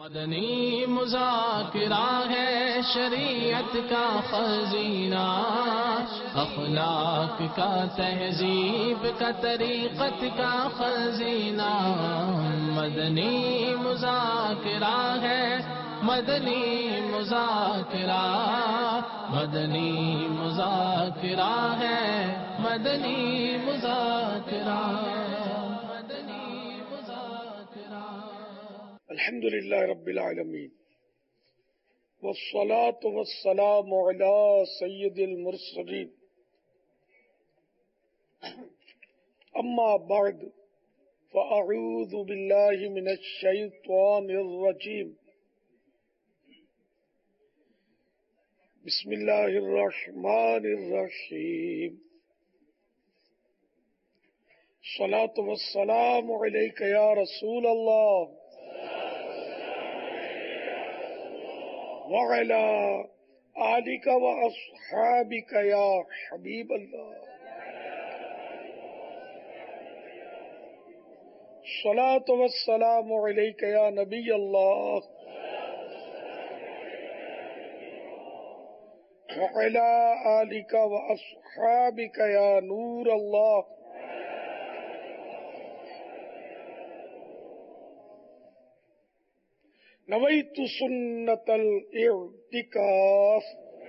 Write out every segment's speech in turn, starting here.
مدنی مذاکرہ ہے شریعت کا خزینہ، اخلاق کا تہذیب کا طریقت کا خزینہ۔ مدنی مذاکرہ ہے، مدنی مذاکرہ، مدنی مذاکرہ ہے، مدنی مذاکرہ۔ الحمد للہ رب العالمین والصلاة والسلام علی سید المرسلین، اما بعد فاعوذ باللہ من الشیطان الرجیم، بسم اللہ الرحمن الرحیم، الصلاة والسلام علیک یا رسول اللہ وعلى آلك وأصحابك يا حبيب الله، الصلاة والسلام عليك يا نبي الله وعلى آلك وأصحابك يا نور الله۔ نویت سنت الاعتکاف۔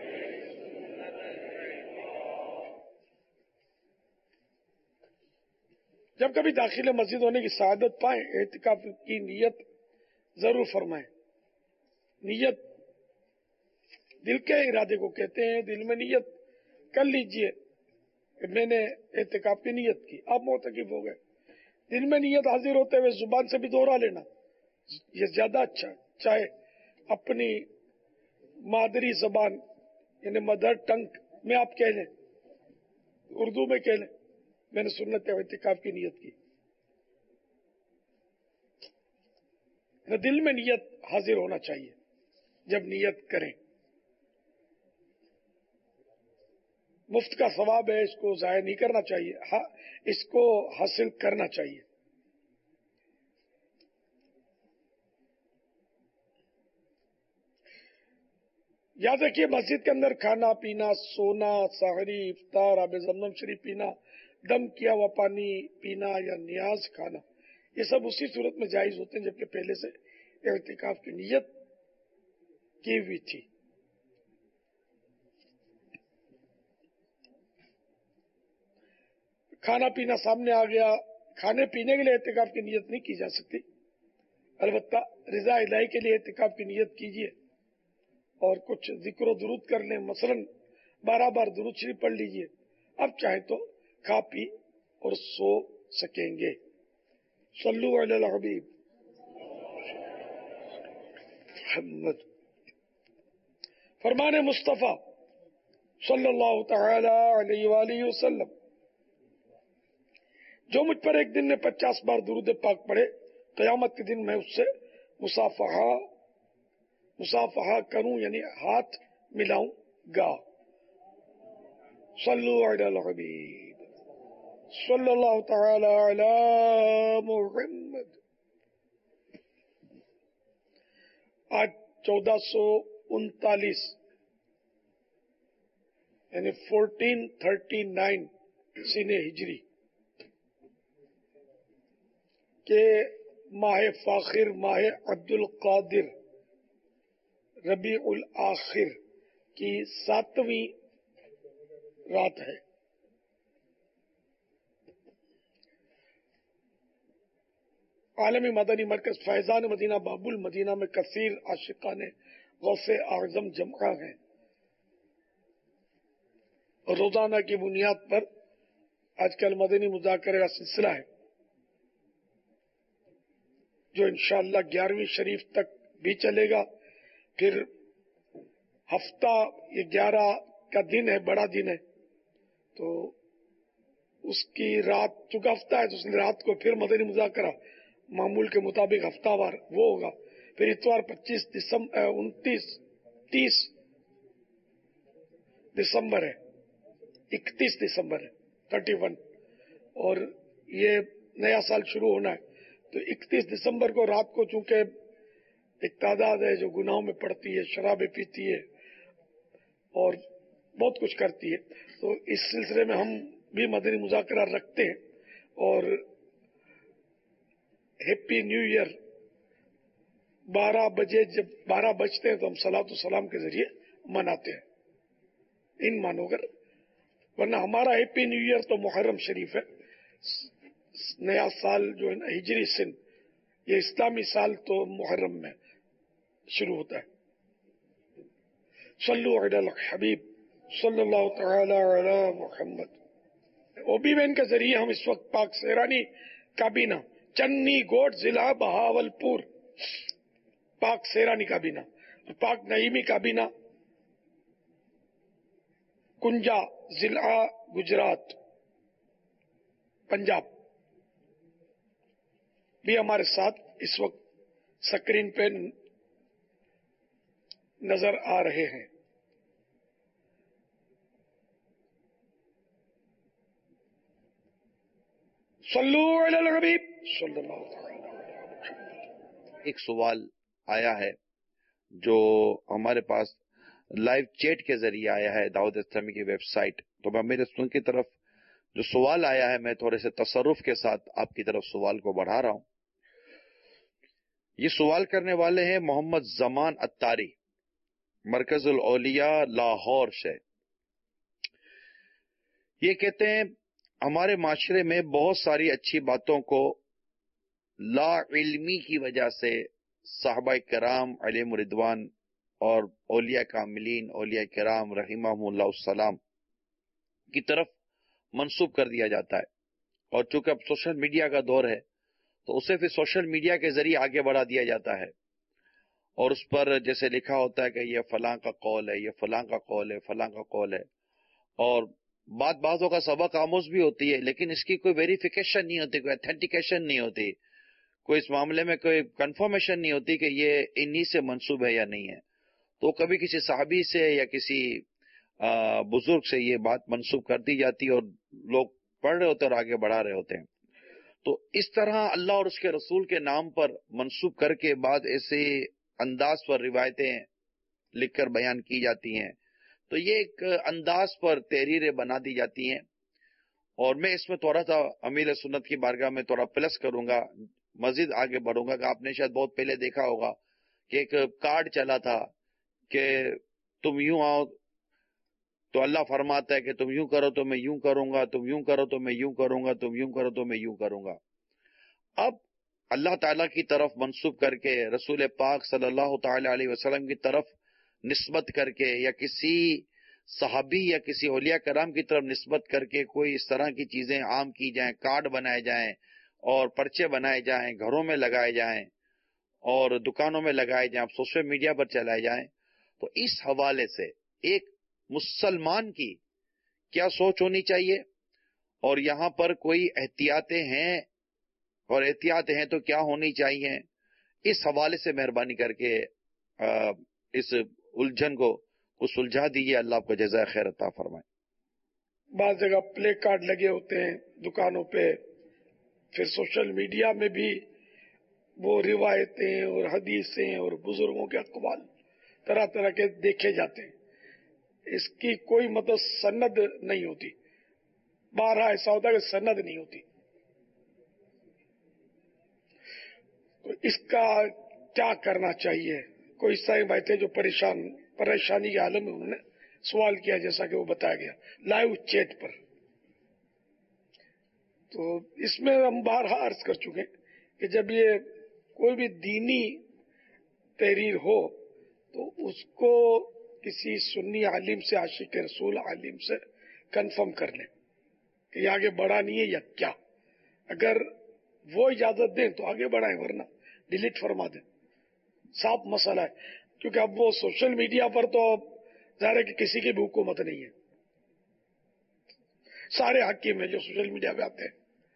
جب کبھی داخل مسجد ہونے کی سعادت پائیں، اعتکاف کی نیت ضرور فرمائیں۔ نیت دل کے ارادے کو کہتے ہیں، دل میں نیت کر لیجئے کہ میں نے اعتکاف کی نیت کی، آپ معتکف ہو گئے۔ دل میں نیت حاضر ہوتے ہوئے زبان سے بھی دوہرا لینا، یہ زیادہ اچھا ہے۔ چاہے اپنی مادری زبان یعنی مدر ٹنگ میں آپ کہہ لیں، اردو میں کہہ لیں میں نے سنت اعتکاف کی نیت کی۔ دل میں نیت حاضر ہونا چاہیے جب نیت کریں۔ مفت کا ثواب ہے، اس کو ضائع نہیں کرنا چاہیے، اس کو حاصل کرنا چاہیے۔ یاد رکھیے، مسجد کے اندر کھانا پینا، سونا، سحری، افطار، آب زمزم شریف پینا، دم کیا ہوا پانی پینا یا نیاز کھانا، یہ سب اسی صورت میں جائز ہوتے ہیں جبکہ پہلے سے اعتکاف کی نیت کی ہوئی تھی۔ کھانا پینا سامنے آ گیا، کھانے پینے کے لیے اعتکاف کی نیت نہیں کی جا سکتی، البتہ رضا الہی کے لیے اعتکاف کی نیت کیجیے اور کچھ ذکر و درود کر لیں، مثلا 12 بار درود شریف پڑھ لیجئے۔ اب چاہے تو کھا پی اور سو سکیں گے۔ صلو علی الحبیب محمد۔ فرمان مصطفیٰ صلی اللہ تعالی علیہ وآلہ وسلم، جو مجھ پر ایک دن میں 50 بار درود پاک پڑھے، قیامت کے دن میں اس سے مصافحہ کروں یعنی ہاتھ ملاؤں گا۔ صلو علی الحبیب صلی اللہ تعالی علی محمد۔ آج 1439 یعنی 1439 سین ہجری کے ماہ فاخر، ماہ عبد القادر ربیع الآخر کی 7ویں رات ہے۔ عالمی مدنی مرکز فیضان مدینہ باب المدینہ میں کثیر عاشقان غوث اعظم جمع ہیں۔ روزانہ کی بنیاد پر آج کل مدنی مذاکرے کا سلسلہ ہے جو انشاءاللہ 11ویں شریف تک بھی چلے گا۔ پھر ہفتہ یہ 11 کا دن ہے، بڑا دن ہے، تو اس کی رات چونکہ ہفتہ ہے تو اس رات کو پھر مدنی مذاکرہ معمول کے مطابق ہفتہ وار وہ ہوگا۔ پھر اتوار 30 دسمبر ہے، 31 دسمبر ہے 31، اور یہ نیا سال شروع ہونا ہے تو 31 دسمبر کو رات کو چونکہ ایک تعداد ہے جو گناہوں میں پڑتی ہے، شرابیں پیتی ہے اور بہت کچھ کرتی ہے. تو اس سلسلے میں ہم بھی مدنی مذاکرہ رکھتے ہیں اور ہیپی نیو ایئر 12 بجے جب 12 بجتے ہیں تو ہم صلاۃ و سلام کے ذریعے مناتے ہیں ان مانو کر. ورنہ ہمارا ہیپی نیو ایئر تو محرم شریف ہے. نیا سال جو ہے نا ہجری سن، یہ اسلامی سال تو محرم میں شروع ہوتا ہے. صلو علی الحبیب صلی اللہ تعالی علی محمد. اوبی وین کے ذریعے ہم اس وقت پاک سیرانی کابینہ چنی گوٹ ضلع بہاولپور، پاک سیرانی کابینہ اور پاک نعیمی کابینہ کنجا ضلع گجرات پنجاب بھی ہمارے ساتھ اس وقت سکرین پہ نظر آ رہے ہیں. صلو علی الحبیب صلی اللہ علیہ وسلم. ایک سوال آیا ہے جو ہمارے پاس لائیو چیٹ کے ذریعے آیا ہے دعوت اسلامی کی ویب سائٹ. تو میں میرے سن کی طرف جو سوال آیا ہے میں تھوڑے سے تصرف کے ساتھ آپ کی طرف سوال کو بڑھا رہا ہوں. یہ سوال کرنے والے ہیں محمد زمان اتاری، مرکز الاولیاء لاہور سے. یہ کہتے ہیں ہمارے معاشرے میں بہت ساری اچھی باتوں کو لا علمی کی وجہ سے صحابہ کرام علیہم رضوان اور اولیاء کاملین اولیاء کرام رحمہم اللہ السلام کی طرف منسوب کر دیا جاتا ہے. اور چونکہ اب سوشل میڈیا کا دور ہے تو اسے پھر سوشل میڈیا کے ذریعے آگے بڑھا دیا جاتا ہے اور اس پر جیسے لکھا ہوتا ہے کہ یہ فلاں کا قول ہے، یہ فلاں کا قول ہے، فلاں کا قول ہے. اور بعضوں کا سبق آموز بھی ہوتی ہے لیکن اس کی کوئی ویریفیکیشن نہیں ہوتی، کوئی اتھینٹیکیشن نہیں ہوتی، کوئی اس معاملے میں کوئی کنفرمیشن نہیں ہوتی کہ یہ انہی سے منسوب ہے یا نہیں ہے. تو کبھی کسی صحابی سے یا کسی بزرگ سے یہ بات منسوب کر دی جاتی ہے اور لوگ پڑھ رہے ہوتے ہیں اور آگے بڑھا رہے ہوتے ہیں. تو اس طرح اللہ اور اس کے رسول کے نام پر منسوب کر کے بعد ایسے انداز پر روایتیں لکھ کر بیان کی جاتی ہیں تو یہ ایک انداز پر تحریریں بنا دی جاتی ہیں. اور میں اس میں تھوڑا سا امیر سنت کی بارگاہ میں تھوڑا پلس کروں گا، مزید آگے بڑھوں گا کہ آپ نے شاید بہت پہلے دیکھا ہوگا کہ ایک کارڈ چلا تھا کہ تم یوں آؤ تو اللہ فرماتا ہے کہ تم یوں کرو تو میں یوں کروں گا، تم یوں کرو تو میں یوں کروں گا، تم یوں کرو تو میں یوں کروں گا. اب اللہ تعالیٰ کی طرف منسوب کر کے رسول پاک صلی اللہ تعالی علیہ وسلم کی طرف نسبت کر کے یا کسی صحابی یا کسی اولیاء کرام کی طرف نسبت کر کے کوئی اس طرح کی چیزیں عام کی جائیں، کارڈ بنائے جائیں اور پرچے بنائے جائیں، گھروں میں لگائے جائیں اور دکانوں میں لگائے جائیں، سوشل میڈیا پر چلائے جائیں، تو اس حوالے سے ایک مسلمان کی کیا سوچ ہونی چاہیے اور یہاں پر کوئی احتیاطیں ہیں اور احتیاط ہیں تو کیا ہونی چاہیے، اس حوالے سے مہربانی کر کے اس الجھن کو سلجھا دیجیے. اللہ آپ کو جزائے خیر عطا فرمائے. بعض جگہ پلے کارڈ لگے ہوتے ہیں دکانوں پہ، پھر سوشل میڈیا میں بھی وہ روایتیں اور حدیثیں اور بزرگوں کے اقوال طرح طرح کے دیکھے جاتے ہیں. اس کی کوئی مطلب سند نہیں ہوتی. بارہ ایسا ہوتا ہے کہ سند نہیں ہوتی. تو اس کا کیا کرنا چاہیے؟ کوئی سائیں بھائی تھے جو پریشانی کے عالم میں انہوں نے سوال کیا، جیسا کہ وہ بتایا گیا لائیو چیٹ پر. تو اس میں ہم بارہا عرض کر چکے کہ جب یہ کوئی بھی دینی تحریر ہو تو اس کو کسی سنی عالم سے، عاشق رسول عالم سے کنفرم کر لیں کہ یہ آگے بڑھا نہیں ہے یا کیا. اگر وہ اجازت دیں تو آگے بڑھائیں، ورنہ ڈیلیٹ فرما دیں. صاف مسئلہ ہے. کیونکہ اب وہ سوشل میڈیا پر تو ظاہر ہے کہ کسی کی بھی حکومت نہیں ہے. سارے حاکم ہیں جو سوشل میڈیا پہ آتے ہیں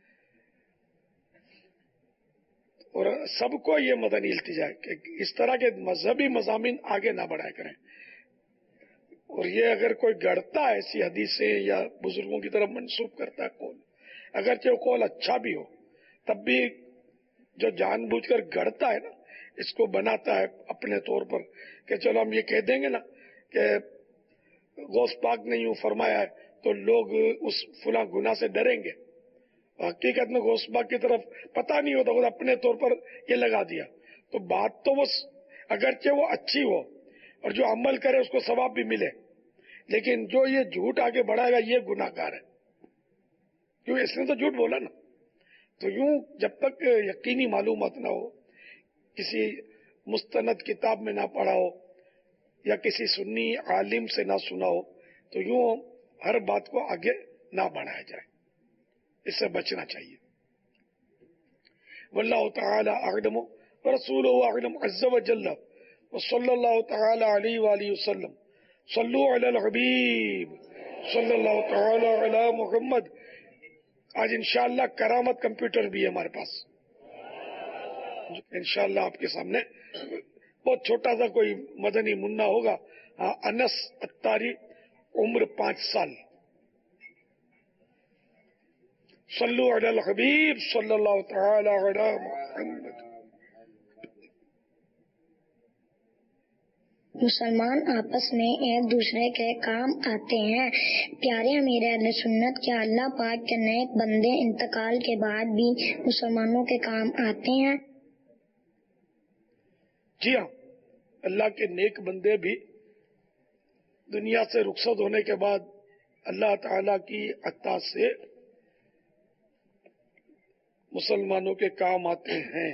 اور سب کو یہ مدنی التجا ہے کہ اس طرح کے مذہبی مضامین آگے نہ بڑھایا کریں. اور یہ اگر کوئی گڑتا ہے ایسی حدیثیں یا بزرگوں کی طرف منسوب کرتا ہے قول، اگرچہ وہ قول اچھا بھی ہو، تب بھی جو جان بوجھ کر گڑتا ہے نا، اس کو بناتا ہے اپنے طور پر کہ چلو ہم یہ کہہ دیں گے نا کہ غوث پاک نے یوں فرمایا ہے تو لوگ اس فلاں گناہ سے ڈریں گے. حقیقت میں غوث پاک کی طرف پتہ نہیں ہوتا، خود اپنے طور پر یہ لگا دیا. تو بات تو وہ اگرچہ وہ اچھی ہو اور جو عمل کرے اس کو ثواب بھی ملے، لیکن جو یہ جھوٹ آگے بڑھائے گا یہ گناہ گار ہے، کیوں اس نے تو جھوٹ بولا نا. تو یوں جب تک یقینی معلومات نہ ہو، کسی مستند کتاب میں نہ پڑھا ہو یا کسی سنی عالم سے نہ سنا ہو، تو یوں ہر بات کو آگے نہ بڑھایا جائے، اس سے بچنا چاہیے. واللہ تعالی اعلم ورسولہ اعلم عز وجل وصلی اللہ تعالی علیہ وآلہ وسلم. صلو علی الحبیب صلی اللہ تعالی علی محمد. آج انشاءاللہ کرامت کمپیوٹر بھی ہے ہمارے پاس، انشاءاللہ آپ کے سامنے بہت چھوٹا سا کوئی مدنی منا ہوگا. انس اتاری، عمر 5 سال. صلو علی الحبیب صلی اللہ تعالی علی محمد. مسلمان آپس میں ایک دوسرے کے کام آتے ہیں. پیارے امیر اہل سنت، کیا اللہ پاک کے نیک بندے انتقال کے بعد بھی مسلمانوں کے کام آتے ہیں؟ جی ہاں، اللہ کے نیک بندے بھی دنیا سے رخصت ہونے کے بعد اللہ تعالی کی عطا سے مسلمانوں کے کام آتے ہیں.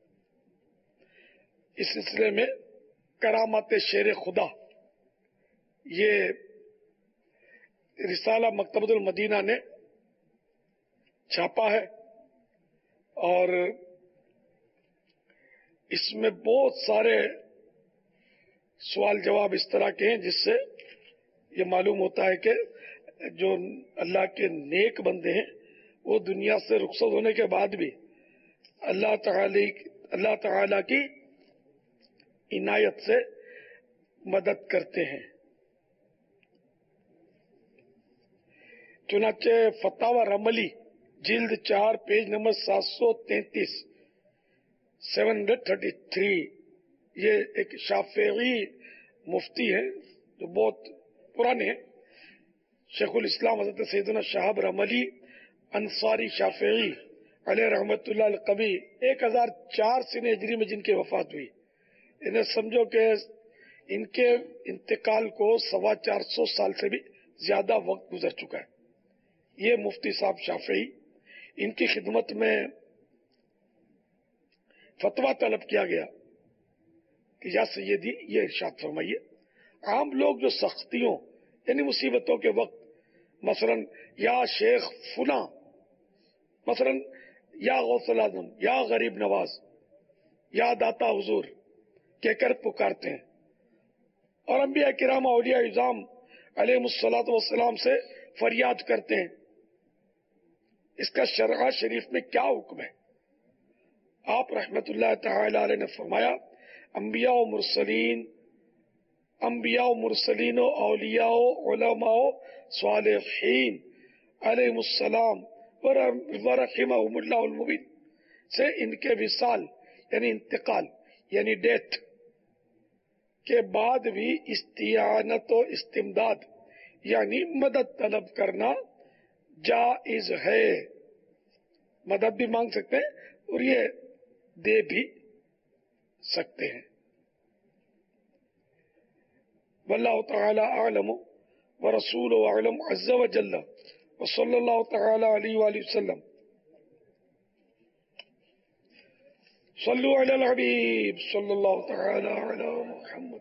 اس سلسلے میں کرامات شیر خدا یہ رسالہ مکتبۃ المدینہ نے چھاپا ہے، اور اس میں بہت سارے سوال جواب اس طرح کے ہیں جس سے یہ معلوم ہوتا ہے کہ جو اللہ کے نیک بندے ہیں وہ دنیا سے رخصت ہونے کے بعد بھی اللہ تعالی کی عنایت سے مدد کرتے ہیں. چنانچہ فتاوی رملی جلد 4 پیج نمبر 733 733 یہ ایک شافعی مفتی ہیں جو بہت پرانے ہیں، شیخ الاسلام حضرت سیدنا شہاب رملی انصاری شافعی علیہ رحمت اللہ القوی 1004 سنہ ہجری میں جن کی وفات ہوئی. انہیں سمجھو کہ ان کے انتقال کو 450 سال سے بھی زیادہ وقت گزر چکا ہے. یہ مفتی صاحب شافعی، ان کی خدمت میں فتویٰ طلب کیا گیا کہ یا سیدی یہ ارشاد فرمائیے، عام لوگ جو سختیوں یعنی مصیبتوں کے وقت مثلا یا شیخ فلاں، مثلا یا غوث الاعظم، یا غریب نواز، یا داتا حضور کہہ کر پکارتے ہیں، اور انبیاء کرام اولیاء اعظام علیہ الصلوۃ والسلام سے فریاد کرتے ہیں، اس کا شرع شریف میں کیا حکم ہے؟ آپ رحمت اللہ تعالی علیہ نے فرمایا، انبیاء و مرسلین و اولیاء و علماء و صالحین علیہ السلام ورحمہم اللہ المبین سے ان کے وصال یعنی انتقال یعنی ڈیتھ کے بعد بھی استعانت و استمداد یعنی مدد طلب کرنا جائز ہے. مدد بھی مانگ سکتے ہیں اور یہ دے بھی سکتے ہیں. واللہ تعالی اعلم ورسولہ اعلم عز وجل وصلی اللہ تعالی علیہ وآلہ وسلم. صلو علی الحبیب صلی اللہ تعالی علی محمد.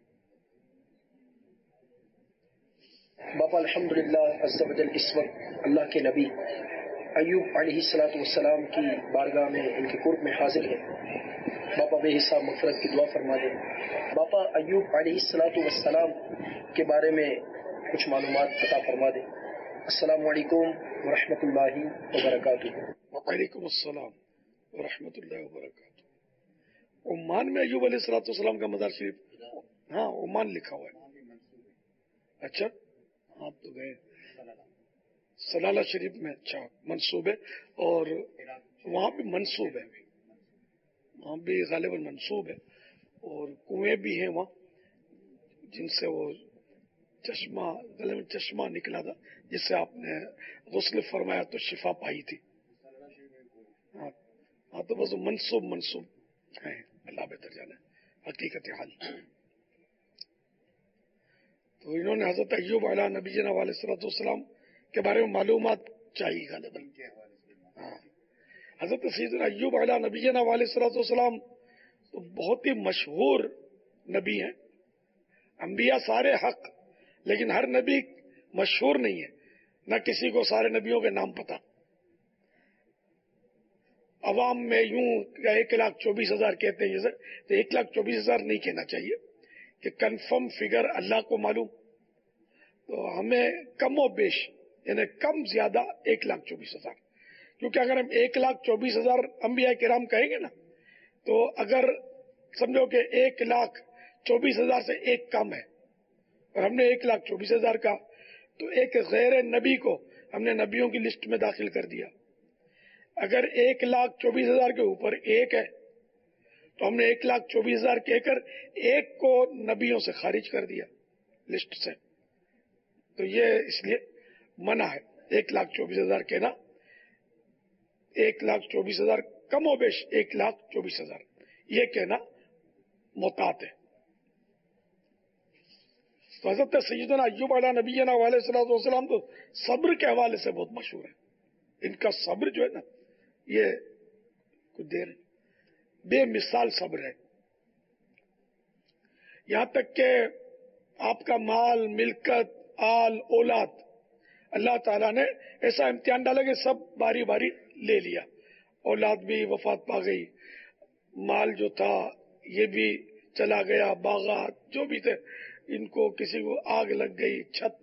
باپا الحمدللہ عز و جل اس وقت اللہ کے نبی ایوب علیہ السلام کی بارگاہ میں ان کے قرب میں حاضر ہیں. باپا بے حساب مغفرت کی دعا فرما دیں. باپا ایوب علیہ السلام کے بارے میں کچھ معلومات عطا فرما دیں. السلام علیکم ورحمۃ اللہ وبرکاتہ. وعلیکم السلام ورحمۃ اللہ وبرکاتہ. عمان میں ایوب علیہ السلام کا مزار شریف، ہاں عمان لکھا ہوا ہے. اچھا آپ تو گئے سلالہ شریف میں. اچھا منصوب ہے، اور وہاں بھی منصوب ہے. وہاں بھی غالباً منسوب ہے، اور کنویں بھی ہیں وہاں جن سے وہ چشمہ نکلا تھا جس سے آپ نے غسل فرمایا تو شفا پائی تھی. ہاں تو بس منسوب ہیں، اللہ بہتر جانے حقیقت حال. تو انہوں نے حضرت ایوب علیہ نبی جناب علیہ الصلوۃ والسلام کے بارے میں معلومات چاہیے غالباً. ہاں حضرت سیدنا ایوب علیہ نبی جناب علیہ الصلوۃ والسلام تو بہت ہی مشہور نبی ہیں. انبیاء سارے حق، لیکن ہر نبی مشہور نہیں ہے، نہ کسی کو سارے نبیوں کے نام پتا. عوام میں یوں 1,24,000 کہتے ہیں جیسے، تو 1,24,000 نہیں کہنا چاہیے کہ کنفرم فگر اللہ کو معلوم. تو ہمیں کم و بیش یعنی کم زیادہ 1,24,000، کیونکہ اگر ہم 1,24,000 انبیاء کرام کہیں گے نا، تو اگر سمجھو کہ 1,24,000 سے ایک کم ہے اور ہم نے 1,24,000 کا، تو ایک غیر نبی کو ہم نے نبیوں کی لسٹ میں داخل کر دیا. اگر 1,24,000 کے اوپر ایک ہے تو ہم نے 1,24,000 کہہ کر ایک کو نبیوں سے خارج کر دیا لسٹ سے. تو یہ اس لیے منع ہے 1,24,000 کہنا. 1,24,000 کم و بیش 1,24,000 یہ کہنا محتاط ہے. تو حضرت سیدنا ایوب علیہ نبینا علیہ الصلوۃ والسلام تو صبر کے حوالے سے بہت مشہور ہے. ان کا صبر جو ہے نا، یہ کچھ دیر بے مثال صبر ہے. یہاں تک کہ آپ کا مال، ملکت، آل، اولاد، اللہ تعالیٰ نے ایسا امتحان ڈالا کہ سب باری باری لے لیا. اولاد بھی وفات پا گئی، مال جو تھا یہ بھی چلا گیا، باغات جو بھی تھے ان کو، کسی کو آگ لگ گئی، چھت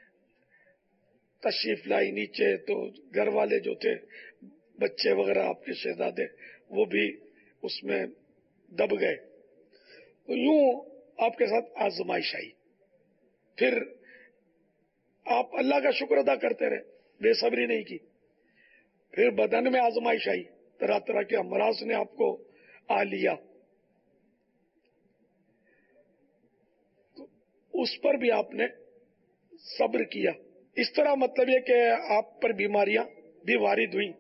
تشریف لائی نیچے، تو گھر والے جو تھے بچے وغیرہ آپ کے شہزادے وہ بھی اس میں دب گئے. تو یوں آپ کے ساتھ آزمائش آئی. پھر آپ اللہ کا شکر ادا کرتے رہے، بے صبری نہیں کی. پھر بدن میں آزمائش آئی، طرح طرح کے امراض نے آپ کو آ لیا، تو اس پر بھی آپ نے صبر کیا. اس طرح مطلب یہ کہ آپ پر بیماریاں بھی وارد ہوئیں.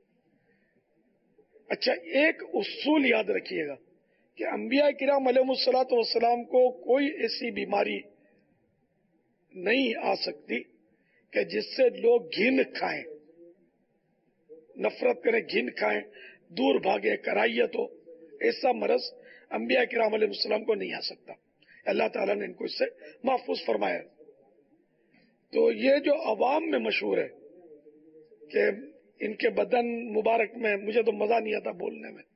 اچھا، ایک اصول یاد رکھیے گا کہ انبیاء کرام علیہ الصلوۃ والسلام کو کوئی ایسی بیماری نہیں آ سکتی کہ جس سے لوگ گھن کھائیں، نفرت کریں، گھن کھائیں، دور بھاگے، کراہیت ہو. ایسا مرض انبیاء کرام علیہ السلام کو نہیں آ سکتا. اللہ تعالیٰ نے ان کو اس سے محفوظ فرمایا. تو یہ جو عوام میں مشہور ہے کہ ان کے بدن مبارک میں، مجھے تو مزہ نہیں آتا بولنے میں،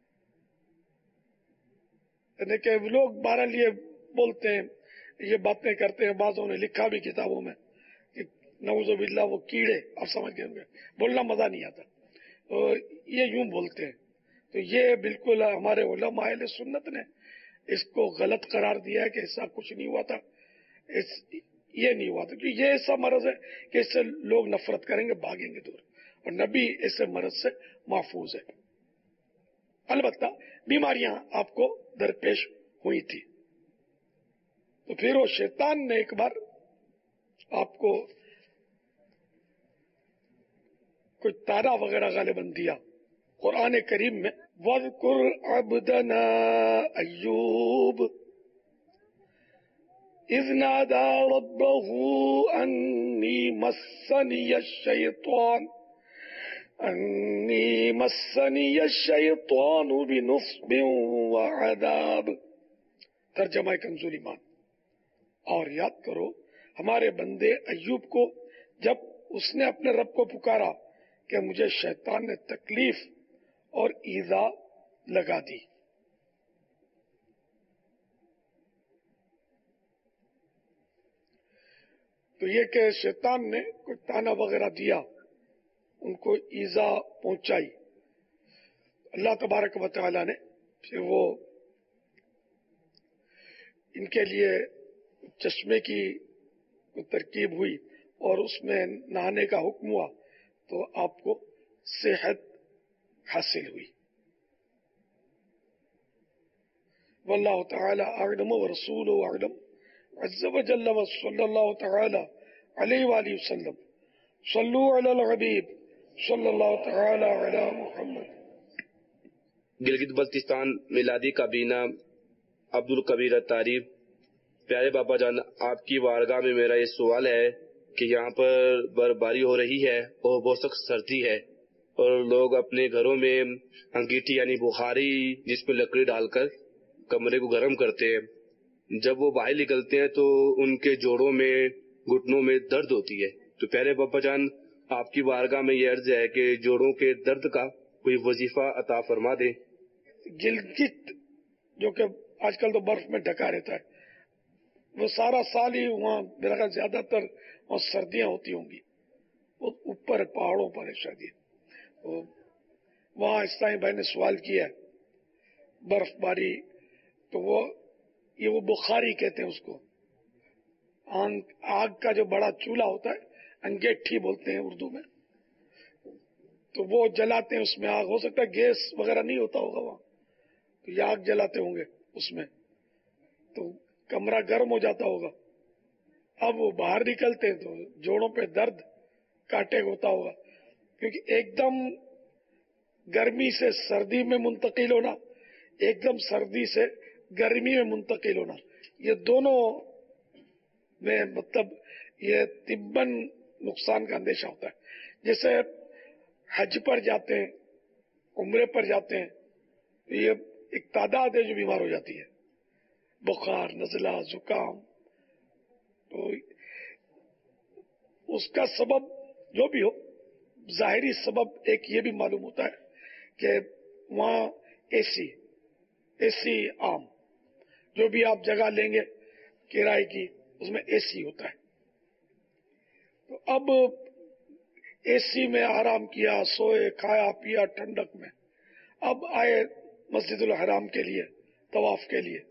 یعنی کہ لوگ بہرحال یہ بولتے ہیں، یہ باتیں کرتے ہیں. بعضوں نے لکھا بھی کتابوں میں کہ نعوذ باللہ وہ کیڑے، آپ سمجھ گئے ہوں گے، بولنا مزہ نہیں آتا. تو یہ یوں بولتے ہیں. تو یہ بالکل ہمارے علماء اہل سنت نے اس کو غلط قرار دیا ہے کہ ایسا کچھ نہیں ہوا تھا. یہ نہیں ہوا تھا کہ یہ ایسا مرض ہے کہ اس سے لوگ نفرت کریں گے، بھاگیں گے دور، اور نبی ایسے مرض سے محفوظ ہے. البتہ بیماریاں آپ کو درپیش ہوئی تھی. تو پھر وہ شیطان نے ایک بار آپ کو کوئی تارا وغیرہ غالباً دیا. قرآن کریم میں وَاذْكُرْ عَبْدَنَا أَيُّوبَ إِذْ نَادَى رَبَّهُ أَنِّي مَسَّنِيَ الشَّيْطَانُ بِنُصْبٍ وَعَذَابٍ. ترجمہ کنز ایمان. اور یاد کرو ہمارے بندے ایوب کو جب اس نے اپنے رب کو پکارا کہ مجھے شیطان نے تکلیف اور ایذا لگا دی. تو یہ کہ شیطان نے کوئی تانا وغیرہ دیا، ان کو ایذا پہنچائی، اللہ تبارک و تعالی نے پھر وہ ان کے لیے چشمے کی ترکیب ہوئی اور اس میں نہانے کا حکم ہوا، تو آپ کو صحت حاصل ہوئی. واللہ تعالی اعلم ورسولہ اعلم عز وجل وصلی اللہ تعالی علیہ وآلہ وسلم صلو علی الحبیب صلی اللہ تعالی علی محمد۔ گلگت بلتستان میلادی کابینہ عبد القبیر الطاری۔ پیارے بابا جان، آپ کی بارگاہ میں میرا یہ سوال ہے کہ یہاں پر برفباری ہو رہی ہے اور بہت سخت سردی ہے، اور لوگ اپنے گھروں میں انگیٹھی یعنی بخاری جس میں لکڑی ڈال کر کمرے کو گرم کرتے ہیں۔ جب وہ باہر نکلتے ہیں تو ان کے جوڑوں میں، گھٹنوں میں درد ہوتی ہے۔ تو پیارے بابا جان، آپ کی بارگاہ میں یہ عرض ہے کہ جوڑوں کے درد کا کوئی وظیفہ عطا فرما دیں۔ گلگت جو کہ آج کل تو برف میں ڈھکا رہتا ہے، وہ سارا سال ہی وہاں میرا خیال زیادہ تر وہاں سردیاں ہوتی ہوں گی، وہ اوپر پہاڑوں پر ہے سردیاں۔ وہاں اسلامی بھائی نے سوال کیا برف باری، تو وہ بخاری کہتے ہیں اس کو، آگ کا جو بڑا چولہا ہوتا ہے، انگیٹھی بولتے ہیں اردو میں، تو وہ جلاتے ہیں، اس میں آگ، ہو سکتا ہے گیس وغیرہ نہیں ہوتا ہوگا وہاں، تو یہ آگ جلاتے ہوں گے اس میں، تو کمرہ گرم ہو جاتا ہوگا۔ اب وہ باہر نکلتے ہیں تو جوڑوں پہ درد کاٹے ہوتا ہوگا، کیونکہ ایک دم گرمی سے سردی میں منتقل ہونا، ایک دم سردی سے گرمی میں منتقل ہونا، یہ دونوں میں مطلب یہ طباً نقصان کا اندیشہ ہوتا ہے۔ جیسے حج پر جاتے ہیں، عمرے پر جاتے ہیں، یہ ایک تعداد ہے جو بیمار ہو جاتی ہے، بخار، نزلہ، زکام، تو اس کا سبب جو بھی ہو، ظاہری سبب ایک یہ بھی معلوم ہوتا ہے کہ وہاں اے سی عام، جو بھی آپ جگہ لیں گے کرائے کی، اس میں اے سی ہوتا ہے، تو اب اے سی میں آرام کیا، سوئے، کھایا پیا ٹھنڈک میں، اب آئے مسجد الحرام کے لیے طواف کے لیے،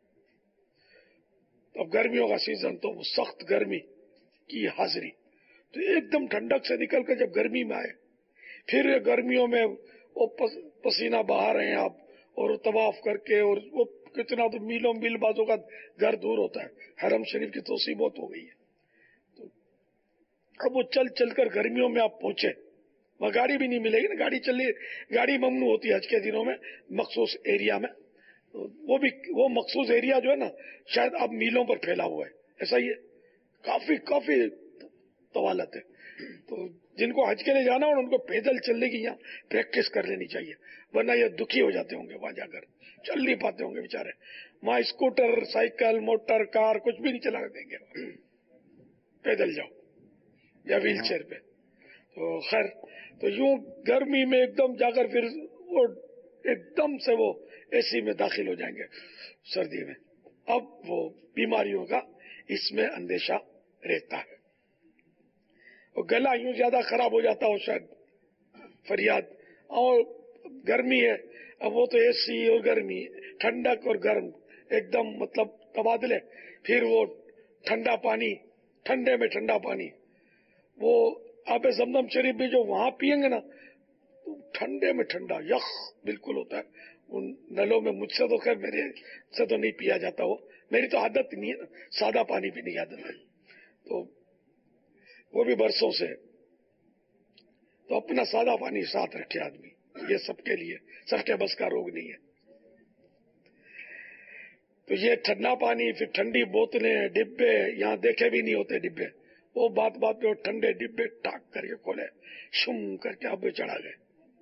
اب گرمیوں کا سیزن، تو وہ سخت گرمی کی حاضری، تو ایک دم ٹھنڈک سے نکل کر جب گرمی میں آئے، پھر گرمیوں میں وہ پسینہ بہا رہے ہیں آپ، اور طواف کر کے، اور وہ کتنا تو میلوں میل بازوں کا گھر دور ہوتا ہے، حرم شریف کی توسیع بہت ہو گئی ہے، تو اب وہ چل چل کر گرمیوں میں آپ پہنچے، وہاں گاڑی بھی نہیں ملے گی نا، گاڑی ممنوع ہوتی ہے حج کے دنوں میں مخصوص ایریا میں، وہ مخصوص ایریا جو ہے نا شاید اب میلوں پر پھیلا ہوا ہے، ایسا ہی ہے، کافی طوالت ہے، تو جن کو حج کے لیے جانا ہو ان کو پیدل چلنے کی یہاں پریکٹس کر لینی چاہیے، ورنہ یہ دکھی ہو جاتے ہوں گے وہاں جا کر، چل نہیں پاتے ہوں گے بیچارے، وہاں اسکوٹر، سائیکل، موٹر، کار کچھ بھی نہیں چلا دیں گے، پیدل جاؤ یا ویل چیئر پہ، تو خیر، تو یوں گرمی میں ایک دم جا کر پھر وہ ایک دم سے وہ اے سی میں داخل ہو جائیں گے سردی میں، اب وہ بیماریوں کا اس میں اندیشہ رہتا ہے، اور گلا یوں زیادہ خراب ہو جاتا ہو شاید، فریاد، اور گرمی ہے، اب وہ تو اے سی اور گرمی، ٹھنڈک اور گرم ایک دم مطلب تبادلے، پھر وہ ٹھنڈا پانی، ٹھنڈے میں ٹھنڈا پانی، وہ آب زمزم شریف بھی جو وہاں پیئیں گے نا تو ٹھنڈے میں ٹھنڈا یخ بالکل ہوتا ہے، ان نلوں میں، مجھ سے تو خیر میرے سے تو نہیں پیا جاتا، وہ میری تو عادت نہیں ہے نا، سادہ پانی پینے کی عادت ہے، تو وہ بھی برسوں سے، تو اپنا سادہ پانی ساتھ رکھے آدمی، یہ سب کے لیے، سب کے بس کا روگ نہیں ہے، تو یہ ٹھنڈا پانی، پھر ٹھنڈی بوتلیں، ڈبے، یہاں دیکھے بھی نہیں ہوتے ڈبے، وہ بات پہ وہ ٹھنڈے ڈبے ٹاک کر کے کھولے، شم کر کے اب چڑھا گئے،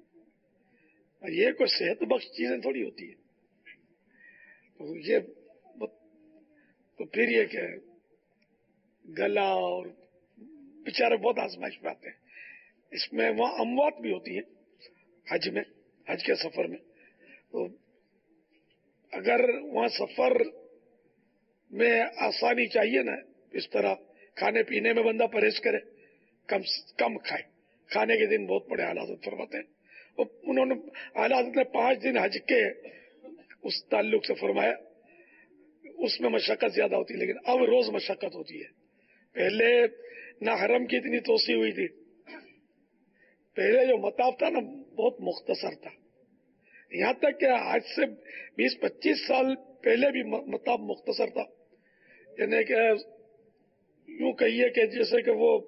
یہ کوئی صحت بخش چیزیں تھوڑی ہوتی ہے، تو یہ تو پھر یہ کہ گلا اور بیچارے بہت آزمائش میں آتے ہیں، اس میں وہاں اموات بھی ہوتی ہیں حج میں، حج کے سفر میں، تو اگر وہاں سفر میں آسانی چاہیے نا، اس طرح کھانے پینے میں بندہ پرہیز کرے، کم کھائے، کھانے کے دن بہت بڑے اعلیٰ حضرت فرماتے ہیں، انہوں نے اعلیٰ حضرت نے 5 دن حج کے اس تعلق سے فرمایا، اس میں مشقت زیادہ ہوتی ہے، لیکن اب روز مشقت ہوتی ہے، پہلے نہ حرم کی اتنی توسیع ہوئی تھی، پہلے جو مطاف تھا نا بہت مختصر تھا، یہاں تک کہ آج سے 20-25 سال پہلے بھی مطلب مختصر تھا، یعنی کہ یوں کہیے کہ جیسے کہ وہ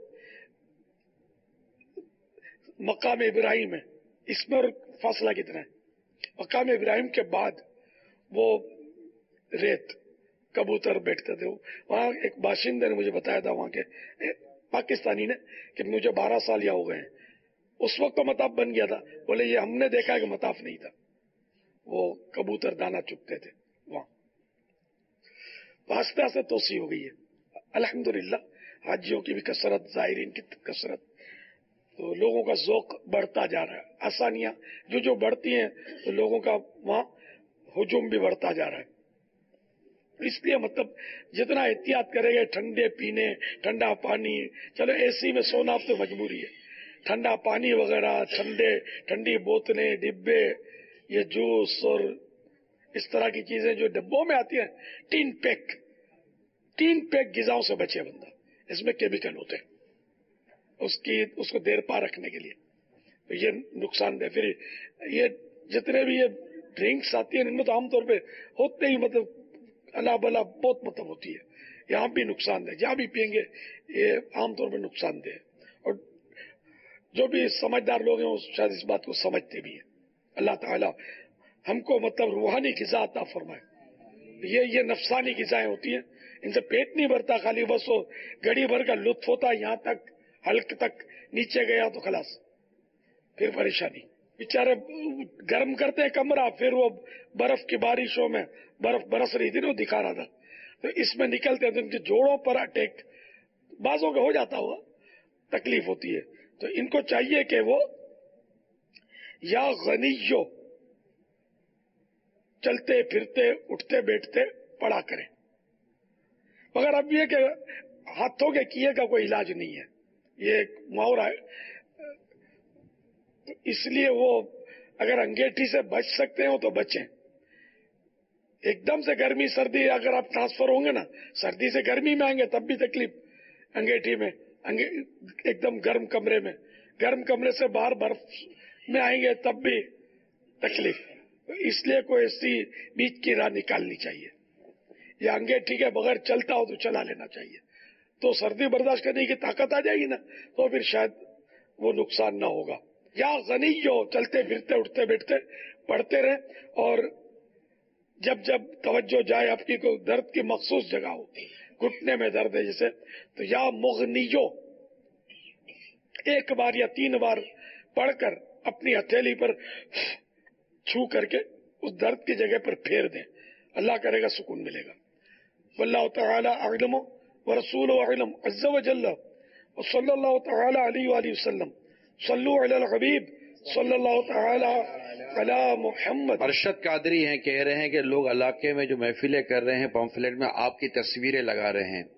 مقام ابراہیم ہے، اس میں اور فاصلہ کتنا ہے؟ مقام ابراہیم کے بعد وہ ریت کبوتر بیٹھتے تھے، وہاں ایک باشندے نے مجھے بتایا تھا، وہاں کے پاکستانی نے، کہ مجھے 12 سال یا ہو گئے ہیں، اس وقت تو مطاف بن گیا تھا، بولے یہ ہم نے دیکھا کہ مطاف نہیں تھا، وہ کبوتر دانا چگتے تھے وہاں۔ آہستہ آہستہ توسیع ہو گئی ہے الحمدللہ، حاجیوں کی بھی کثرت، زائرین کی کثرت، تو لوگوں کا ذوق بڑھتا جا رہا ہے، آسانیاں جو بڑھتی ہیں تو لوگوں کا وہاں ہجوم بھی بڑھتا جا رہا ہے۔ اس لیے مطلب جتنا احتیاط کرے گا، ٹھنڈے پینے، ٹھنڈا پانی، چلو اے سی میں سونا اب تو مجبوری ہے، ٹھنڈا پانی وغیرہ، ٹھنڈی بوتلیں، ڈبے، یہ جوس اور اس طرح کی چیزیں جو ڈبوں میں آتی ہیں، تین پیک غذاؤں سے بچے بندہ، اس میں کیمیکل ہوتے ہیں اس کو دیر پا رکھنے کے لیے، تو یہ نقصان دہ۔ پھر یہ جتنے بھی یہ ڈرنکس آتی ہیں ان میں تو عام طور پہ ہوتے ہی مطلب اللہ بلا بہت مطلب ہوتی ہے، یہاں بھی نقصان دہ، جہاں بھی پئیں گے یہ عام طور پہ نقصان دہ، اور جو بھی سمجھدار لوگ ہیں وہ شاید اس بات کو سمجھتے بھی ہیں۔ اللہ تعالی ہم کو مطلب روحانی غذا عطا فرمائے، یہ نفسانی غذائیں ہوتی ہیں، ان سے پیٹ نہیں بھرتا، خالی بس وہ گڑی بھر کا لطف ہوتا ہے، یہاں تک حلق تک، نیچے گیا تو خلاص پھر پریشانی۔ بیچارے گرم کرتے ہیں کمرہ، پھر وہ برف کی بارشوں میں برف برس رہی تھی نا، وہ دکھا رہا تھا، تو اس میں نکلتے ہیں تو ان کے جوڑوں پر اٹیک بعضوں کے ہو جاتا ہوا، تکلیف ہوتی ہے، تو ان کو چاہیے کہ وہ یا غنیو چلتے پھرتے اٹھتے بیٹھتے پڑا کریں، مگر اب یہ کہ ہاتھوں کے کیے کا کوئی علاج نہیں ہے، یہ ایک محاورہ ہے، تو اس لیے وہ اگر انگیٹھی سے بچ سکتے ہو تو بچیں۔ ایک دم سے گرمی سردی اگر آپ ٹرانسفر ہوں گے نا، سردی سے گرمی میں آئیں گے تب بھی تکلیف، انگیٹھی میں ایک دم گرم کمرے سے باہر برف میں آئیں گے تب بھی تکلیف، اس لیے کوئی ایسی بیچ کی راہ نکالنی چاہیے، یا انگیٹھی کے بغیر چلتا ہو تو چلا لینا چاہیے، تو سردی برداشت کرنے کی طاقت آ جائے گی نا، تو پھر شاید وہ نقصان نہ ہوگا۔ یا غنی جو چلتے پھرتے اٹھتے بیٹھتے پڑھتے رہے، اور جب توجہ جائے آپ کی کوئی درد کی مخصوص جگہ ہو، گھٹنے میں درد ہے جیسے، تو یا مغنیو 1 بار یا 3 بار پڑھ کر اپنی ہتھیلی پر چھو کر کے اس درد کی جگہ پر پھیر دیں، اللہ کرے گا سکون ملے گا۔ واللہ تعالی اعلم ورسولہ اعلم عز وجل، وصلی اللہ تعالی علیہ وآلہ وسلم، صلو علی الحبیب صلی اللہ تعالی علی محمد۔ ارشد قادری ہیں، کہہ رہے ہیں کہ لوگ علاقے میں جو محفلیں کر رہے ہیں، پمفلیٹ میں آپ کی تصویریں لگا رہے ہیں،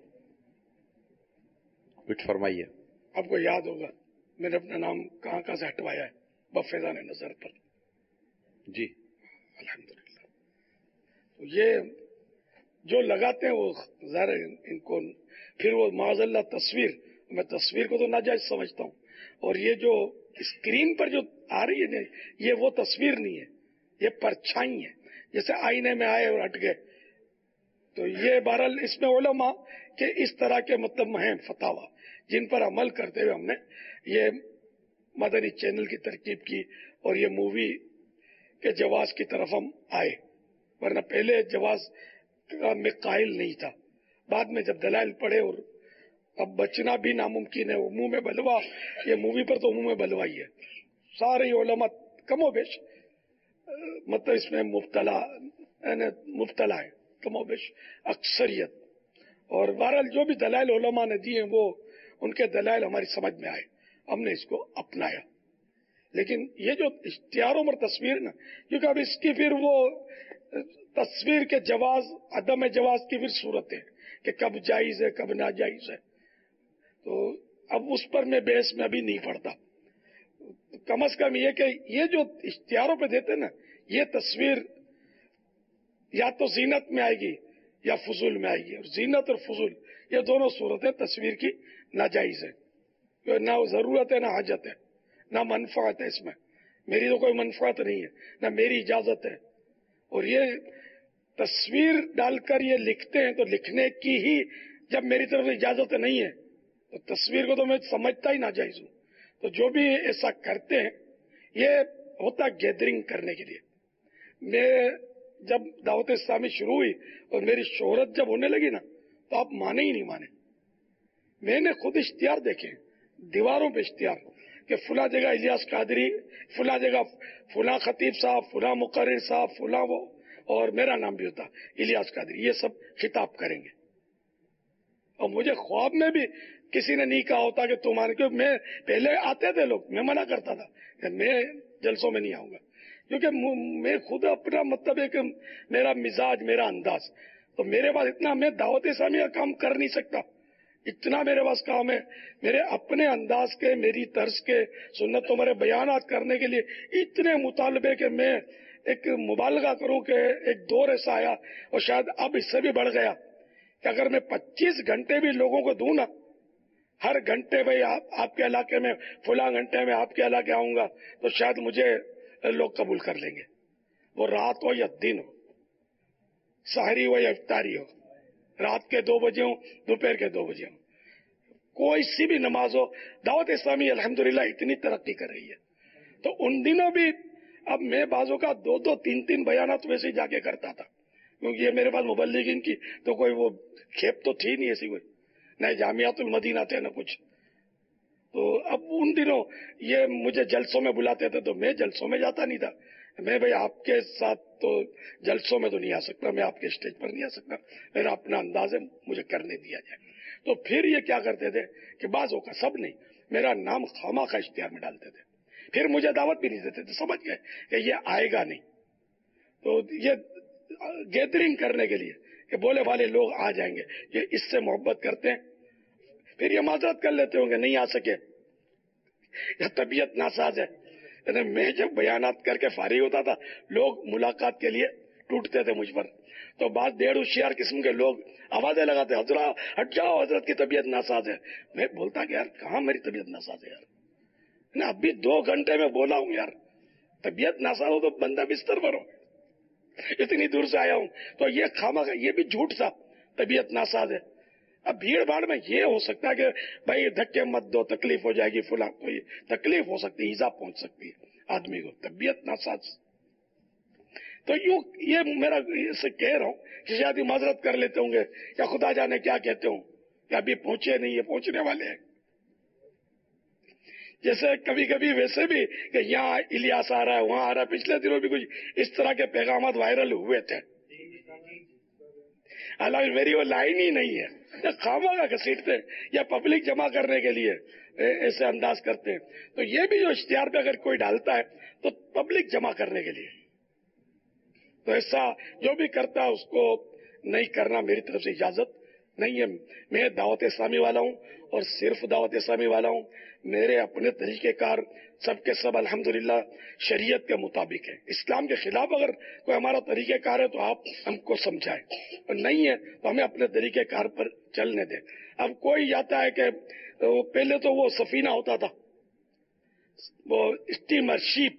کچھ فرمائیے۔ آپ کو یاد ہوگا میں نے اپنا نام کہاں سے ہٹوایا ہے، بفیضان نظر پر، جی الحمدللہ۔ تو یہ جو لگاتے ہیں وہ ظاہر ان کو پھر وہ معاذ اللہ تصویر، میں تصویر کو تو ناجائز سمجھتا ہوں، اور یہ جو اسکرین پر جو آ رہی ہے یہ وہ تصویر نہیں ہے، یہ پرچھائی ہے، جیسے آئینے میں آئے اور ہٹ گئے، تو یہ بہرحال اس میں علماء کہ اس طرح کے مطلب ہیں فتاوا جن پر عمل کرتے ہوئے ہم نے یہ مدنی چینل کی ترکیب کی اور یہ مووی کے جواز کی طرف ہم آئے، ورنہ پہلے جواز کا میں قائل نہیں تھا، بعد میں جب دلائل پڑھے اور اب بچنا بھی ناممکن ہے، منہ میں بلوا، یہ مووی پر تو منہ میں بلوا ہی ہے، سارے علماء کم و بیش مطلب اس میں مبتلا ہے، کم و بیش اکثریت، اور بہرحال جو بھی دلائل علماء نے دیے وہ ان کے دلائل ہماری سمجھ میں آئے، ہم نے اس کو اپنایا۔ لیکن یہ جو اشتہاروں پر تصویر نا، کیونکہ اب اس کی پھر وہ تصویر کے جواز عدم جواز کی پھر صورت ہے کہ کب جائز ہے کب ناجائز ہے، تو اب اس پر میں بحث میں ابھی نہیں پڑتا، کم از کم یہ کہ یہ جو اشتہاروں پہ دیتے نا، یہ تصویر یا تو زینت میں آئے گی یا فضول میں آئے گی، اور زینت اور فضول یہ دونوں صورتیں تصویر کی ناجائز ہے، نہ ضرورت ہے نہ حاجت ہے، نہ منفعت ہے، اس میں میری تو کوئی منفعت نہیں ہے، نہ میری اجازت ہے، اور یہ تصویر ڈال کر یہ لکھتے ہیں تو لکھنے کی ہی جب میری طرف اجازت نہیں ہے تو تصویر کو تو میں سمجھتا ہی ناجائز ہوں. تو جو بھی ایسا کرتے ہیں یہ ہوتا گیدرنگ کرنے کے لیے. میں جب دعوت اسلامی شروع ہوئی اور میری شہرت جب ہونے لگی نا تو آپ مانے ہی نہیں مانے. میں نے خود اشتہار دیکھے دیواروں پہ اشتہار کہ فلاں جگہ الیاس قادری، فلاں جگہ فلاں خطیب صاحب، فلاں مقرر صاحب، فلاں وہ، اور میرا نام بھی ہوتا الیاس قادری. یہ سب خطاب کریں گے. اور مجھے خواب میں بھی کسی نے نہیں کہا ہوتا کہ تم آنے، کیونکہ میں پہلے آتے تھے لوگ، میں منع کرتا تھا کہ میں جلسوں میں نہیں آؤں گا، کیونکہ میں خود اپنا مطلب ہے کہ میرا مزاج، میرا انداز، تو میرے پاس اتنا، میں دعوت اسلامی کا کام کر نہیں سکتا، اتنا میرے پاس کام ہے. میرے اپنے انداز کے، میری طرز کے سنت و میرے بیانات کرنے کے لیے اتنے مطالبے کہ میں ایک مبالغہ کروں کہ ایک دور ایسا آیا اور شاید اب اس سے بھی بڑھ گیا کہ اگر میں 25 گھنٹے بھی لوگوں کو دوں نا، ہر گھنٹے بھائی آپ کے علاقے میں فلاں گھنٹے میں آپ کے علاقے آؤں گا تو شاید مجھے لوگ قبول کر لیں گے. وہ رات ہو یا دن ہو، سحری ہو یا افطاری ہو، رات کے 2 بجے ہوں، دوپہر کے 2 بجے ہوں، کوئی سی بھی نماز ہو. دعوت اسلامی الحمدللہ اتنی ترقی کر رہی ہے. تو ان دنوں بھی اب میں بازوں کا 2-2 3-3 بیانات ویسے ہی جا کے کرتا تھا، کیونکہ یہ میرے پاس مبلغین کی تو کوئی وہ کھیپ تو تھی نہیں ایسی کوئی، نہ جامعات المدینہ تھے نہ کچھ. تو اب ان دنوں یہ مجھے جلسوں میں بلاتے تھے تو میں جلسوں میں جاتا نہیں تھا. میں بھائی آپ کے ساتھ تو جلسوں میں تو نہیں آ سکتا، میں آپ کے اسٹیج پر نہیں آ سکتا، میرا اپنا انداز ہے، مجھے کرنے دیا جائے. تو پھر یہ کیا کرتے تھے کہ بعضوں کا، سب نہیں، میرا نام خواہ اشتہار میں ڈالتے تھے، پھر مجھے دعوت بھی نہیں دیتے تھے. سمجھ گئے کہ یہ آئے گا نہیں، تو یہ گیدرنگ کرنے کے لیے کہ بولے والے لوگ آ جائیں گے، یہ اس سے محبت کرتے ہیں. پھر یہ معذرت کر لیتے ہوں گے نہیں آ سکے یا طبیعت ناساز ہے. میں جب بیانات کر کے فارغ ہوتا تھا لوگ ملاقات کے لیے ٹوٹتے تھے مجھ پر، تو بعض ڈیڑھ ہوشیار قسم کے لوگ آوازیں لگاتے، حضرت ہٹ جاؤ، حضرت کی طبیعت ناساز ہے. میں بولتا کہ یار کہاں میری طبیعت ناساز ہے یار، ابھی 2 گھنٹے میں بولا ہوں یار، طبیعت ناساز ہو تو بندہ بستر پر ہو، اتنی دور سے آیا ہوں. تو یہ خامخواہ، یہ بھی جھوٹ تھا، طبیعت ناساز ہے. اب بھیڑ بھاڑ میں یہ ہو سکتا ہے کہ بھائی دھکے مت دو، تکلیف ہو جائے گی، فلاں کوئی تکلیف ہو سکتی ہے، ایزا پہنچ سکتی ہے آدمی کو، طبیعت ناساز. تو یوں یہ میرا سے کہہ رہا ہوں کہ شاید معذرت کر لیتے ہوں گے یا خدا جانے کیا کہتے ہوں کہ ابھی پہنچے نہیں ہے، پہنچنے والے ہیں. جیسے کبھی کبھی ویسے بھی کہ یہاں الیاس آ رہا ہے، وہاں آ رہا ہے، پچھلے دنوں بھی کچھ اس طرح کے پیغامات وائرل ہوئے تھے، حالانکہ میری وہ لائن ہی نہیں ہے. خواہ گھسیٹتے یا پبلک جمع کرنے کے لیے ایسے انداز کرتے ہیں. تو یہ بھی جو اشتہار پہ اگر کوئی ڈالتا ہے تو پبلک جمع کرنے کے لیے، تو ایسا جو بھی کرتا ہے اس کو نہیں کرنا، میری طرف سے اجازت نہیں ہے. میں دعوت اسلامی والا ہوں اور صرف دعوت اسلامی والا ہوں. میرے اپنے طریقہ کار سب کے سب الحمدللہ شریعت کے مطابق ہے. اسلام کے خلاف اگر کوئی ہمارا طریقہ کار ہے تو آپ ہم کو سمجھائیں، اور نہیں ہے تو ہمیں اپنے طریقہ کار پر چلنے دیں. اب کوئی جاتا ہے کہ پہلے تو وہ سفینہ ہوتا تھا، وہ اسٹیمر،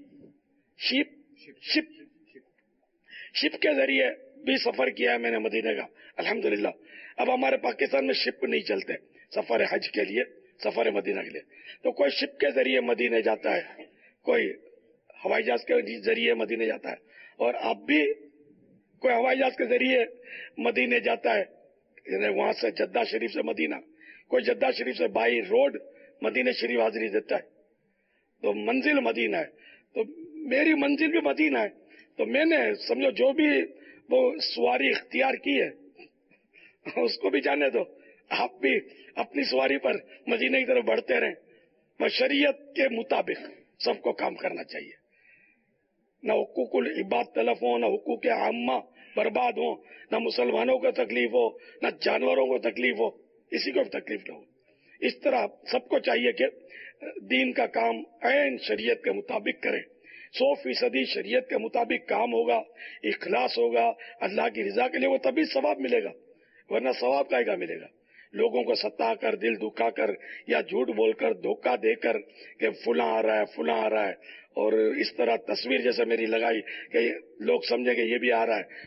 شپ کے ذریعے بھی سفر کیا ہے میں نے مدینے کا الحمدللہ. اب ہمارے پاکستان میں شپ نہیں چلتے سفر حج کے لیے، سفر مدینہ کے لیے. تو کوئی شپ کے ذریعے مدینے جاتا ہے، کوئی ہوائی جہاز کے ذریعے مدینے جاتا ہے، اور اب بھی کوئی ہوائی جہاز کے ذریعے مدینے جاتا ہے، یعنی وہاں سے جدہ شریف سے مدینہ، کوئی جدہ شریف سے بائی روڈ مدینہ شریف حاضری دیتا ہے. تو منزل مدینہ ہے، تو میری منزل بھی مدینہ ہے. تو میں نے سمجھو جو بھی وہ سواری اختیار کی ہے اس کو بھی جانے دو، آپ بھی اپنی سواری پر مدینے کی طرف بڑھتے رہیں. شریعت کے مطابق سب کو کام کرنا چاہیے، نہ حقوق العباد تلف ہو، نہ حقوق عامہ برباد ہو، نہ مسلمانوں کو تکلیف ہو، نہ جانوروں کو تکلیف ہو، کسی کو بھی تکلیف نہ ہو. اس طرح سب کو چاہیے کہ دین کا کام عین شریعت کے مطابق کریں. 100% شریعت کے مطابق کام ہوگا، اخلاص ہوگا اللہ کی رضا کے لیے، وہ تبھی ثواب ملے گا، ورنہ ثواب کا ملے گا. لوگوں کو ستا کر، دل دکھا کر، یا جھوٹ بول کر، دھوکہ دے کر کہ فلاں آ رہا ہے، فلاں آ رہا ہے، اور اس طرح تصویر جیسے میری لگائی کہ لوگ سمجھے کہ یہ بھی آ رہا ہے، اور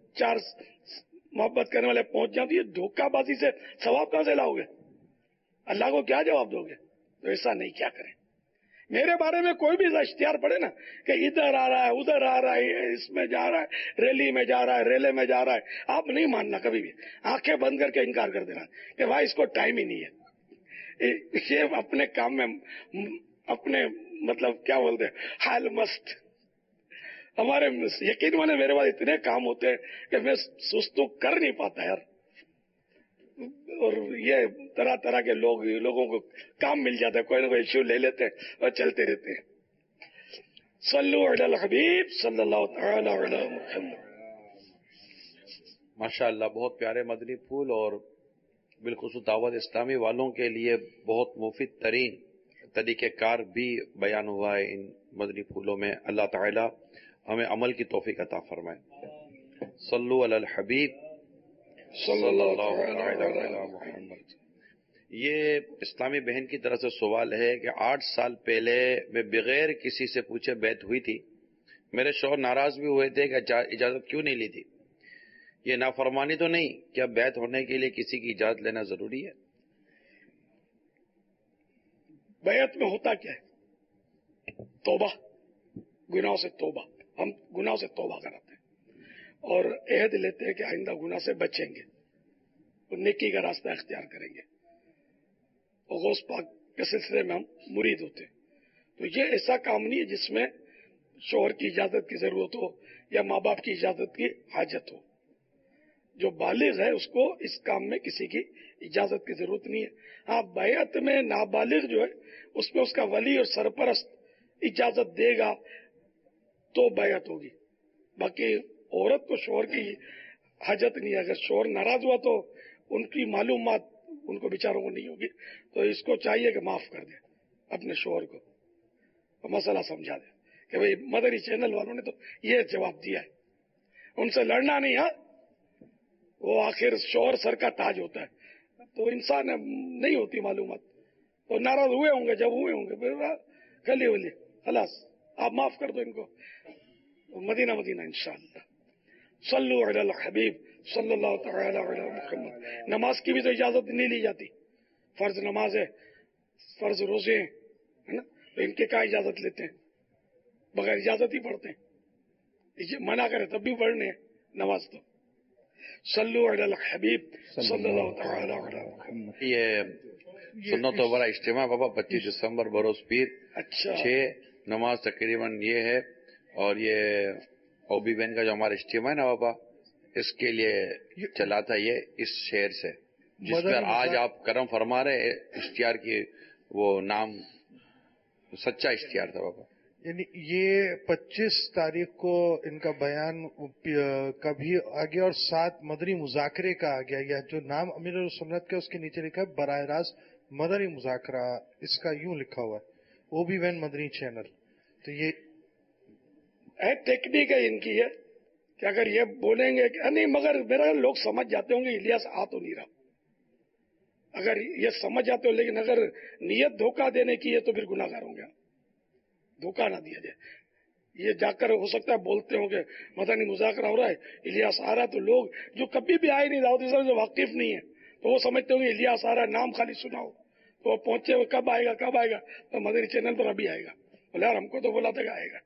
चार मोहब्बत करने वाले पहुंच जाओ तो ये धोखा बाजी से सवाब कहां से लाओगे? अल्लाह को क्या जवाब दोगे? तो ऐसा नहीं, क्या करें। मेरे बारे में कोई भी इश्तिहार पड़े ना कि इधर आ रहा है, उधर आ रहा है, इसमें जा रहा है, रैली में जा रहा है, रेले में जा रहा है, आप नहीं मानना कभी भी, आंखें बंद करके इनकार कर देना कि भाई इसको टाइम ही नहीं है। ये अपने काम में अपने मतलब क्या बोलते हैं, हाल मस्त। हमारे यकीन माने मेरे पास इतने काम होते हैं कि मैं सुस्तू कर नहीं पाता यार। और ये तरह तरह के लोगों को काम मिल जाता है, कोई ना कोई इश्यू ले लेते हैं और चलते रहते हैं। सल्लु अलल हबीब सल्लल्लाहु तआला अलैहि मुहम्मद। माशाअल्लाह, बहुत प्यारे मदनी फूल और बिल्खुसूस दावत इस्लामी वालों के लिए बहुत मुफीद तरीन तरीक़ेकार भी बयान हुआ है इन मदनी फूलों में। अल्लाह ताला हमें अमल की तौफीक अता फरमाए। सल्लु अलल हबीब सल्लल्लाहु अलैहि मुहम्मद। ये इस्लामी बहन की तरफ से सवाल है कि 8 साल पहले मैं बगैर किसी से पूछे बैत हुई थी। मेरे शौहर नाराज भी हुए थे कि इजाजत क्यों नहीं ली थी। ये नाफरमानी तो नहीं? क्या बैत होने के लिए किसी की इजाजत लेना जरूरी है? बैत में होता क्या है? तौबा, गुनाहों से तौबा। हम गुनाहों से तौबा कराते हैं और अहद लेते हैं कि आइंदा गुनाह से बचेंगे और नेकी का रास्ता इख्तियार करेंगे और गौस पाक के सिलसिले में हम मुरीद होते हैं। तो ये ऐसा काम नहीं है जिसमें शौहर की इजाजत की जरूरत हो या माँ बाप की इजाजत की हाजत हो। जो बालिग है उसको इस काम में किसी की इजाजत की जरूरत नहीं है। हाँ, बैत में नाबालिग जो है उसमें उसका वली और सरपरस्त इजाजत देगा तो बैत होगी। बाकी औरत को शौहर की हाजत नहीं है। अगर शौहर नाराज हुआ तो उनकी मालूमात उनको बेचारों को नहीं होगी, तो इसको चाहिए कि माफ कर दे अपने शौहर को और मसला समझा दे कि भाई मदरी चैनल वालों ने तो ये जवाब दिया है, उनसे लड़ना नहीं। हाँ, वो आखिर शौहर सर का ताज होता है, तो इंसान नहीं होती मालूमात, तो नाराज हुए होंगे, जब हुए होंगे गली वली खलास आप माफ कर दो इनको। मदीना मदीना इंशाअल्लाह। सल्लु अलल हबीब सल्लल्लाहु तआला अलैहि मुहम्मद। नमाज की भी तो इजाजत नहीं ली जाती, फर्ज नमाज है, फर्ज रोजे है ना, तो इनके क्या इजाजत लेते हैं? बगैर इजाजत ही पढ़ते हैं। मना करे तब भी पढ़ने नमाज। तो सल्लु अलल हबीब सल्लल्लाहु तआला अलैहि मुहम्मद। ये सुन्नत वाला इज्तिमा बाबा 25 दिसंबर बरोज पीर। अच्छा, 6 नमाज तकरीबन ये है। और ये ओबी बहन का जो हमारा इज्तिमा है ना बाबा, इसके लिए चला था ये इस शहर से, जिस पर आज आप करम फरमा रहे इश्तिहार की, वो नाम सच्चा इश्तिहार था बाबा। यानी ये 25 तारीख को इनका बयान कभी आ गया और 7 मदनी मुजाकरे का आ गया। या जो नाम अमीरुल सुन्नत का उसके नीचे लिखा है बराह रास्त मदनी मुजाकरा, इसका यूं लिखा हुआ है ओबी वैन मदनी चैनल। तो ये टेक्निक है इनकी है कि अगर ये बोलेंगे कि नहीं, मगर मेरा लोग समझ जाते होंगे इलियास आ तो नहीं रहा, अगर ये समझ जाते हो। लेकिन अगर नियत धोखा देने की है तो फिर गुनाहगार होंगे। धोखा ना दिया जाए। ये जाकर हो सकता है बोलते होंगे मदनी मुजाकरा हो रहा है, इलियास आ रहा है, तो लोग जो कभी भी आए नहीं, दाऊद से वाकिफ नहीं है, तो वो समझते होंगे इलियास आ रहा है, नाम खाली सुना हो, तो वो पहुंचे हुए कब आएगा कब आएगा, तो मदनी चैनल पर अभी आएगा। बोले यार हमको तो बोला था आएगा।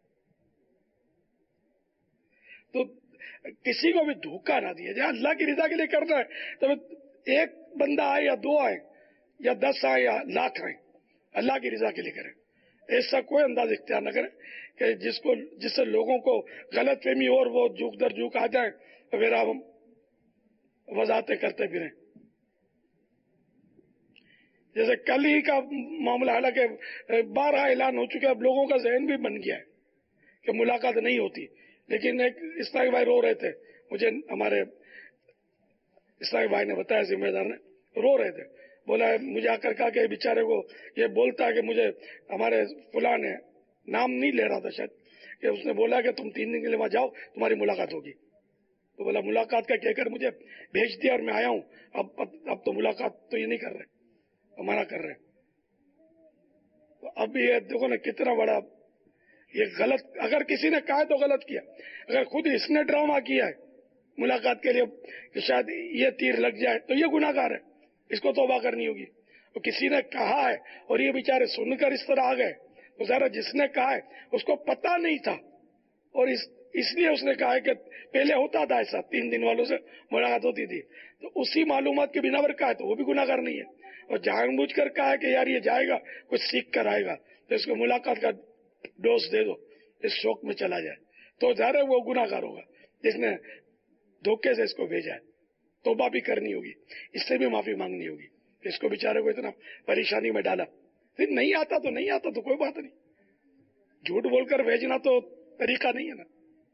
तो किसी को भी धोखा ना दिया जाए। अल्लाह की रिजा के लिए करना है तो एक बंदा आए या 2 आए या 10 आए या लाख आए, अल्लाह की रिजा के लिए करें। ऐसा कोई अंदाज इख्तियार न करें कि जिससे लोगों को गलत फहमी और वो झूक दर झूक आ जाए, तो फिर हम वजाहतें करते फिरें। जैसे कल ही का मामला, हालांकि 12 ऐलान हो चुके, अब लोगों का जहन भी बन गया है कि मुलाकात नहीं होती। लेकिन एक इस्लामी भाई रो रहे थे, मुझे हमारे इस्लामी भाई ने बताया, जिम्मेदार ने रो रहे थे, बोला मुझे आकर कहा कि बेचारे को ये बोलता है कि मुझे हमारे फुला ने, नाम नहीं ले रहा था शायद, कि उसने बोला कि तुम 3 दिन के लिए वहां जाओ तुम्हारी मुलाकात होगी। तो बोला मुलाकात का कहकर मुझे भेज दिया और मैं आया हूं, अब तो मुलाकात तो ये नहीं कर रहे, मना कर रहे। तो अब ये देखो ना कितना बड़ा ये गलत, अगर किसी ने कहा तो गलत किया, अगर खुद इसने ड्रामा किया है ملاقات کے لیے کہ شاید یہ تیر لگ جائے تو یہ گناہگار ہے، اس کو توبہ کرنی ہوگی. اور کسی نے کہا ہے اور یہ بیچارے سن کر اس طرح آ گئے، تو ذرا جس نے کہا ہے اس کو پتا نہیں تھا اور اس لیے اس نے کہا ہے کہ پہلے ہوتا تھا ایسا، 3 دن والوں سے ملاقات ہوتی تھی، تو اسی معلومات کے بنا پر کہا ہے تو وہ بھی گناہگار نہیں ہے. اور جان بوجھ کر کہا ہے کہ یار یہ جائے گا کچھ سیکھ کر آئے گا تو اس کو ملاقات کا ڈوز دے دو، اس شوق میں چلا جائے تو ظاہر ہے وہ گناہگار ہوگا جس نے دھوکے سے اس کو بھیجا ہے. توبہ بھی کرنی ہوگی، اس سے بھی معافی مانگنی ہوگی کہ اس کو بیچارے کو اتنا پریشانی میں ڈالا. پھر نہیں آتا تو نہیں آتا تو کوئی بات نہیں، جھوٹ بول کر بھیجنا تو طریقہ نہیں ہے نا.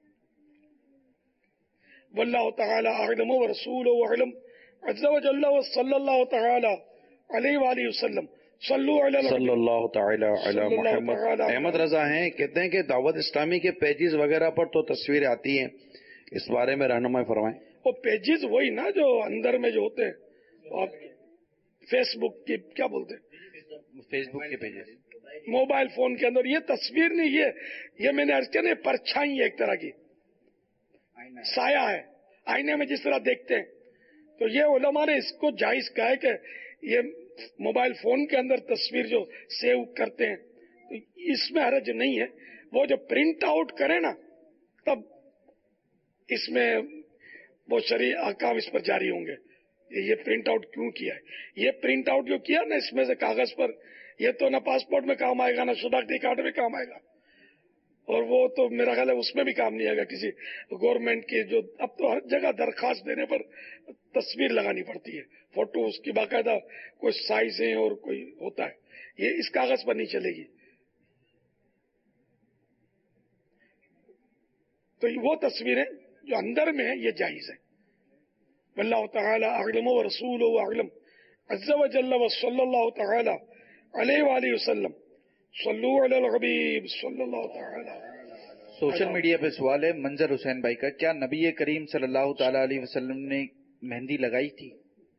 واللہ تعالی اعلم ورسولہ اعلم عز وجل وصلی اللہ تعالی علیہ وآلہ وسلم. صلی اللہ تعالی علی محمد. احمد رضا ہیں، کہتے ہیں کہ دعوت اسلامی کے پیجز وغیرہ پر تو تصویریں آتی ہیں، اس بارے میں رہنمائی فرمائیں. وہ پیجز وہی نا جو اندر میں جو ہوتے ہیں، فیس بک کی کیا بولتے ہیں، فیس بک کے پیجز، موبائل فون کے اندر. یہ تصویر نہیں، یہ میں نے عرض کیا نا، پرچھائی ہے ایک طرح کی، سایہ ہے آئینے میں جس طرح دیکھتے ہیں. تو یہ علماء نے اس کو جائز کہا ہے کہ یہ موبائل فون کے اندر تصویر جو سیو کرتے ہیں تو اس میں حرج نہیں ہے. وہ جو پرنٹ آؤٹ کرے نا تب اس میں وہ شرعی احکام اس پر جاری ہوں گے. یہ پرنٹ آؤٹ کیوں کیا ہے، یہ پرنٹ آؤٹ جو کیا نا اس میں سے کاغذ پر، یہ تو نہ پاسپورٹ میں کام آئے گا نہ شناختی کارڈ میں کام آئے گا، اور وہ تو میرا خیال ہے اس میں بھی کام نہیں آئے گا. کسی گورنمنٹ کی جو اب تو ہر جگہ درخواست دینے پر تصویر لگانی پڑتی ہے، فوٹو اس کی باقاعدہ کوئی سائز ہے اور کوئی ہوتا ہے، یہ اس کاغذ پر نہیں چلے گی. تو وہ تصویریں جو اندر میں ہیں یہ جائز ہے. واللہ تعالی اعلم ورسولہ اعلم عز وجل وصلی اللہ تعالی علیہ وآلہ وسلم. صلو علی الحبیب صلی اللہ تعالی. سوشل میڈیا پہ سوال ہے منظر حسین بھائی کا، کیا نبی کریم صلی اللہ تعالی علیہ وسلم نے مہندی لگائی تھی؟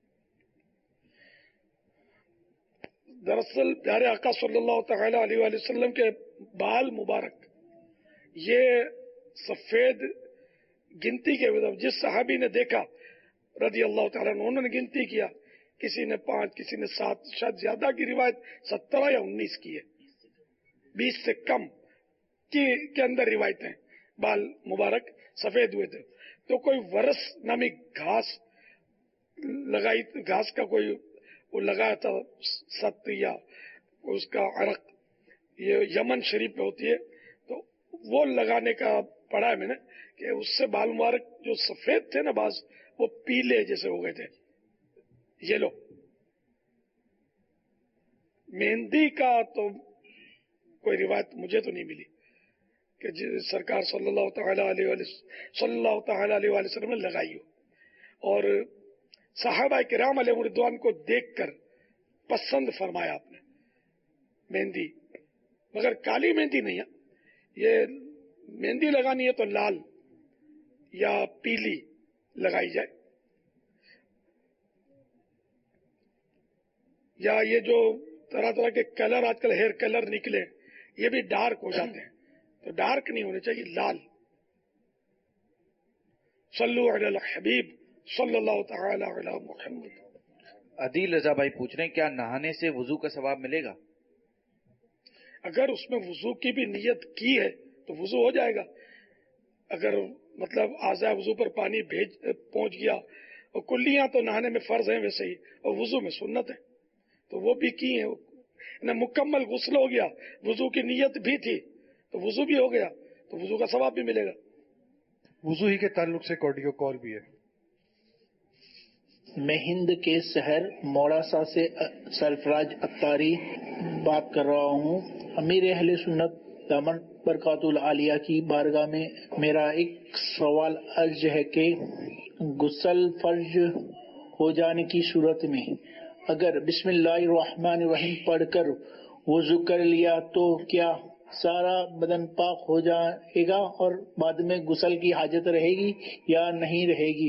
دراصل پیارے آقا صلی اللہ تعالی علیہ وآلہ وسلم کے بال مبارک یہ سفید گنتی کے مطلب جس صحابی نے دیکھا رضی اللہ تعالیٰ عنہ، انہوں نے گنتی کیا، کسی نے 5 کسی نے 7، شاید زیادہ کی روایت 17 یا 19 کی ہے، 20 سے کم کے اندر روایتیں بال مبارک سفید ہوئے تھے. تو کوئی ورس نامی گھاس لگائی، گھاس کا کوئی وہ لگایا تھا ست یا اس کا عرق، یہ یمن شریف میں ہوتی ہے، تو وہ لگانے کا پڑھا ہے میں نے کہ اس سے بال مبارک جو سفید تھے نا بعض وہ پیلے جیسے ہو گئے تھے، یلو. مہندی کا تو کوئی روایت مجھے تو نہیں ملی کہ سرکار صلی اللہ تعالی علیہ وآلہ وسلم نے لگائی ہو. اور صحابہ کرام علیہ رضوان کو دیکھ کر پسند فرمایا آپ نے مہندی، مگر کالی مہندی نہیں ہے. یہ مہندی لگانی ہے تو لال یا پیلی لگائی جائے، یا یہ جو طرح طرح کے کلر آج کل ہیئر کلر نکلے یہ بھی ڈارک ہو جاتے ہیں، تو ڈارک نہیں ہونے چاہیے، لال. صلو علی الحبیب صلی اللہ تعالی علی محمد. عدیل رضا بھائی پوچھ رہے ہیں کیا نہانے سے وضو کا ثواب ملے گا؟ اگر اس میں وضو کی بھی نیت کی ہے تو وضو ہو جائے گا. اگر مطلب اعضاء وضو پر پانی پہنچ گیا، اور کلیاں تو نہانے میں فرض ہیں ویسے ہی اور وضو میں سنت ہے تو وہ بھی کی ہیں، نہ مکمل غسل ہو گیا، وضو کی نیت بھی تھی تو وضو بھی ہو گیا تو وضو کا ثواب بھی ملے گا. وضو ہی کے تعلق سے ایک آڈیو کال بھی ہے. میں ہند کے شہر موڑاسا سے سرفراز اتاری بات کر رہا ہوں. امیر اہل سنت دامن برکات العالیہ کی بارگاہ میں میرا ایک سوال عرض ہے کہ غسل فرض ہو جانے کی صورت میں اگر بسم اللہ الرحمن الرحیم پڑھ کر وضو کر لیا تو کیا سارا بدن پاک ہو جائے گا اور بعد میں غسل کی حاجت رہے گی یا نہیں رہے گی؟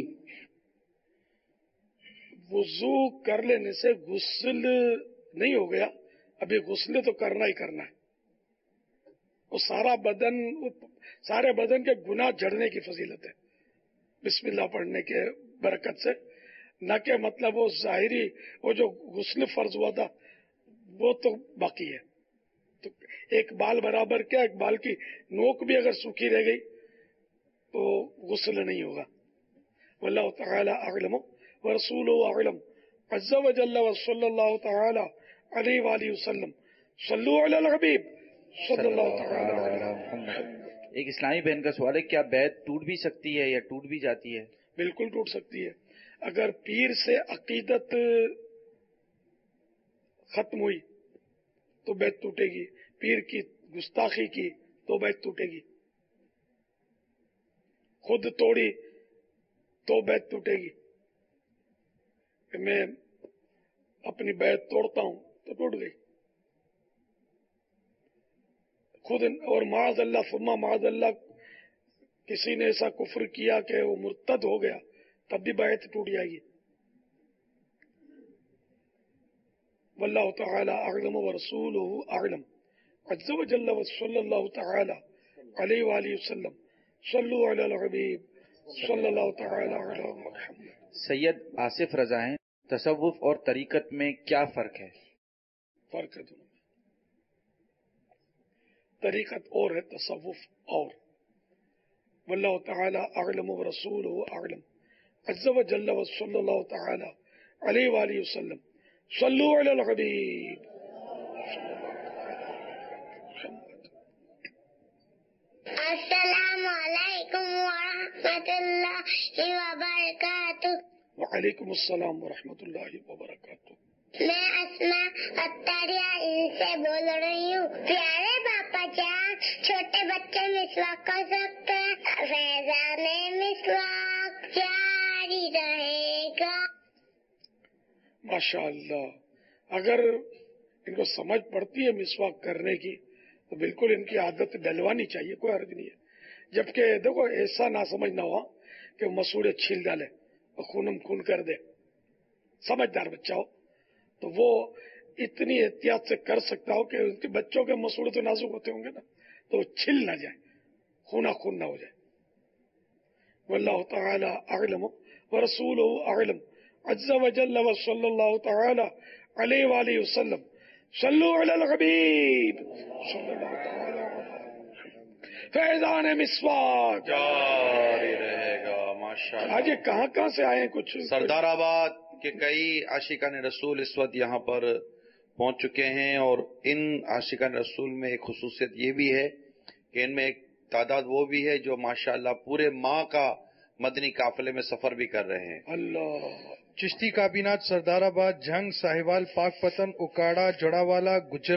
وضو کر لینے سے غسل نہیں ہو گیا، ابھی غسل تو کرنا ہی کرنا ہے. وہ سارے بدن کے گناہ جھڑنے کی فضیلت ہے. بسم اللہ پڑھنے کے برکت سے، نہ کہ مطلب وہ ظاہری وہ جو غسل فرض ہوا تھا وہ تو باقی ہے. تو ایک بال برابر کیا، ایک بال کی نوک بھی اگر سوکھی رہ گئی تو غسل نہیں ہوگا. واللہ تعالی اعلم ورسولہ اعلم عز وجل وصلی اللہ تعالی علیہ وآلہ وسلم. صلو علی الحبیب صلی اللہ تعالی علیہ وسلم. ایک اسلامی بہن کا سوال ہے، کیا بیعت ٹوٹ بھی سکتی ہے یا ٹوٹ بھی جاتی ہے؟ بالکل ٹوٹ سکتی ہے. اگر پیر سے عقیدت ختم ہوئی تو بیعت ٹوٹے گی، پیر کی گستاخی کی تو بیعت ٹوٹے گی، خود توڑی تو بیعت ٹوٹے گی. کہ میں اپنی بیعت توڑتا ہوں تو ٹوٹ گئی خود. اور معاذ اللہ ثم معاذ اللہ کسی نے ایسا کفر کیا کہ وہ مرتد ہو گیا تب بھی بیعت ٹوٹ جائے گی. واللہ تعالی اعلم ورسولہ اعلم عز وجل وصلی اللہ تعالی علیہ وآلہ وسلم. صلو علی الحبیب صلی اللہ تعالی علی محمد. سید آصف رضا ہیں، تصوف اور طریقت میں کیا فرق ہے؟ فرق ہے دونوں میں. طریقت اور ہے، تصوف اور. واللہ تعالی اعلم ورسولہ اعلم عز وجل وصلی اللہ تعالی علیہ وآلہ وسلم. صلو علی الحبیب. السلام علیکم ورحمۃ اللہ وبرکاتہ. وعلیکم السلام ورحمۃ اللہ وبرکاتہ. میں اسماء اتاریہ سے بول رہی ہوں. پیارے باپا جان، چھوٹے بچے مسواک کر سکتے ہیں؟ فیضان مسواک جاری رہے گا. ماشاء اللہ. اگر ان کو سمجھ پڑتی ہے مسواک کرنے کی تو بالکل ان کی عادت ڈلوانی چاہیے، کوئی حرج نہیں ہے. جبکہ دیکھو ایسا نہ سمجھنا ہوا کہ وہ مسوڑے چھیل ڈالے اور خونم خون کر دے. سمجھدار بچہ ہو تو وہ اتنی احتیاط سے کر سکتا ہو کہ ان کے بچوں کے مسوڑے تو نازک ہوتے ہوں گے نا، تو وہ چھل نہ جائے، خونا خون نہ ہو جائے. واللہ تعالی اعلم ورسولہ اعلم عز وجل وصلی اللہ تعالی علیہ وآلہ وسلم. صلو علی الحبیب صلی اللہ تعالی علیہ. فیضان مسواک جاری رہے گا. ماشاءاللہ. آج یہ کہاں کہاں سے آئے ہیں کچھ سردار آباد کے کئی عاشقان رسول اس وقت یہاں پر پہنچ چکے ہیں، اور ان عاشقان رسول میں ایک خصوصیت یہ بھی ہے کہ ان میں ایک تعداد وہ بھی ہے جو ماشاءاللہ پورے ماہ کا مدنی قافلے میں سفر بھی کر رہے ہیں. اللہ. چشتی کابینات سردار آباد، جھنگ، ساہیوال، پاک پتن، اکاڑا، جڑاوالا،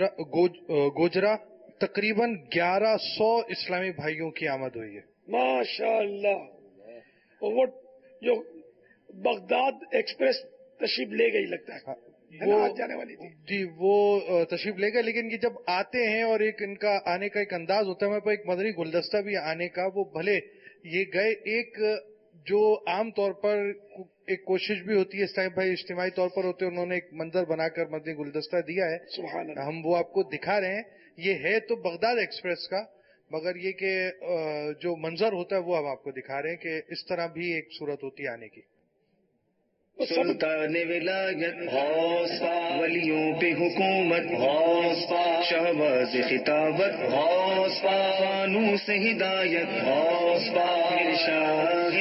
گوجرا تقریباً 1100 اسلامی بھائیوں کی آمد ہوئی ہے. ماشاء اللہ. وہ جو بغداد ایکسپریس تشریف لے گئی لگتا ہے وہ آج جانے والی تھی. جی وہ تشریف لے گئے، لیکن یہ جب آتے ہیں اور ایک ان کا آنے کا ایک انداز ہوتا ہے، ہمارے پاس ایک مدنی گلدستہ بھی آنے کا، وہ بھلے یہ گئے ایک جو عام طور پر ایک کوشش بھی ہوتی ہے، اس ٹائم بھائی اجتماعی طور پر ہوتے ہیں، انہوں نے ایک منظر بنا کر مدنی گلدستہ دیا ہے. سبحان اللہ. ہم وہ آپ کو دکھا رہے ہیں. یہ ہے تو بغداد ایکسپریس کا، مگر یہ کہ جو منظر ہوتا ہے وہ ہم آپ کو دکھا رہے ہیں کہ اس طرح بھی ایک صورت ہوتی ہے آنے کی. سلطان ولایت غوث ولیوں پہ حکومت غوث شہباز خطابت غوث فانوس ہدایت غوث شاہ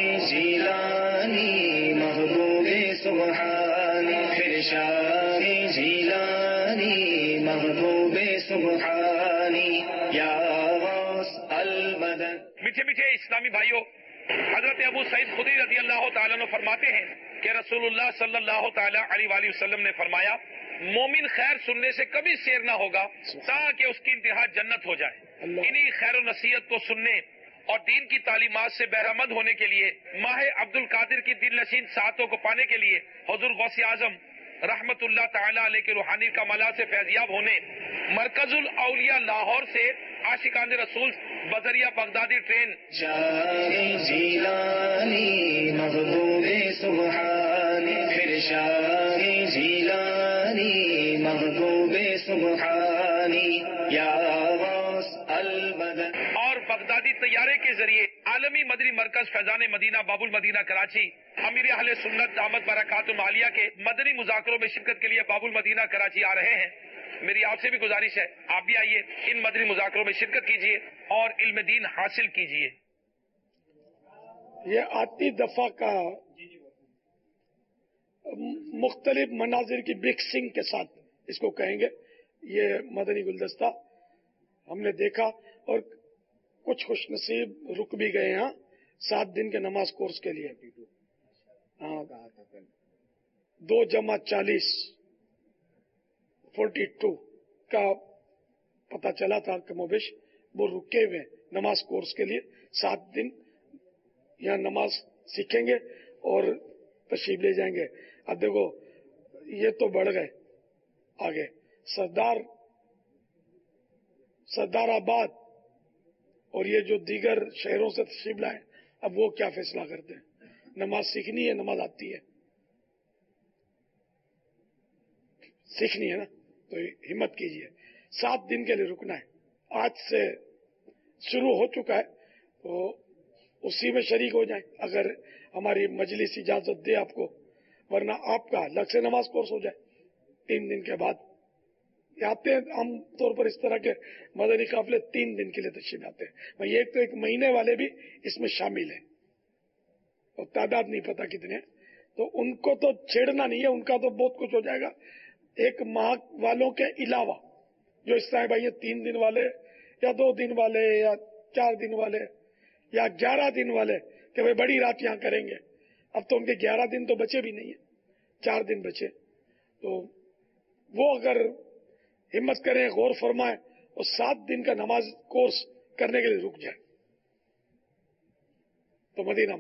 جیلانی محبوب سبحانی پھر شاہ جیلانی محبوب سبحانی یا غوث المدد. میٹھے میٹھے اسلامی بھائیوں، حضرت ابو سعید خدری رضی اللہ تعالیٰ عنہ فرماتے ہیں کہ رسول اللہ صلی اللہ تعالیٰ علیہ وآلہ وسلم نے فرمایا، مومن خیر سننے سے کبھی سیر نہ ہوگا تاکہ اس کی انتہا جنت ہو جائے. انہی خیر و نصیحت کو سننے اور دین کی تعلیمات سے بہرہمند ہونے کے لیے ماہ عبد القادر کی دل نشین ساعتوں کو پانے کے لیے حضور غوث اعظم رحمت اللہ تعالیٰ علیہ کے روحانی کمالہ سے فیضیاب ہونے مرکز الاولیاء لاہور سے عاشقان رسول بذریعہ بغدادی ٹرین شاہ جیلانی محبوب سبحانی پھر شاہ جیلانی محبوب سبحانی یا غوث المدد. اور بغدادی انفرادی طیارے کے ذریعے عالمی مدنی مرکز فیضان مدینہ باب المدینہ کراچی امیر اہل سنت دامت برکاتہم عالیہ کے مدنی مذاکروں میں شرکت کے لیے باب المدینہ کراچی آ رہے ہیں. میری آپ سے بھی گزارش ہے آپ بھی آئیے، ان مدنی مذاکروں میں شرکت کیجیے اور علم دین حاصل کیجیے. یہ آتی دفعہ کا مختلف مناظر کی مکسنگ کے ساتھ اس کو کہیں گے. یہ مدنی گلدستہ ہم نے دیکھا اور کچھ خوش نصیب رک بھی گئے ہیں 7 دن کے نماز کورس کے لیے. 2 جمع 40 42 کا پتہ چلا تھا کہ موبش وہ رکے ہوئے نماز کورس کے لیے 7 دن یہاں نماز سیکھیں گے اور تشریف لے جائیں گے. اب دیکھو یہ تو بڑھ گئے آگے سردار آباد اور یہ جو دیگر شہروں سے تشریف لائے اب وہ کیا فیصلہ کرتے ہیں. نماز سیکھنی ہے، نماز آتی ہے، سیکھنی ہے نا، تو ہمت کیجیے. 7 دن کے لیے رکنا ہے. آج سے شروع ہو چکا ہے تو اسی میں شریک ہو جائیں اگر ہماری مجلس اجازت دے آپ کو، ورنہ آپ کا الگ سے نماز کورس ہو جائے 3 دن کے بعد. آتے ہیں عام طور پر اس طرح کے مدنی قافلے 3 دن کے لیے تشریف آتے ہیں. یہ ایک تو 1 مہینے والے بھی اس میں شامل ہیں اور تعداد نہیں پتا کتنے، تو ان کو تو چھیڑنا نہیں ہے، ان کا تو بہت کچھ ہو جائے گا. 1 ماہ والوں کے علاوہ جو اس طرح بھائی 3 دن والے یا 2 دن والے یا 4 دن والے یا 11 دن والے کہ بھائی بڑی رات یہاں کریں گے. اب تو ان کے 11 دن تو بچے بھی نہیں ہیں، 4 دن بچے، تو وہ اگر ہمت کریں، غور فرمائیں اور 7 دن کا نماز کورس کرنے کے لیے رک جائے تو مدینہ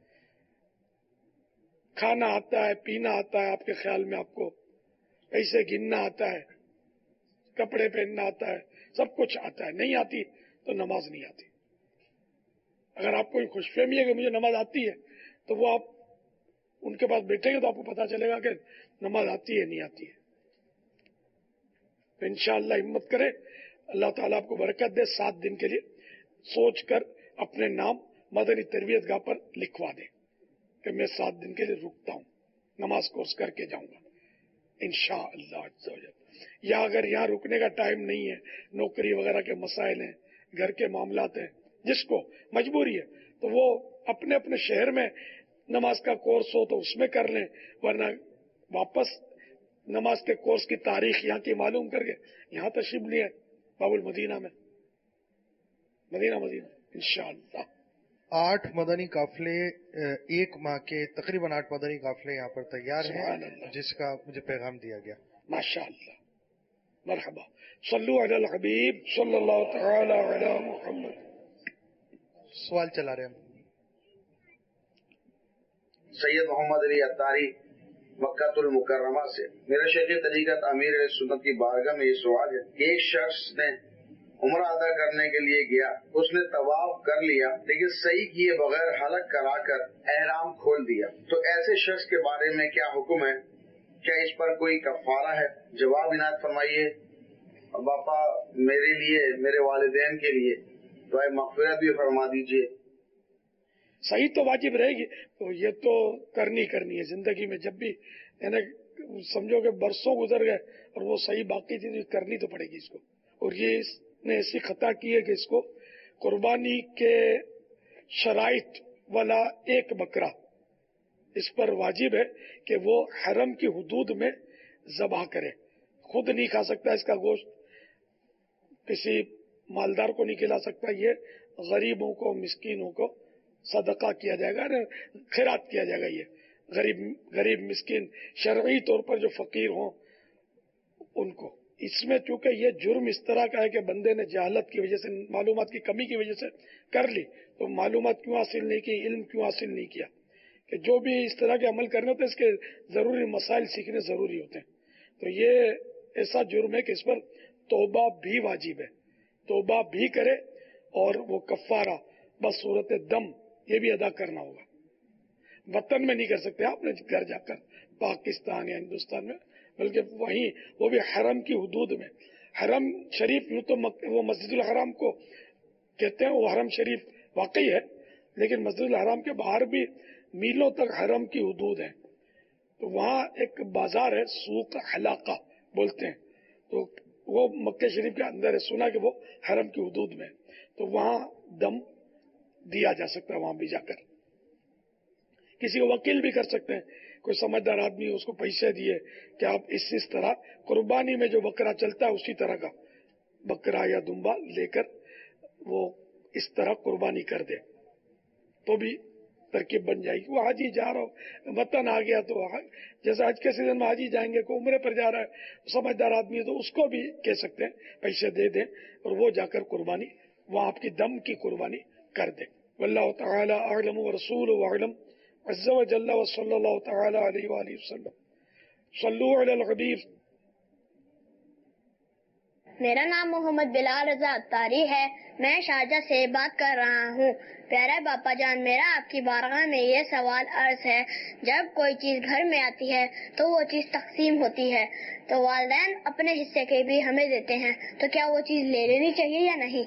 کھانا آتا ہے، پینا آتا ہے، آپ کے خیال میں آپ کو پیسے گننا آتا ہے، کپڑے پہننا آتا ہے، سب کچھ آتا ہے. نہیں آتی تو نماز نہیں آتی. اگر آپ کو خوش فہمی ہے کہ مجھے نماز آتی ہے تو وہ آپ ان کے پاس بیٹھیں گے تو آپ کو پتا چلے گا کہ نماز آتی ہے نہیں آتی ہے. تو انشاءاللہ ہمت کرے، اللہ تعالیٰ آپ کو برکت دے. 7 دن کے لیے سوچ کر اپنے نام مدنی تربیت گاہ پر لکھوا دیں کہ میں 7 دن کے لیے رکتا ہوں، نماز کورس کر کے جاؤں گا انشاءاللہ عز و جل. یا اگر یہاں رکنے کا ٹائم نہیں ہے، نوکری وغیرہ کے مسائل ہیں، گھر کے معاملات ہیں، جس کو مجبوری ہے تو وہ اپنے اپنے شہر میں نماز کا کورس ہو تو اس میں کر لیں، ورنہ واپس نماز کے کورس کی تاریخ یہاں کی معلوم کر کے یہاں تشریف لیے باب المدینہ میں مدینہ انشاءاللہ. 8 مدنی قافلے 1 ماہ کے تقریباً 8 مدنی قافلے یہاں پر تیار ہیں جس کا مجھے پیغام دیا گیا. ماشاءاللہ، مرحبا. صلو علی الحبیب صلی اللہ تعالی علی محمد. سوال چلا رہے ہیں. سید محمد علی اتاری مکہ المکرمہ سے. میرے شیخ طریقت امیر سنت کی بارگاہ میں یہ سوال ہے کہ ایک شخص نے عمرہ ادا کرنے کے لیے گیا، اس نے طواف کر لیا لیکن صحیح کیے بغیر حلق کرا کر احرام کھول دیا، تو ایسے شخص کے بارے میں کیا حکم ہے؟ کیا اس پر کوئی کفارہ ہے؟ جواب عنایت فرمائیے. باپا میرے لیے، میرے والدین کے لیے دعائے مغفرت بھی فرما دیجیے. صحیح تو واجب رہے گی، تو یہ تو کرنی ہے زندگی میں. جب بھی یعنی سمجھو کہ برسوں گزر گئے اور وہ صحیح باقی چیز کرنی تو پڑے گی اس کو. اور یہ اس نے ایسی خطا کی ہے کہ اس کو قربانی کے شرائط والا 1 بکرا اس پر واجب ہے کہ وہ حرم کی حدود میں ذبح کرے. خود نہیں کھا سکتا اس کا گوشت، کسی مالدار کو نہیں کھلا سکتا. یہ غریبوں کو، مسکینوں کو صدقہ کیا جائے گا، خیرات کیا جائے گا. یہ غریب مسکین شرعی طور پر جو فقیر ہوں ان کو. اس میں چونکہ یہ جرم اس طرح کا ہے کہ بندے نے جہالت کی وجہ سے، معلومات کی کمی کی وجہ سے کر لی، تو معلومات کیوں حاصل نہیں کی، علم کیوں حاصل نہیں کیا کہ جو بھی اس طرح کے عمل کرنے ہوتے ہیں اس کے ضروری مسائل سیکھنے ضروری ہوتے ہیں. تو یہ ایسا جرم ہے کہ اس پر توبہ بھی واجب ہے، توبہ بھی کرے اور وہ کفارہ بس صورت دم یہ بھی ادا کرنا ہوگا. وطن میں نہیں کر سکتے آپ نے گھر جا کر پاکستان یا ہندوستان میں، بلکہ وہیں وہ بھی حرم کی حدود میں. حرم شریف یوں تو وہ مسجد الحرام کو कहते हैं वो हरम शरीफ वाकई है, लेकिन मस्जिद हराम के बाहर भी मीलों तक हरम की हुदूद है। तो वहाँ एक बाजार है, सूक हलाका बोलते हैं, तो वो मक्के शरीफ के अंदर है, सुना कि वो हरम की हुदूद में, तो वहाँ दम दिया जा सकता है। वहाँ भी जाकर किसी को वकील भी कर सकते हैं, कोई समझदार आदमी उसको पैसे दिए कि आप इस तरह कुर्बानी में जो बकरा चलता है उसी तरह का बकरा या दुम्बा लेकर वो इस तरह कुर्बानी कर दे, तो भी तरकीब बन जाएगी। वो हाजी जा रहा हो, वतन आ गया, तो जैसे आज के सीजन में हाजी जाएंगे, कोई उम्रे पर जा रहा है, समझदार आदमी है, तो उसको भी कह सकते हैं पैसे दे दें और वो जाकर कुर्बानी वहाँ आपकी दम की कुर्बानी कर दे। वल्लाहु तआला अअलम व रसूलुहु अअलम अज़्ज़ा व जल्ला व सल्लल्लाहु तआला अलैहि व आलिहि वसल्लम। सल्लू अलल हबीब। मेरा नाम मोहम्मद बिलाल रजा अत्तारी है। मैं शारजा से बात कर रहा हूँ। प्यारे बापा जान, मेरा आपकी बारगाह में ये सवाल अर्ज है, जब कोई चीज घर में आती है तो वो चीज तकसीम होती है, तो वालिदैन अपने हिस्से के भी हमें देते हैं, तो क्या वो चीज ले लेनी चाहिए या नहीं?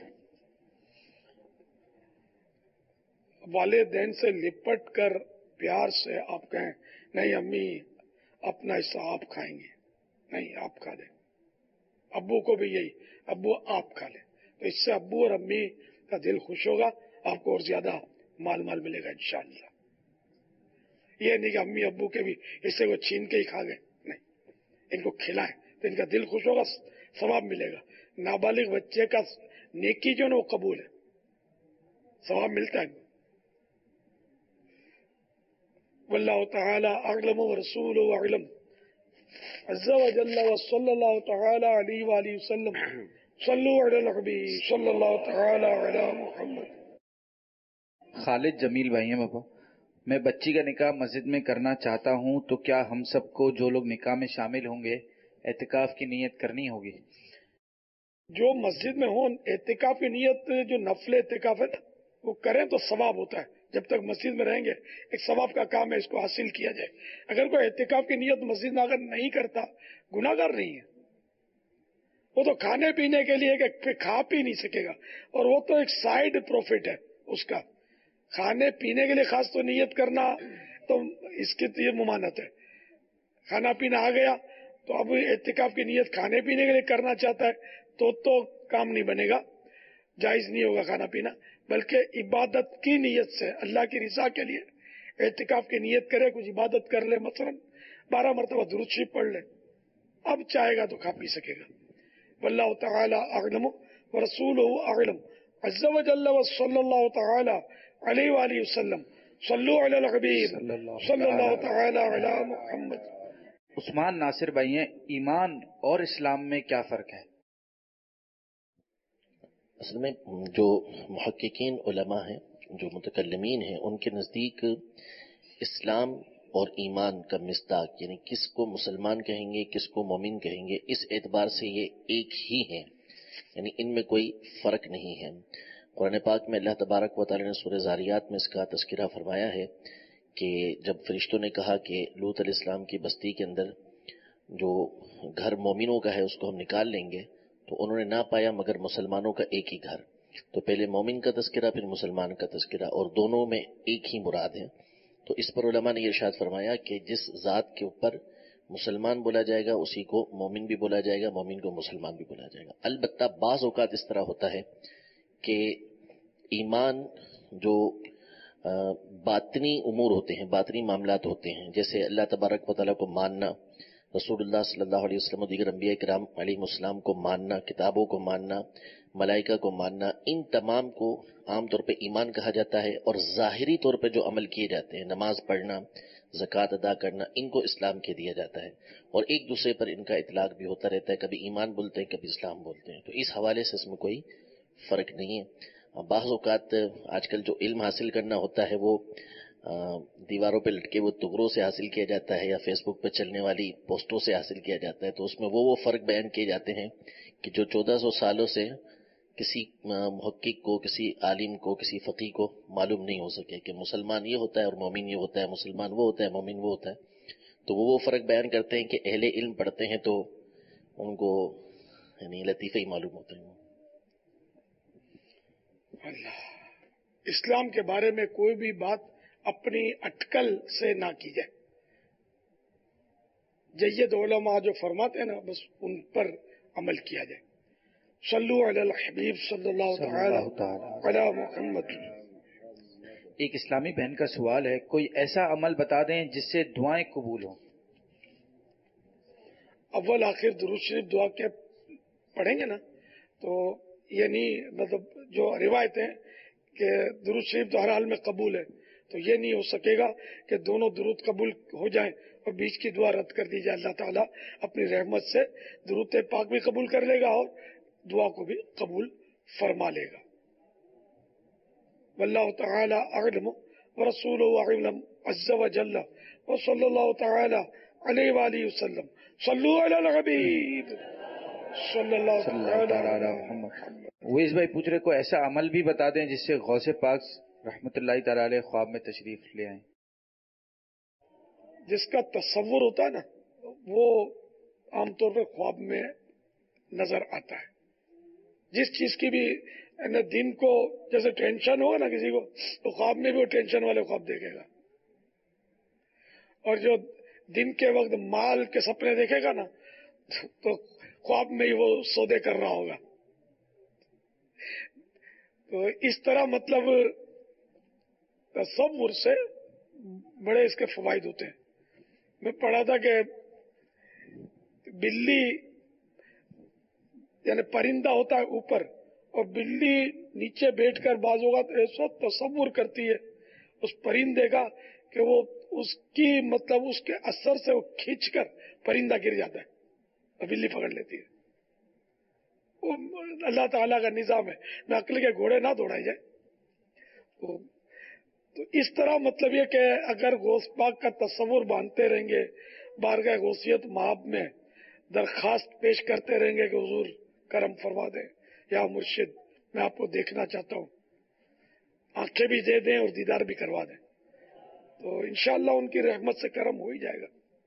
वालिदैन से लिपट कर प्यार से आप कहें, नहीं अम्मी अपना हिस्सा आप खाएंगे, नहीं आप खा लें। अब्बू को भी यही, अब्बू आप खा लें, तो इससे अब्बू और अम्मी का दिल खुश होगा, आपको और ज्यादा माल मिलेगा इंशाअल्लाह। ये नहीं कि अम्मी अब्बू के भी हिस्से को छीन के ही खा गए, नहीं, इनको खिलाएं तो इनका दिल खुश होगा, सवाब मिलेगा। नाबालिग बच्चे का नेकी जो ना वो कबूल है, सवाब मिलता है। वल्लाहु तआला अअलम व रसूलुहु अअलम अज़्ज़ा व जल्ला व सल्लल्लाहु तआला अलैहि व आलिहि वसल्लम। सल्लू अलल हबीब सल्लल्लाहु तआला अला मुहम्मद। खालिद जमील भाई हैं बाबा, मैं बच्ची का निकाह मस्जिद में करना चाहता हूँ, तो क्या हम सबको जो लोग निकाह में शामिल होंगे एतिकाफ की नियत करनी होगी? जो मस्जिद में हो एतिकाफ की नियत, जो नफल एतिकाफ है वो करें तो सवाब होता है। जब तक मस्जिद में रहेंगे एक सवाब का काम है, इसको हासिल किया जाए। अगर कोई एतिकाफ की नियत मस्जिद में अगर नहीं करता, गुनाहगार नहीं है, वो तो खाने पीने के लिए कि खा पी नहीं सकेगा, और वो तो एक साइड प्रॉफिट है उसका। खाने पीने के लिए खास तो नियत करना, तो इसकी तो ये मुमानत है। खाना पीना आ गया तो अब एतिकाफ की नियत खाने पीने के लिए करना चाहता है तो काम नहीं बनेगा, जायज नहीं होगा खाना पीना, बल्कि इबादत की नियत से अल्लाह की रिजा के लिए एतिकाफ की नियत करे, कुछ इबादत कर ले, मसलन 12 मरतबा दुरूद शरीफ पढ़ ले, अब चाहेगा तो खा पी सकेगा। वल्लाहु तआला अअलम व रसूलुहु अअलम अज़्ज़ा व जल्ला व सल्लल्लाहु तआला अलैहि व आलिहि वसल्लम। सल्लू अलल हबीब सल्लल्लाहु तआला अला मुहम्मद। उस्मान नासिर भाई हैं, ईमान और इस्लाम में क्या फर्क है? असल में जो मुहक्किकीन उलमा हैं, जो मुतकल्लिमीन हैं, उनके नज़दीक इस्लाम और ईमान का मिस्दाक, यानी किसको मुसलमान कहेंगे किसको मोमिन कहेंगे, इस एतबार से ये एक ही है, यानी इनमें कोई फ़र्क नहीं है। कुरान पाक में अल्लाह तबारक व तआला ने सूरह ज़ारियात में इसका तज़किरा फरमाया है कि जब फरिश्तों ने कहा कि लूत अलैहिस्सलाम की बस्ती के अंदर जो घर मोमिनों का है उसको हम निकाल लेंगे, तो उन्होंने ना पाया मगर मुसलमानों का एक ही घर। तो पहले मोमिन का तज़किरा फिर मुसलमान का तज़किरा, और दोनों में एक ही मुराद है। तो इस पर उलमा ने इरशाद फरमाया कि जिस ज़ात के ऊपर मुसलमान बोला जाएगा उसी को मोमिन भी बोला जाएगा, मोमिन को मुसलमान भी बोला जाएगा। अलबत्ता बाज़ औक़ात इस तरह होता है कि ईमान जो बातनी उमूर होते हैं, बातनी मामलात होते हैं, जैसे अल्लाह तबारक व तआला को मानना, रसूलुल्लाह सल्लल्लाहु अलैहि वसल्लम और दीगर अंबिया किराम अलैहिमुस्सलाम को मानना, किताबों को मानना, मलाइका को मानना, इन तमाम को आम तौर पे ईमान कहा जाता है। और ज़ाहिरी तौर पे जो अमल किए जाते हैं, नमाज पढ़ना, ज़कात अदा करना, इनको इस्लाम के दिया जाता है, और एक दूसरे पर इनका इतलाक भी होता रहता है, कभी ईमान बोलते हैं कभी इस्लाम बोलते हैं। तो इस हवाले से इसमें कोई फ़र्क नहीं है। बाज़ औक़ात आजकल जो इल्म हासिल करना होता है वो दीवारों पे लटके वो तुगरों से हासिल किया जाता है या फेसबुक पे चलने वाली पोस्टों से हासिल किया जाता है, तो उसमें वो फ़र्क बयान किए जाते हैं कि जो 1400 सालों से किसी मुहक्किक को, किसी आलिम को, किसी फ़क़ीह को मालूम नहीं हो सके कि मुसलमान ये होता है और मोमिन ये होता है, मुसलमान वो होता है, मोमिन वो होता है। तो वो फ़र्क बयान करते हैं कि अहले इल्म पढ़ते हैं तो उनको यानी लतीफ़े ही मालूम होते हैं। اللہ اسلام کے بارے میں کوئی بھی بات اپنی اٹکل سے نہ کی جائے. جید علماء جو فرماتے ہیں نا بس ان پر عمل کیا جائے. صلو علی الحبیب صلی اللہ تعالی علی محمد. ایک اسلامی بہن کا سوال ہے، کوئی ایسا عمل بتا دیں جس سے دعائیں قبول ہوں. اول آخر درود شریف دعا کے پڑھیں گے نا تو یعنی مطلب جو روایت ہے کہ درود شریف تو ہر حال میں قبول ہے، تو یہ نہیں ہو سکے گا کہ دونوں درود قبول ہو جائیں اور بیچ کی دعا رد کر دی جائے. اللہ تعالیٰ اپنی رحمت سے درود پاک بھی قبول کر لے گا اور دعا کو بھی قبول فرما لے گا. واللہ تعالی اعلم ورسولہ اعلم عز وجل وصلی اللہ تعالی علیہ وآلہ وسلم. صلو علی الحبیب صلی اللہ تعالی علی محمد. ویس بھائی پوچھ رہے کوئی ایسا عمل بھی بتا دیں جس سے غوث پاک رحمت اللہ تعالی علیہ خواب میں تشریف لے آئیں. جس کا تصور ہوتا ہے نا وہ عام طور پر خواب میں نظر آتا ہے. جس چیز کی بھی دن کو جیسے ٹینشن ہوگا نا کسی کو تو خواب میں بھی وہ ٹینشن والے خواب دیکھے گا، اور جو دن کے وقت مال کے سپنے دیکھے گا نا تو خواب میں ہی وہ سودے کر رہا ہوگا. تو اس طرح مطلب تصور سے بڑے اس کے فوائد ہوتے ہیں. میں پڑھا تھا کہ بلی یعنی پرندہ ہوتا ہے اوپر اور بلی نیچے بیٹھ کر بعض اوقات ایسا تصور کرتی ہے اس پرندے کا کہ وہ اس کی مطلب اس کے اثر سے وہ کھینچ کر پرندہ گر جاتا ہے اور بلی پکڑ لیتی ہے. وہ اللہ تعالیٰ کا نظام ہے، نہ عقل کے گھوڑے نہ دوڑائے جائے. تو اس طرح مطلب یہ کہ اگر غوث پاک کا تصور باندھتے رہیں گے، بارگاہ غوثیت مآب میں درخواست پیش کرتے رہیں گے کہ حضور کرم فرما دیں، یا مرشد میں آپ کو دیکھنا چاہتا ہوں، آنکھیں بھی دے دیں اور دیدار بھی کروا دیں، تو انشاءاللہ ان کی رحمت سے کرم ہو ہی جائے گا.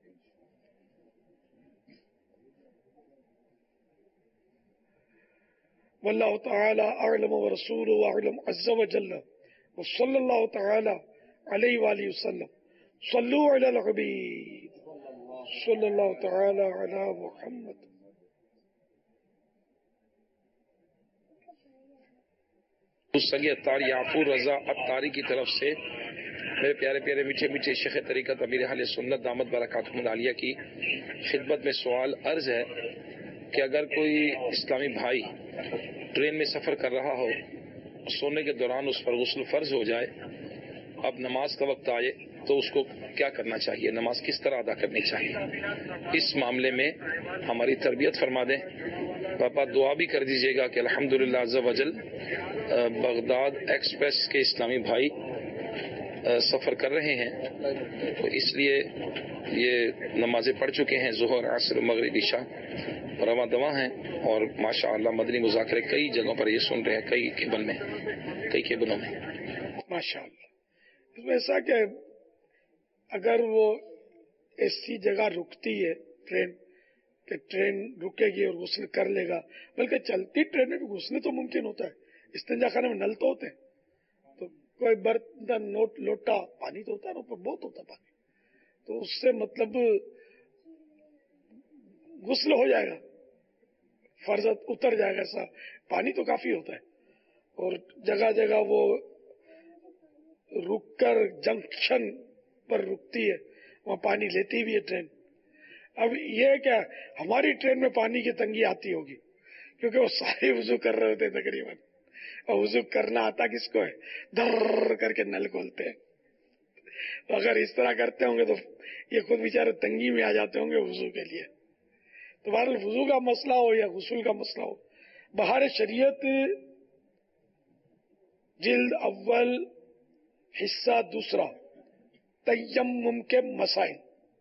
واللہ تعالی اعلم ورسولہ اعلم عز وجل وصلی اللہ تعالی علیہ وآلہ وسلم. صلو علی الحبیب صلی اللہ تعالی علی محمد. سید اتاری یعفور رضا اتاری کی طرف سے میرے پیارے پیارے میٹھے میٹھے شیخ طریقت امیر اہل سنت دامت برکاتہم العالیہ کی خدمت میں سوال عرض ہے کہ اگر کوئی اسلامی بھائی ٹرین میں سفر کر رہا ہو، سونے کے دوران اس پر غسل فرض ہو جائے، اب نماز کا وقت آئے تو اس کو کیا کرنا چاہیے، نماز کس طرح ادا کرنی چاہیے؟ اس معاملے میں ہماری تربیت فرما دیں. پاپا دعا بھی کر دیجیے گا کہ الحمدللہ عز وجل بغداد ایکسپریس کے اسلامی بھائی سفر کر رہے ہیں، تو اس لیے یہ نمازیں پڑھ چکے ہیں، ظہر عصر مغرب عشاء رواں دواں ہیں، اور ماشاءاللہ مدنی مذاکرے کئی جگہوں پر یہ سن رہے ہیں، کئی کیبلوں میں ماشاءاللہ. اس میں ایسا کہ اگر وہ ایسی جگہ رکتی ہے ٹرین کہ ٹرین رکے گی اور غسل کر لے گا، بلکہ چلتی ٹرین میں بھی غسل تو ممکن ہوتا ہے، استنجا خانے میں نل تو ہوتے ہیں، تو کوئی برتن لوٹا پانی تو ہوتا ہے، اوپر بہت ہوتا ہے پانی، تو اس سے مطلب غسل ہو جائے گا، فرض اتر جائے گا. ایسا پانی تو کافی ہوتا ہے، اور جگہ جگہ وہ رک کر جنکشن پر رکتی ہے، وہاں پانی لیتی بھی ہے ٹرین. اب یہ کیا ہماری ٹرین میں پانی کی تنگی آتی ہوگی کیونکہ وہ سارے وضو کر رہے ہوتے تقریباً، اور وضو کرنا آتا کس کو ہے؟ در کر کے نل کھولتے ہیں. تو اگر اس طرح کرتے ہوں گے تو یہ خود بیچارے تنگی میں آ جاتے ہوں گے وضو کے لیے. تو بہرحال وضو کا مسئلہ ہو یا غسل کا مسئلہ ہو، بہار شریعت جلد اول حصہ دوسرا تیمم کے مسائل.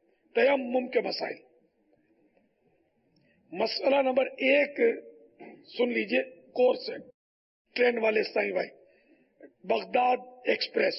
مسئلہ نمبر 1 سن لیجئے، کورس ہے ٹرین والے اسلامی بھائی، بغداد ایکسپریس،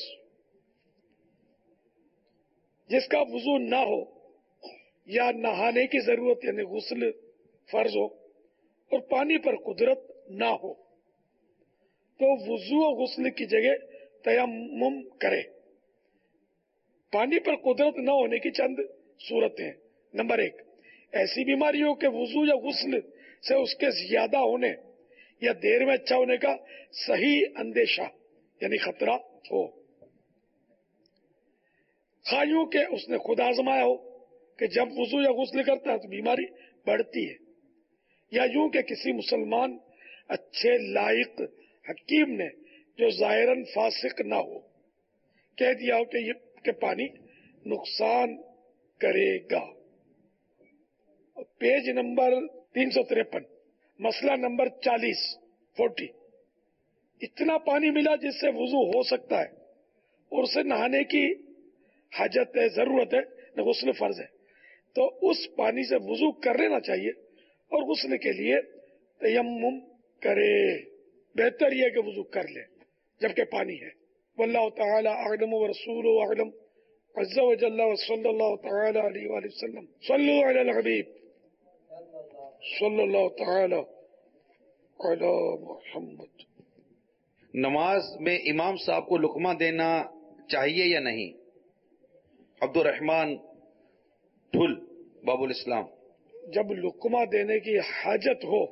جس کا وضو نہ ہو یا نہانے کی ضرورت یعنی غسل فرض ہو اور پانی پر قدرت نہ ہو، تو وضو و غسل کی جگہ تیمم کرے. پانی پر قدرت نہ ہونے کی چند صورتیں. نمبر 1، ایسی بیماری ہو کہ وضو یا غسل سے اس کے زیادہ ہونے یا دیر میں اچھا ہونے کا صحیح اندیشہ یعنی خطرہ ہو. خواہ یوں کہ اس نے خود آزمایا ہو کہ جب وضو یا غسل کرتا ہے تو بیماری بڑھتی ہے، یا یوں کہ کسی مسلمان اچھے لائق حکیم نے جو ظاہراً فاسق نہ ہو کہہ دیا ہو کہ پانی نقصان کرے گا. پیج نمبر 353، مسئلہ نمبر 40 اتنا پانی ملا جس سے وضو ہو سکتا ہے اور اسے نہانے کی حاجت ہے، ضرورت ہے، نہ غسل فرض ہے، تو اس پانی سے وضو کر لینا چاہیے اور غسل کے لیے تیمم کرے. بہتر یہ کہ وضو کر لے جبکہ پانی ہے. واللہ تعالی اعلم ورسولہ اعلم عز وجل وصلی اللہ تعالی علیہ وآلہ وسلم. صلو علی الحبیب صلی اللہ تعالی علی محمد. نماز میں امام صاحب کو لقمہ دینا چاہیے یا نہیں؟ عبد الرحمن ٹھل باب الاسلام. جب لقمہ دینے کی حاجت ہو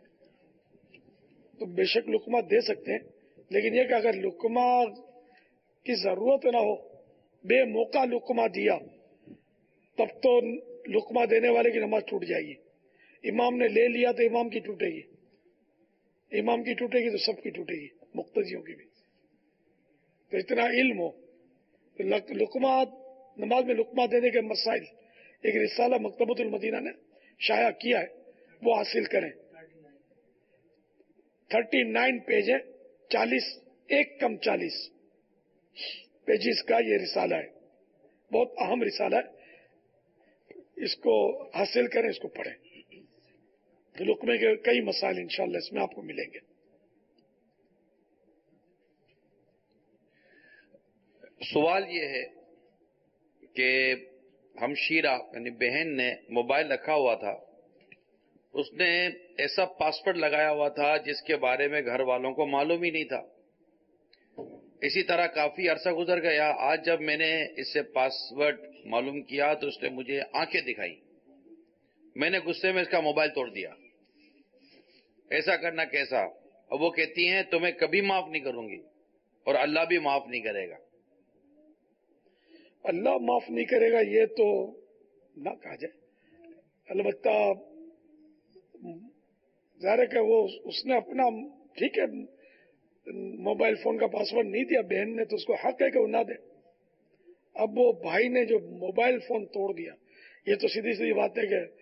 تو بے شک لقمہ دے سکتے ہیں، لیکن یہ کہ اگر لقمہ کی ضرورت نہ ہو، بے موقع لقمہ دیا، تب تو لقمہ دینے والے کی نماز ٹوٹ جائے گی. امام نے لے لیا تو امام کی ٹوٹے گی، امام کی ٹوٹے گی تو سب کی ٹوٹے گی، مقتدیوں کی بھی. تو اتنا علم ہو. لقمہ نماز میں لقمہ دینے کے مسائل ایک رسالہ مکتبۃ المدینہ نے شائع کیا ہے، وہ حاصل کریں. 39 پیج ہے، 40 پیجز کا یہ رسالہ ہے، بہت اہم رسالہ ہے. اس کو حاصل کریں، اس کو پڑھیں. لقمے کے کئی مسائل انشاءاللہ اس میں آپ کو ملیں گے. سوال یہ ہے کہ ہمشیرہ یعنی بہن نے موبائل رکھا ہوا تھا، اس نے ایسا پاسورڈ لگایا ہوا تھا جس کے بارے میں گھر والوں کو معلوم ہی نہیں تھا. اسی طرح کافی عرصہ گزر گیا. آج جب میں نے اس سے پاسورڈ معلوم کیا تو اس نے مجھے آنکھیں دکھائی. میں نے غصے میں اس کا موبائل توڑ دیا. ایسا کرنا کیسا؟ اور وہ کہتی ہیں تمہیں کبھی معاف نہیں کروں گی اور اللہ بھی معاف نہیں کرے گا. اللہ معاف نہیں کرے گا یہ تو نہ کہا جائے. البتہ ظاہر ہے کہ وہ اس نے اپنا ٹھیک ہے موبائل فون کا پاسورڈ نہیں دیا بہن نے، تو اس کو حق ہے کہ وہ نہ دے. اب وہ بھائی نے جو موبائل فون توڑ دیا، یہ تو سیدھی سی بات ہے کہ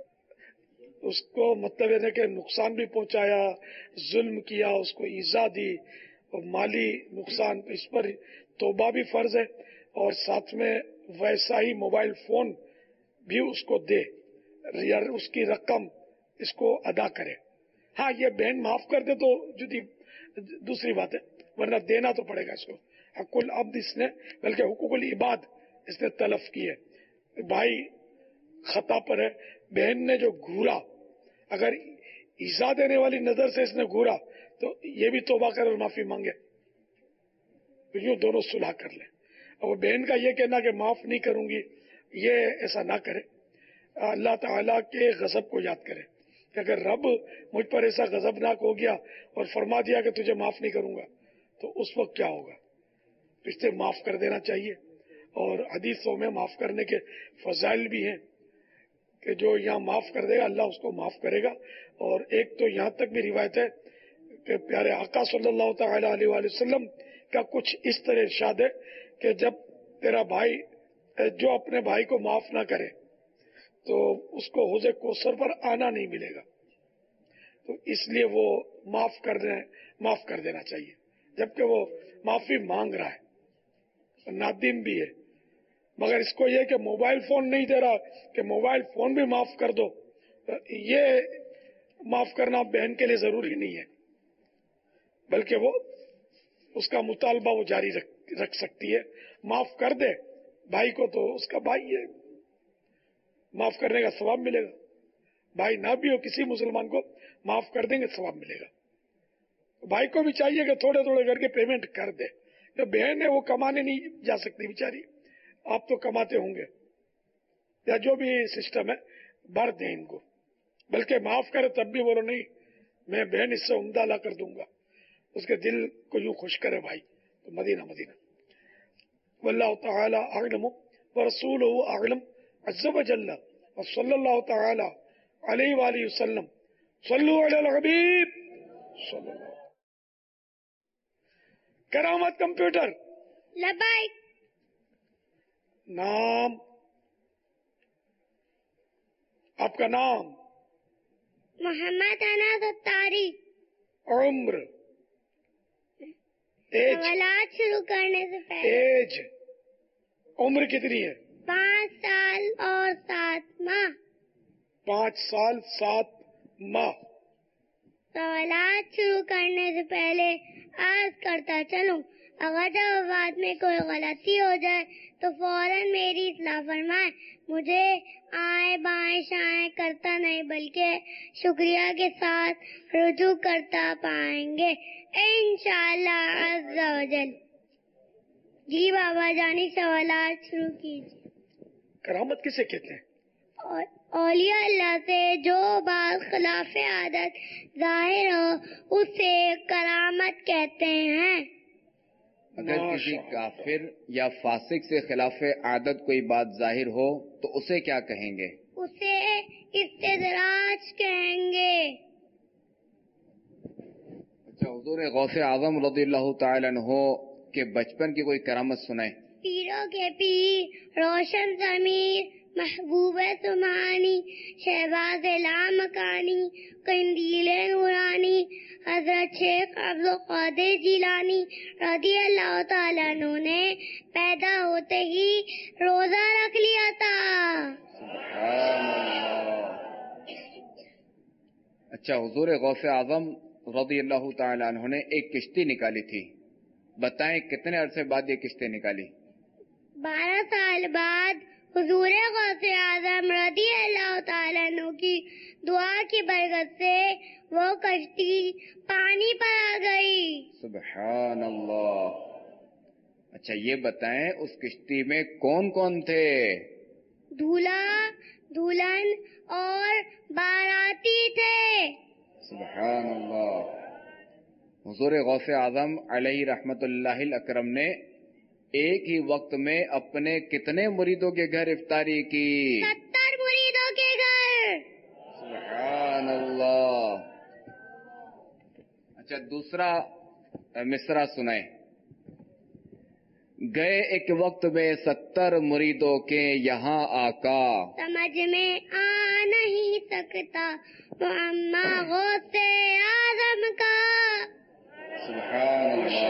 اس کو مطلب ہے کہ نقصان بھی پہنچایا، ظلم کیا، اس کو ایذا دی اور مالی نقصان. اس پر توبہ بھی فرض ہے اور ساتھ میں ویسا ہی موبائل فون بھی اس کو دے، اس کی رقم اس کو ادا کرے. ہاں یہ بہن معاف کر دے تو جدی دوسری بات ہے، ورنہ دینا تو پڑے گا اس کو. حق العبد اس نے بلکہ حقوق العباد اس نے تلف کی ہے. بھائی خطا پر ہے، بہن نے جو گھورا، اگر ایذا دینے والی نظر سے اس نے گھورا تو یہ بھی توبہ کر اور معافی مانگے، تو یوں دونوں صلح کر لیں. اور بہن کا یہ کہنا کہ معاف نہیں کروں گی، یہ ایسا نہ کرے. اللہ تعالیٰ کے غضب کو یاد کرے کہ اگر رب مجھ پر ایسا غضبناک ہو گیا اور فرما دیا کہ تجھے معاف نہیں کروں گا تو اس وقت کیا ہوگا. اس سے معاف کر دینا چاہیے. اور حدیثوں میں معاف کرنے کے فضائل بھی ہیں کہ جو یہاں معاف کر دے گا اللہ اس کو معاف کرے گا. اور ایک تو یہاں تک بھی روایت ہے کہ پیارے آقا صلی اللہ تعالی علیہ وآلہ وسلم کا کچھ اس طرح ارشاد ہے کہ جب تیرا بھائی جو اپنے بھائی کو معاف نہ کرے تو اس کو حوض کوثر پر آنا نہیں ملے گا. تو اس لیے وہ معاف کر دینا چاہیے، جبکہ وہ معافی مانگ رہا ہے، نادم بھی ہے. مگر اس کو یہ کہ موبائل فون نہیں دے رہا کہ موبائل فون بھی معاف کر دو، یہ معاف کرنا بہن کے لیے ضروری نہیں ہے، بلکہ وہ اس کا مطالبہ وہ جاری رکھ سکتی ہے. معاف کر دے بھائی کو تو اس کا بھائی ہے، معاف کرنے کا ثواب ملے گا. بھائی نہ بھی ہو کسی مسلمان کو معاف کر دیں گے ثواب ملے گا. भाई को भी चाहिए कि थोड़े थोड़े करके पेमेंट कर दे। जो बहन है वो कमाने नहीं जा सकती बेचारी, आप तो कमाते होंगे, या जो भी सिस्टम है भर दें इनको, बल्कि माफ करे तब भी बोलो नहीं मैं बहन इससे उम्दा ला कर दूंगा, उसके दिल को यूं खुश करे भाई। तो मदीना मदीना। वल्लाहु तआला अअलम व रसूलुहु अअलम अज़्ज़ व जल्ल व सल्लल्लाहु तआला अलैहि व आलिहि वसल्लम। सल्लु अलल हबीब सल्लल्लाहु। करामत कंप्यूटर। लबाइक। नाम, आपका नाम? मोहम्मद अनास अत्तारी। उम्र? एज? सवालात शुरू करने से पहले एज, उम्र कितनी है? 5 साल और 7 माह। 5 साल 7 माह। सवालात शुरू करने से पहले अर्ज करता चलूं, अगर जब बात में कोई गलती हो जाए तो फौरन मेरी इस्लाह फरमाए। मुझे आए बाएं शाएं करता नहीं बल्कि शुक्रिया के साथ रुजू करता पाएंगे इंशाअल्लाह अज़्ज़ा वजल। जी बाबा जानी सवालात शुरू कीजिए। करामत किसे कहते हैं? और औलिया अल्लाह से जो बात खिलाफ आदत जाहिर हो उसे करामत कहते हैं। अगर किसी काफिर या फासिक से खिलाफ आदत कोई बात जाहिर हो तो उसे क्या कहेंगे? उसे इस्तिदराज कहेंगे। अच्छा, हुजूर गौसे आजम रज़ियल्लाहु ताला अन्हु के बचपन की कोई करामत सुनाए। पीरों के पीर, रोशन ज़मीर, महबूब सुमानी, शहबाज लामकानी, कंदील नूरानी, हजरत शेख अब्दुल कादिर जिलानी रज़ी अल्लाह ताला अन्हु ने पैदा होते ही रोजा रख लिया था। अच्छा, हुजूर गौसे आजम रज़ियल्लाहु ताला अन्हु ने एक किश्ती निकाली थी, बताएं कितने अरसे बाद ये किश्ती निकाली? 12 साल बाद हुजूर गौसे आजम रज़ी अल्लाह ताला अन्हु की दुआ की बरकत से वो कश्ती पानी पर आ गई। सुभान अल्लाह। अच्छा, ये बताएं उस किश्ती में कौन कौन थे? दूल्हा, दुल्हन और बाराती थे। सुभान अल्लाह। हुजूर गौसे आजम अलैहि रहमतुल्लाहिल अकरम ने एक ही वक्त में अपने कितने मुरीदों के घर इफ्तारी की? 70 मुरीदों के घर। सुभान अल्लाह। अच्छा, दूसरा मिसरा सुनाए। गए एक वक्त में 70 मुरीदों के यहाँ आका, समझ में आ नहीं सकता मुअम्मा गौसे आजम का। सुभान अल्लाह।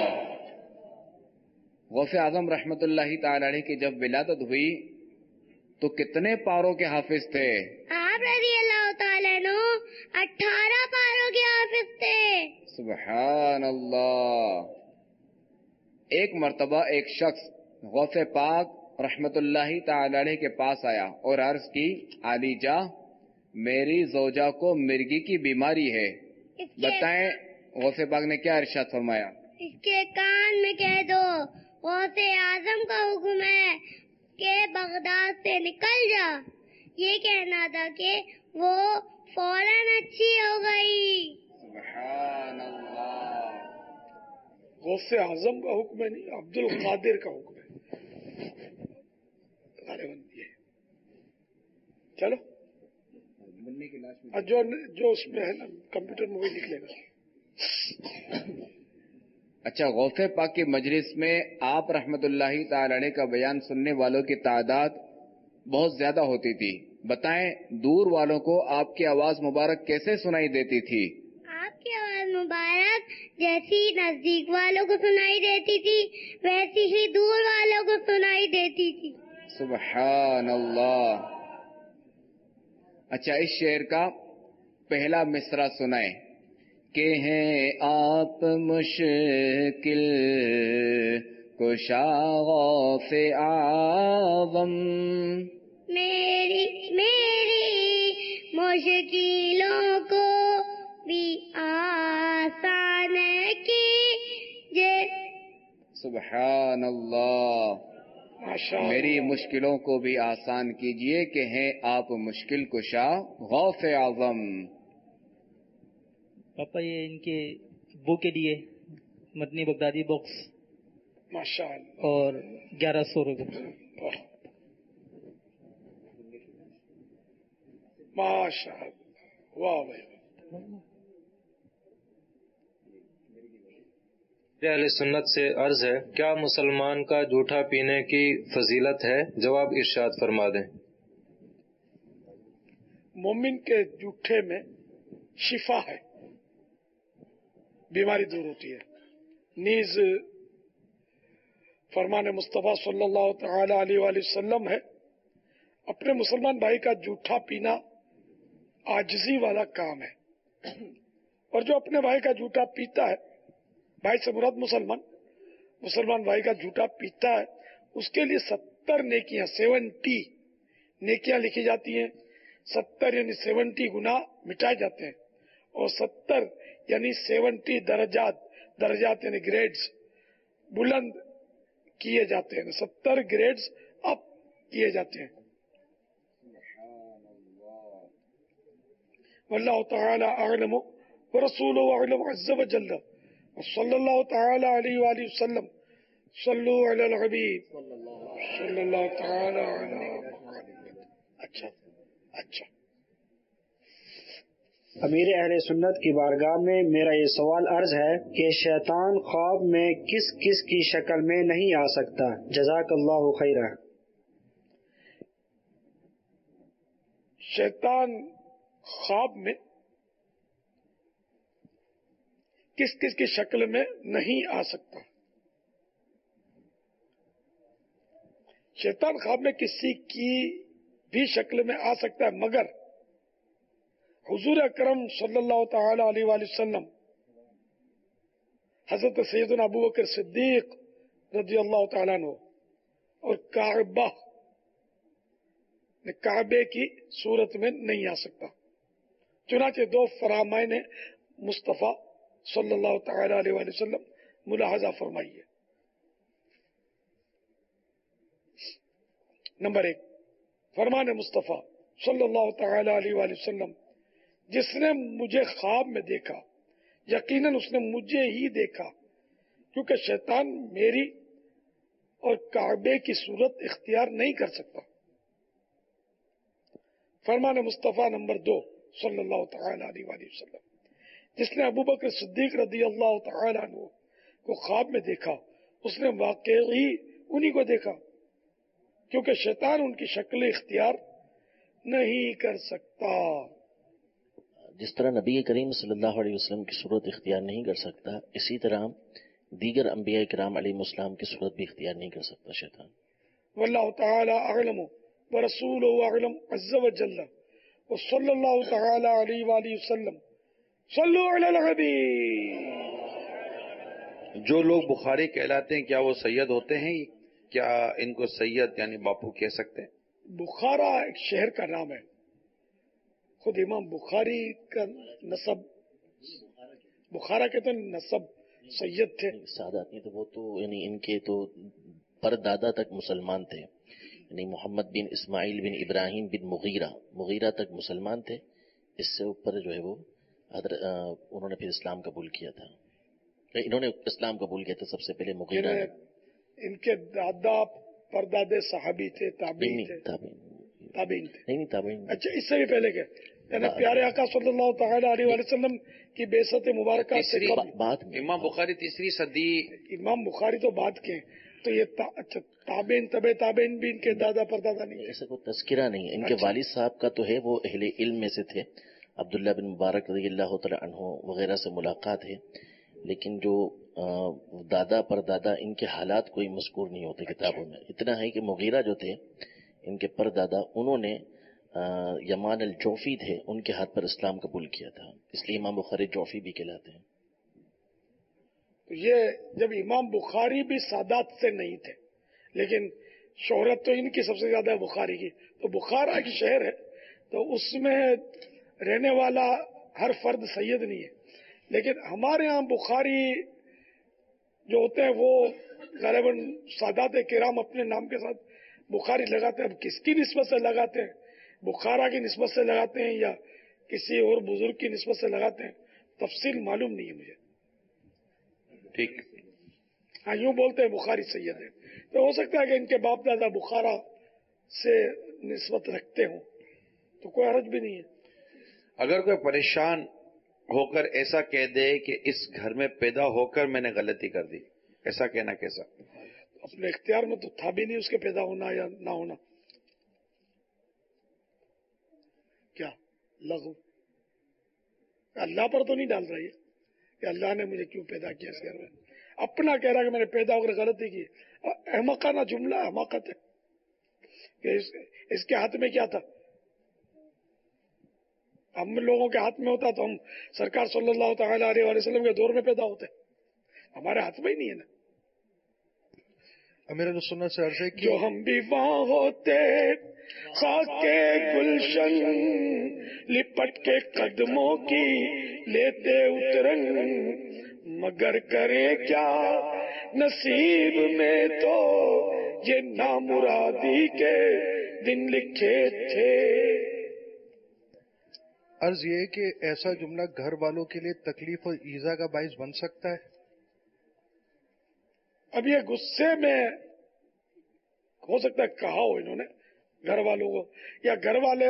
गौसे आजम रहमतुल्लाहि ताला अलैहि की जब विलादत हुई तो कितने पारों के हाफिज थे? आप रज़ी अल्लाह ताला अन्हु 18 पारों के हाफिज थे। सुभान अल्लाह। एक मर्तबा एक शख्स गौसे पाक रहमतुल्लाहि ताला अलैहि के पास आया और अर्ज की, आलीजा मेरी जोजा को मिर्गी की बीमारी है, बताएं गौसे पाक ने क्या इरशाद फरमाया? इसके कान में कह दो गौसे आजम का हुक्म है कि बगदाद से निकल जा। ये कहना था कि वो फौरन अच्छी हो गई। सुभान अल्लाह। गौसे आजम का हुक्म है, नहीं अब्दुल कादिर का हुक्म है। चलो की लाश में जो उसमें है ना कंप्यूटर में वही निकलेगा। अच्छा, गौसे पाक की मजलिस में आप रहमतुल्लाहि ताला अलैहि का बयान सुनने वालों की तादाद बहुत ज्यादा होती थी, बताएं दूर वालों को आपकी आवाज मुबारक कैसे सुनाई देती थी? आपकी आवाज मुबारक जैसी नजदीक वालों को सुनाई देती थी वैसी ही दूर वालों को सुनाई देती थी। सुभान अल्लाह। अच्छा, इस शेर का पहला मिसरा सुनाए कि हैं आप मुश्किल कुशा गौसे आज़म, मेरी मुश्किलों को भी आसान سبحان اللہ. میری مشکلوں کو بھی آسان کیجئے کہ ہیں آپ مشکل کشا غوث اعظم. پاپا یہ ان کے ابو کے لیے مدنی بغدادی باکس ماشاء اللہ اور 1100 روپے. ماشاء اللہ واہ بھائی. اہل سنت سے عرض ہے کیا مسلمان کا جھوٹا پینے کی فضیلت ہے؟ جواب ارشاد فرما دیں. مومن کے جھوٹے میں شفا ہے، بیماری دور ہوتی ہے. نیز فرمان مصطفیٰ صلی اللہ تعالی علیہ وآلہ وسلم ہے اپنے مسلمان بھائی کا جھوٹا پینا عاجزی والا کام ہے، اور جو اپنے بھائی کا جھوٹا پیتا ہے، بھائی سے مراد مسلمان بھائی کا جھوٹا پیتا ہے، اس کے لیے 70 نیکیاں 70 نیکیاں لکھی جاتی ہیں. 70 یعنی 70 گناہ مٹائے جاتے ہیں، اور 70 یعنی 70 درجات یعنی گریڈز بلند کیے جاتے ہیں. 70 گریڈز اپ کیے جاتے ہیں. واللہ تعالی اعلم ورسولہ اعلم عز وجل صلی اللہ تعالی علیہ وآلہ وسلم. صلو علی الحبیب صلی اللہ تعالی علیہ وسلم. اچھا امیر اہل سنت کی بارگاہ میں میرا یہ سوال عرض ہے کہ شیطان خواب میں کس کس کی شکل میں نہیں آ سکتا؟ جزاک اللہ خیرہ. شیطان خواب میں کس کس کی شکل میں نہیں آ سکتا؟ شیطان خواب میں کسی کی بھی شکل میں آ سکتا ہے، مگر حضور اکرم صلی اللہ تعالی علیہ وآلہ وسلم، حضرت سیدنا ابو بکر صدیق رضی اللہ تعالیٰ عنہ اور کعبے کی صورت میں نہیں آ سکتا. چنانچہ 2 فرامین مصطفیٰ صلی اللہ تعالی علیہ وآلہ وسلم ملاحظہ فرمائیے. نمبر 1، فرمان مصطفیٰ صلی اللہ تعالی علیہ وآلہ وسلم، جس نے مجھے خواب میں دیکھا یقیناً اس نے مجھے ہی دیکھا، کیونکہ شیطان میری اور کعبے کی صورت اختیار نہیں کر سکتا. فرمان مصطفیٰ نمبر 2 صلی اللہ تعالی علیہ وآلہ وسلم، جس نے ابو بکر صدیق رضی اللہ تعالی عنہ کو خواب میں دیکھا اس نے واقعی انہی کو دیکھا، کیونکہ شیطان ان کی شکل اختیار نہیں کر سکتا. جس طرح نبی کریم صلی اللہ علیہ وسلم کی صورت اختیار نہیں کر سکتا، اسی طرح دیگر انبیاء کرام علیہ السلام کی صورت بھی اختیار نہیں کر سکتا شیطان. واللہ تعالی اعلم ورسولہ اعلم عز وجل وصلی اللہ تعالی علیہ وآلہ وسلم. صلو علی الحبیب. جو لوگ بخاری کہلاتے ہیں کیا وہ سید ہوتے ہیں؟ کیا ان کو سید یعنی باپو کہہ سکتے ہیں؟ بخارا ایک شہر کا نام ہے. خود امام بخاری کا نسب بخارا کے تو نسب سید تھے. سادات نہیں تو وہ تو یعنی ان کے تو پردادا تک مسلمان تھے، یعنی محمد بن اسماعیل بن ابراہیم بن مغیرہ تک مسلمان تھے. اس سے اوپر جو ہے وہ انہوں نے پھر اسلام قبول کیا تھا. انہوں نے اسلام قبول کیا تھا سب سے پہلے مغیرہ نے. ان کے دادا پردادے صحابی تھے، تابعین تھے. اچھا اس سے بھی پہلے کے یعنی پیارے آقا صلی اللہ تعالی علیہ وسلم کی بعثت مبارکہ سے بعد امام بخاری 3 صدی. امام بخاری تو بعد کے، تو یہ اچھا تابعین طبع تابعین بھی ان کے دادا پردادا نہیں. ایسا کوئی تذکرہ نہیں. ان کے والد صاحب کا تو ہے، وہ اہل علم میں سے تھے، عبداللہ بن مبارک رضی اللہ تعالی عنہ وغیرہ سے ملاقات ہے، لیکن جو دادا پردادا ان کے حالات کوئی مذکور نہیں ہوتے کتابوں میں. اتنا ہے کہ مغیرہ جو تھے ان کے پردادا، انہوں نے یمان الجوفی تھے، ان کے ہاتھ پر اسلام قبول کیا تھا، اس لیے امام بخاری جوفی بھی کہلاتے ہیں. تو یہ جب امام بخاری بھی سادات سے نہیں تھے، لیکن شہرت تو ان کی سب سے زیادہ ہے بخاری کی. تو بخارا ایک شہر ہے، تو اس میں رہنے والا ہر فرد سید نہیں ہے. لیکن ہمارے ہاں بخاری جو ہوتے ہیں وہ غالباً سادات کرام اپنے نام کے ساتھ بخاری لگاتے ہیں. اب کس کی نسبت سے لگاتے ہیں؟ بخارا کی نسبت سے لگاتے ہیں یا کسی اور بزرگ کی نسبت سے لگاتے ہیں؟ تفصیل معلوم نہیں ہے مجھے. ٹھیک. ہاں یوں بولتے ہیں بخاری سید ہے، تو ہو سکتا ہے کہ ان کے باپ دادا بخارا سے نسبت رکھتے ہوں، تو کوئی حرج بھی نہیں ہے. اگر کوئی پریشان ہو کر ایسا کہہ دے کہ اس گھر میں پیدا ہو کر میں نے غلطی کر دی، ایسا کہنا کیسا؟ اپنے اختیار میں تو تھا بھی نہیں اس کے پیدا ہونا یا نہ ہونا. کیا لغو اللہ پر تو نہیں ڈال رہی ہے کہ اللہ نے مجھے کیوں پیدا کیا اس گھر میں. اپنا کہہ رہا کہ میں نے پیدا ہو کر غلطی کی. احمقانہ جملہ حماقت ہے کہ اس کے ہاتھ میں کیا تھا. ہم لوگوں کے ہاتھ میں ہوتا تو ہم سرکار صلی اللہ تعالی علیہ وسلم کے دور میں پیدا ہوتے. ہمارے ہاتھ میں ہی نہیں ہے نا. امیر سنت سے عرض ہے کہ جو ہم بھی وہاں ہوتے خاک کے گلشن لپٹ کے قدموں کی لیتے اترن، مگر کرے کیا نصیب میں تو یہ نامرادی کے دن لکھے تھے. عرض یہ کہ ایسا جملہ گھر والوں کے لیے تکلیف اور ایذا کا باعث بن سکتا ہے. اب یہ غصے میں ہو سکتا ہے کہا ہو انہوں نے گھر والوں کو، یا گھر والے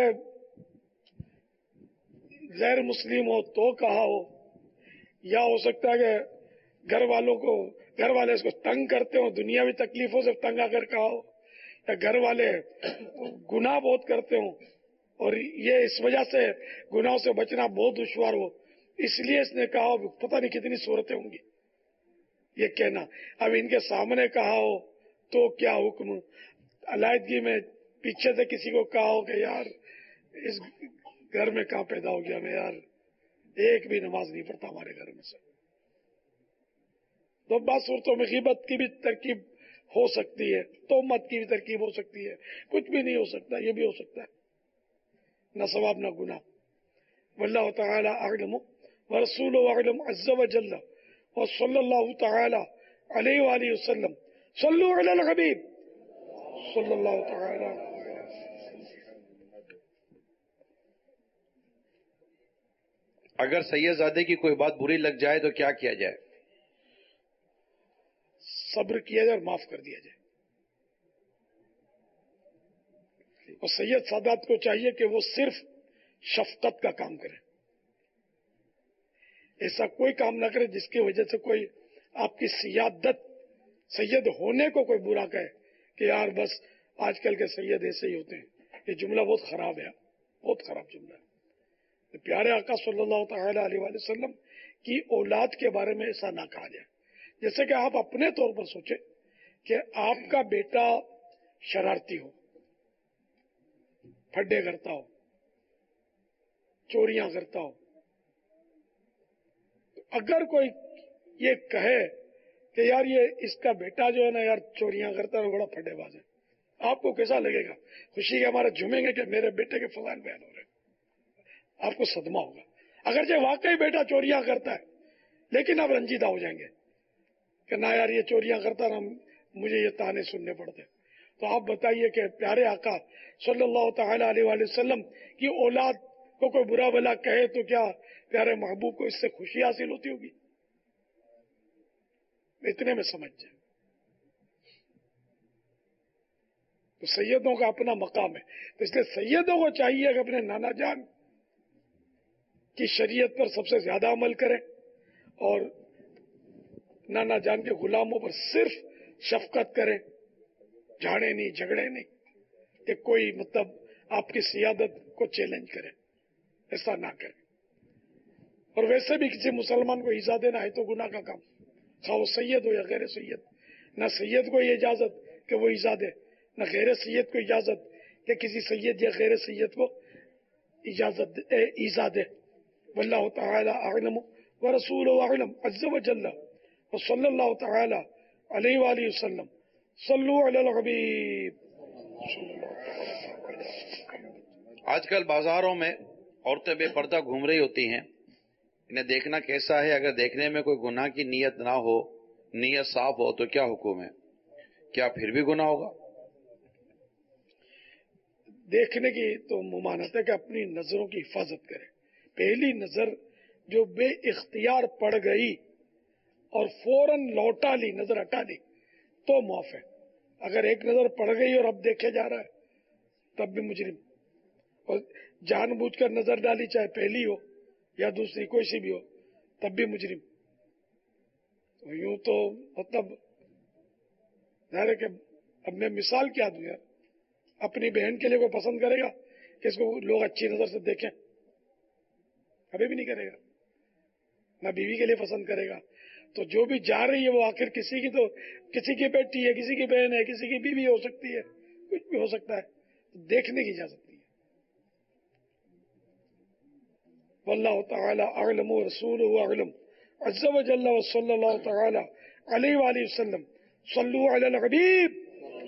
غیر مسلم ہو تو کہا ہو، یا ہو سکتا ہے کہ گھر والے اس کو تنگ کرتے ہوں، دنیاوی تکلیفوں سے تنگ آ کر کہا ہو، یا گھر والے گناہ بہت کرتے ہوں اور یہ اس وجہ سے گناہوں سے بچنا بہت دشوار ہو، اس لیے اس نے کہا ہو. پتہ نہیں کتنی صورتیں ہوں گی یہ کہنا. اب ان کے سامنے کہا ہو تو کیا حکم، علیحدگی میں پیچھے سے کسی کو کہا ہو کہ یار اس گھر میں کہاں پیدا ہو گیا میں، یار ایک بھی نماز نہیں پڑھتا ہمارے گھر میں سے. تو بعض صورتوں میں غیبت کی بھی ترکیب ہو سکتی ہے، تہمت کی بھی ترکیب ہو سکتی ہے، کچھ بھی نہیں ہو سکتا. یہ بھی ہو سکتا ہے نہ ثواب نہ گناہ. واللہ تعالی اعلم ورسولہ اعلم عز وجل وصلی اللہ تعالی علیہ وآلہ وسلم. صلو علی الحبیب صلی اللہ تعالی. اگر سید زادے کی کوئی بات بری لگ جائے تو کیا کیا جائے؟ صبر کیا جائے اور معاف کر دیا جائے. اور سید سادات کو چاہیے کہ وہ صرف شفقت کا کام کرے، ایسا کوئی کام نہ کرے جس کی وجہ سے کوئی آپ کی سید ہونے کو کوئی برا کہے کہ یار بس آج کل کے سید ایسے ہی ہوتے ہیں. یہ جملہ بہت خراب ہے، بہت خراب جملہ ہے. پیارے آقا صلی اللہ تعالی علیہ وآلہ وسلم کی اولاد کے بارے میں ایسا نہ کہا جائے. جیسے کہ آپ اپنے طور پر سوچیں کہ آپ کا بیٹا شرارتی ہو، پھڈے کرتا ہو، چوریاں کرتا ہو. اگر کوئی یہ کہے کہ یار یہ اس کا بیٹا جو ہے نا یار چوریاں کرتا ہے، بڑا پھڈے باز ہے، آپ کو کیسا لگے گا؟ خوشی کے ہمارے جھومیں گے کہ میرے بیٹے کے فضائل بیان ہو رہے ہیں. آپ کو صدمہ ہوگا. اگر جو واقعی بیٹا چوریاں کرتا ہے لیکن آپ رنجیدہ ہو جائیں گے کہ نہ یار یہ چوریاں کرتا نا مجھے یہ تانے سننے پڑتے. تو آپ بتائیے کہ پیارے آقا صلی اللہ تعالی علیہ وآلہ وسلم کی اولاد کو کوئی برا بھلا کہے تو کیا پیارے محبوب کو اس سے خوشی حاصل ہوتی ہوگی؟ اتنے میں سمجھ جائیں. تو سیدوں کا اپنا مقام ہے، تو اس لیے سیدوں کو چاہیے کہ اپنے نانا جان کی شریعت پر سب سے زیادہ عمل کریں اور نانا جان کے غلاموں پر صرف شفقت کریں، جھاڑے نہیں، جھگڑے نہیں کہ کوئی مطلب آپ کی سیادت کو چیلنج کرے، ایسا نہ کریں. اور ویسے بھی کسی مسلمان کو ایذا دینا ہے تو گناہ کا کام، خواہ وہ سید ہو یا غیر سید. نہ سید کو یہ اجازت کہ وہ ایذا دے، نہ غیر سید کو اجازت کہ کسی سید یا غیر سید کو ایذا دے. واللہ تعالی اعلم ورسولہ اعلم عز وجل وصلی اللہ تعالی علیہ وآلہ وسلم. صلو علی الحبیب. آج کل بازاروں میں عورتیں بے پردہ گھوم رہی ہوتی ہیں، انہیں دیکھنا کیسا ہے؟ اگر دیکھنے میں کوئی گناہ کی نیت نہ ہو نیت صاف ہو تو کیا حکم ہے؟ کیا پھر بھی گناہ ہوگا؟ دیکھنے کی تو ممانعت ہے کہ اپنی نظروں کی حفاظت کرے. پہلی نظر جو بے اختیار پڑ گئی اور فوراً لوٹا لی، نظر ہٹا لی، تو معاف ہے. اگر ایک نظر پڑ گئی اور اب دیکھے جا رہا ہے تب بھی مجرم. اور جان بوجھ کر نظر ڈالی، چاہے پہلی ہو یا دوسری کوئی سی بھی ہو، تب بھی مجرم. تو یوں تو مطلب ظاہر ہے کہ اب میں مثال کیا دوں یار. اپنی بہن کے لیے کوئی پسند کرے گا کہ اس کو لوگ اچھی نظر سے دیکھیں؟ کبھی بھی نہیں کرے گا. نہ بیوی کے لیے پسند کرے گا. تو جو بھی جا رہی ہے وہ آخر کسی کی بیٹی ہے، کسی کی بہن ہے، کسی کی بیوی ہو سکتی ہے، کچھ بھی ہو سکتا ہے. دیکھنے کی اجازت نہیں ہے. واللہ تعالی اعلم ورسولہ اعلم عز وجل وصلی اللہ تعالی علیہ وآلہ وسلم. صلو علی الحبیب.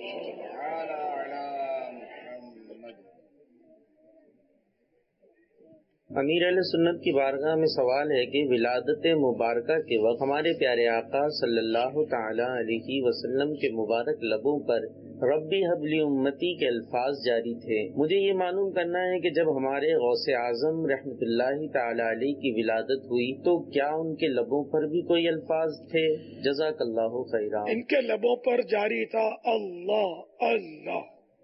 امیر اہل سنت کی بارگاہ میں سوال ہے کہ ولادت مبارکہ کے وقت ہمارے پیارے آقا صلی اللہ تعالی علیہ وسلم کے مبارک لبوں پر ربی حب لی امتی کے الفاظ جاری تھے. مجھے یہ معلوم کرنا ہے کہ جب ہمارے غوث اعظم رحمت اللہ تعالی علیہ کی ولادت ہوئی تو کیا ان کے لبوں پر بھی کوئی الفاظ تھے؟ جزاک اللہ خیرا. ان کے لبوں پر جاری تھا اللہ اللہ،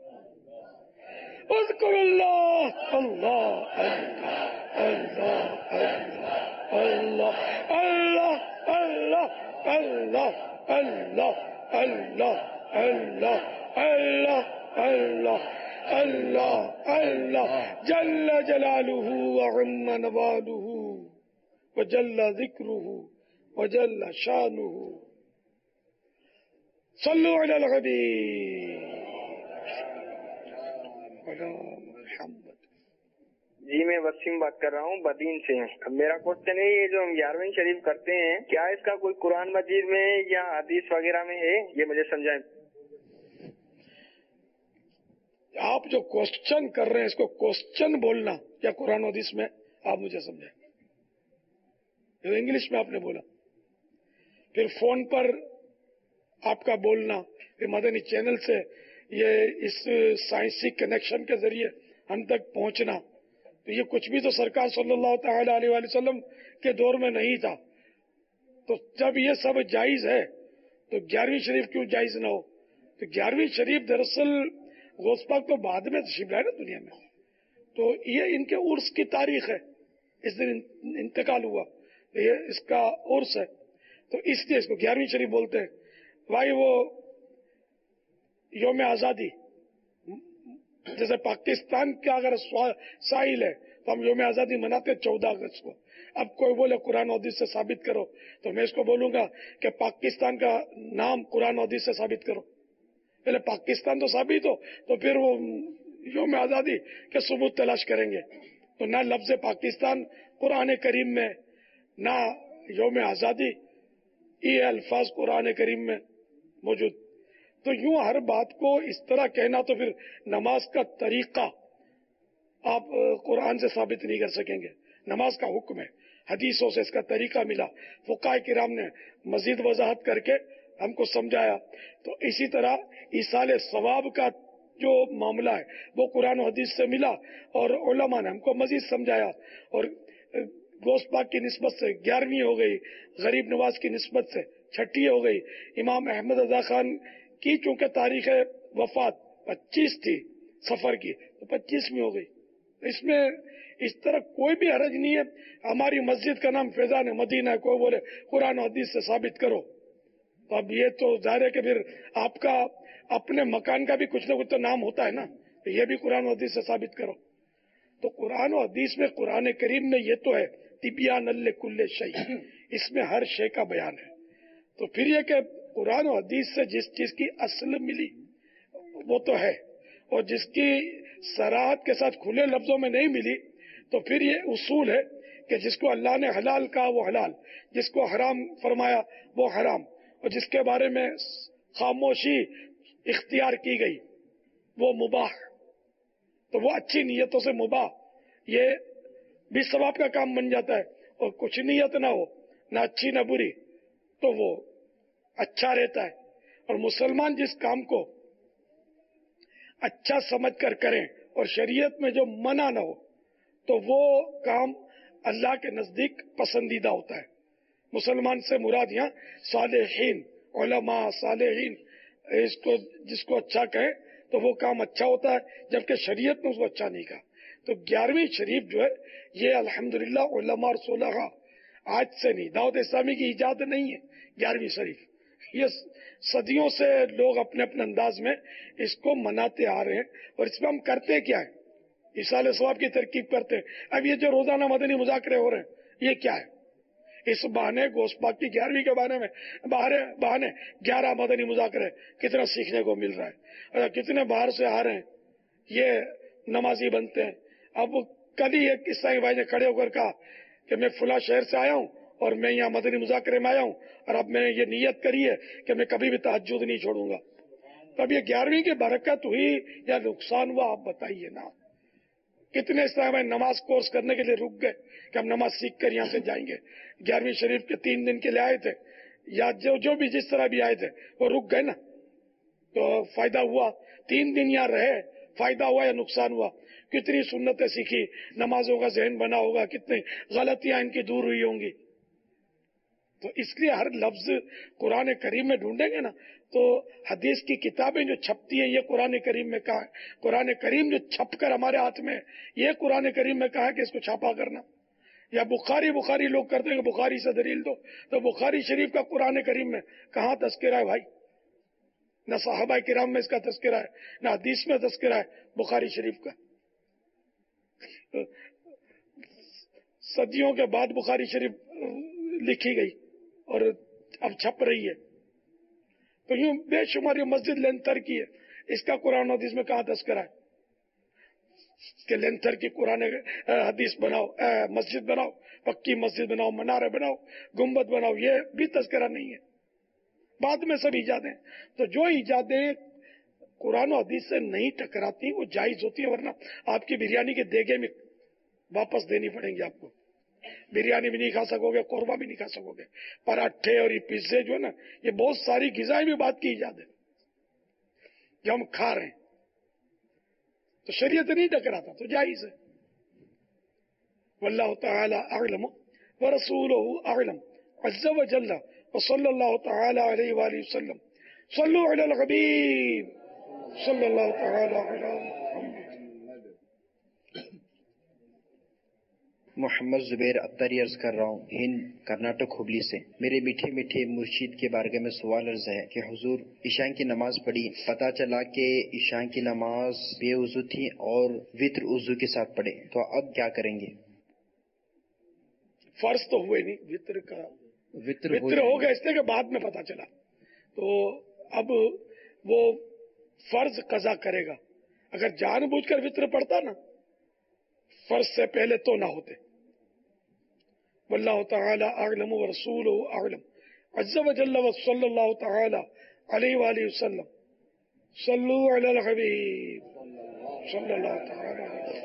اذکر اللہ اللہ اللہ اللہ اللہ اللہ اللہ اللہ اللہ اللہ اللہ اللہ اللہ اللہ جل جلالہ وعم نوالہ وجل ذکرہ وجل شانہ. صلو علی الحبیب. جی میں وسیم بات کر رہا ہوں بدین سے. میرا کوشچن ہے یہ جو ہم 11ویں شریف کرتے ہیں کیا اس کا کوئی قرآن مجید میں یا حدیث وغیرہ میں ہے؟ یہ مجھے سمجھائیں. آپ جو کوشچن کر رہے ہیں اس کو کوشچن بولنا یا قرآن و حدیث میں آپ مجھے سمجھائیں. انگلش میں آپ نے بولا، پھر فون پر آپ کا بولنا، پھر مدنی چینل سے یہ اس سائنسی کنیکشن کے ذریعے ہم تک پہنچنا، تو یہ کچھ بھی تو سرکار صلی اللہ تعالی علیہ وآلہ وسلم کے دور میں نہیں تھا. تو جب یہ سب جائز ہے تو 11ویں شریف کیوں جائز نہ ہو؟ تو 11ویں شریف دراصل غوث پاک تو بعد میں تشریف لائے نا دنیا میں، تو یہ ان کے عرس کی تاریخ ہے. اس دن انتقال ہوا، یہ اس کا عرس ہے، تو اس لیے اس کو 11ویں شریف بولتے ہیں. بھائی وہ یوم آزادی، جیسے پاکستان کا اگر ساحل ہے تو ہم یوم آزادی مناتے 14 اگست کو. اب کوئی بولے قرآن و حدیث سے ثابت کرو، تو میں اس کو بولوں گا کہ پاکستان کا نام قرآن و حدیث سے ثابت کرو. پہلے پاکستان تو ثابت ہو تو پھر وہ یوم آزادی کے ثبوت تلاش کریں گے. تو نہ لفظ پاکستان قرآن کریم میں، نہ یوم آزادی، یہ الفاظ قرآن کریم میں موجود. تو یوں ہر بات کو اس طرح کہنا تو پھر نماز کا طریقہ آپ قرآن سے ثابت نہیں کر سکیں گے. نماز کا حکم ہے، حدیثوں سے اس کا طریقہ ملا، فقہاء کرام نے مزید وضاحت کر کے ہم کو سمجھایا. تو اسی طرح ایصال ثواب کا جو معاملہ ہے وہ قرآن و حدیث سے ملا اور علماء نے ہم کو مزید سمجھایا. اور غوث پاک کی نسبت سے 11ویں ہو گئی، غریب نواز کی نسبت سے 6ٹھی ہو گئی. امام احمد رضا خان کی چونکہ تاریخ وفات 25 تھی سفر کی، تو 25ویں ہو گئی. اس میں اس طرح کوئی بھی حرج نہیں ہے. ہماری مسجد کا نام فیضان مدینہ ہے، کوئی بولے قرآن و حدیث سے ثابت کرو، تو اب یہ تو ظاہر ہے کہ پھر آپ کا اپنے مکان کا بھی کچھ نہ کچھ تو نام ہوتا ہے نا، یہ بھی قرآن و حدیث سے ثابت کرو. تو قرآن و حدیث میں، قرآن کریم میں یہ تو ہے تبیان لکل شیء، اس میں ہر شے کا بیان ہے. تو پھر یہ کہ قرآن و حدیث سے جس چیز کی اصل ملی وہ تو ہے، اور جس کی صراحت کے ساتھ کھلے لفظوں میں نہیں ملی تو پھر یہ اصول ہے کہ جس کو اللہ نے حلال کہا وہ حلال، جس کو حرام فرمایا وہ حرام، اور جس کے بارے میں خاموشی اختیار کی گئی وہ مباح. تو وہ اچھی نیتوں سے مباح یہ بھی ثواب کا کام بن جاتا ہے، اور کچھ نیت نہ ہو، نہ اچھی نہ بری، تو وہ اچھا رہتا ہے. اور مسلمان جس کام کو اچھا سمجھ کر کریں اور شریعت میں جو منع نہ ہو تو وہ کام اللہ کے نزدیک پسندیدہ ہوتا ہے. مسلمان سے مراد یہاں صالحین، علماء، صالحین، اس کو جس کو اچھا کہے تو وہ کام اچھا ہوتا ہے، جبکہ شریعت نے اس کو اچھا نہیں کہا. تو 11ویں شریف جو ہے یہ الحمدللہ علماء اور صلحاء آج سے نہیں، دعوت اسلامی کی ایجاد نہیں ہے 11ویں شریف. یہ صدیوں سے لوگ اپنے اپنے انداز میں اس کو مناتے آ رہے ہیں. اور اس میں ہم کرتے کیا ہے؟ ایصال ثواب کی ترکیب کرتے ہیں. اب یہ جو روزانہ مدنی مذاکرے ہو رہے ہیں یہ کیا ہے؟ اس بہانے گوشت پاک کی 11ویں کے بہانے 11 مدنی مذاکرے، کتنا سیکھنے کو مل رہا ہے. اور کتنے باہر سے آ رہے ہیں یہ نمازی بنتے ہیں. اب کل ہی ایک اسلامی بھائی نے کھڑے ہو کر کہا کہ میں فلاں شہر سے آیا ہوں اور میں یہاں مدنی مذاکرے میں آیا ہوں اور اب میں نے یہ نیت کری ہے کہ میں کبھی بھی تہجد نہیں چھوڑوں گا. تو اب یہ 11ویں کی برکت ہوئی یا نقصان ہوا؟ آپ بتائیے نا. کتنے اسلامی بھائی نماز کورس کرنے کے لیے رک گئے کہ ہم نماز سیکھ کر یہاں سے جائیں گے. 11ویں شریف کے 3 دن کے لیے آئے تھے یا جو بھی جس طرح بھی آئے تھے وہ رک گئے نا. تو فائدہ ہوا؟ 3 دن یہاں رہے، فائدہ ہوا یا نقصان ہوا؟ کتنی سنتیں سیکھی، نمازوں کا ذہن بنا ہوگا، کتنی غلطیاں ان کی دور ہوئی ہوں گی. تو اس لیے ہر لفظ قرآن کریم میں ڈھونڈیں گے نا تو حدیث کی کتابیں جو چھپتی ہیں یہ قرآن کریم میں کہا ہے. قرآن کریم جو چھپ کر ہمارے ہاتھ میں یہ قرآن کریم میں کہا ہے کہ اس کو چھاپا کرنا. یا بخاری لوگ کرتے ہیں کہ بخاری سے دلیل دو، تو بخاری شریف کا قرآن کریم میں کہاں تذکرہ ہے بھائی؟ نہ صحابہ کرام میں اس کا تذکرہ ہے، نہ حدیث میں تذکرہ ہے بخاری شریف کا. صدیوں کے بعد بخاری شریف لکھی گئی اور اب چھپ رہی ہے. تو یوں بے شمار مسجد لینتھر کی ہے، اس کا قرآن حدیث میں کہاں تذکرہ ہے کہ لینتھر کی قرآن حدیث بناؤ، مسجد بناؤ، پکی مسجد بناؤ، منارے بناؤ، گنبد بناؤ؟ یہ بھی تذکرہ نہیں ہے. بعد میں سب ایجادیں. تو جو ایجادیں قرآن و حدیث سے نہیں ٹکراتی وہ جائز ہوتی ہیں، ورنہ آپ کی بریانی کے دیگے میں واپس دینی پڑیں گی آپ کو. بریانی بھی نہیں کھا سکو گے، قورمہ بھی نہیں کھا سکو گے. پراٹھے اور یہ پیزے جو ہے نا یہ بہت ساری غذائیں بھی بات کی ایجاد ہے جو ہم کھا رہے ہیں. تو شریعت نہیں ٹکراتا تو جائز ہے. واللہ تعالی اعلم ورسولہ اعلم عز وجل وصلی اللہ تعالی علیہ وآلہ وسلم. صلو علی الحبیب صلی اللہ تعالی علیہ محمد زبیر اتاری عرض کر رہا ہوں ہند کرناٹک ہبلی سے. میرے میٹھے میٹھے مرشید کے بارگاہ میں سوال عرض ہے کہ حضور عشاء کی نماز پڑھی، پتہ چلا کہ عشاء کی نماز بے وضو تھی اور وطر وضو کے ساتھ پڑھے، تو اب کیا کریں گے؟ فرض تو ہوئے نہیں، وطر کا وطر ہو گیا اس لیے کہ بعد میں پتہ چلا. تو اب وہ فرض قضا کرے گا. اگر جان بوجھ کر وطر پڑھتا نا فرض سے پہلے تو نہ ہوتے. واللہ تعالی اعلم ورسولہ اعلم عز وجل وصلی اللہ تعالی علیہ وآلہ وسلم. صلو علی الحبیب صلی اللہ تعالی علیہ.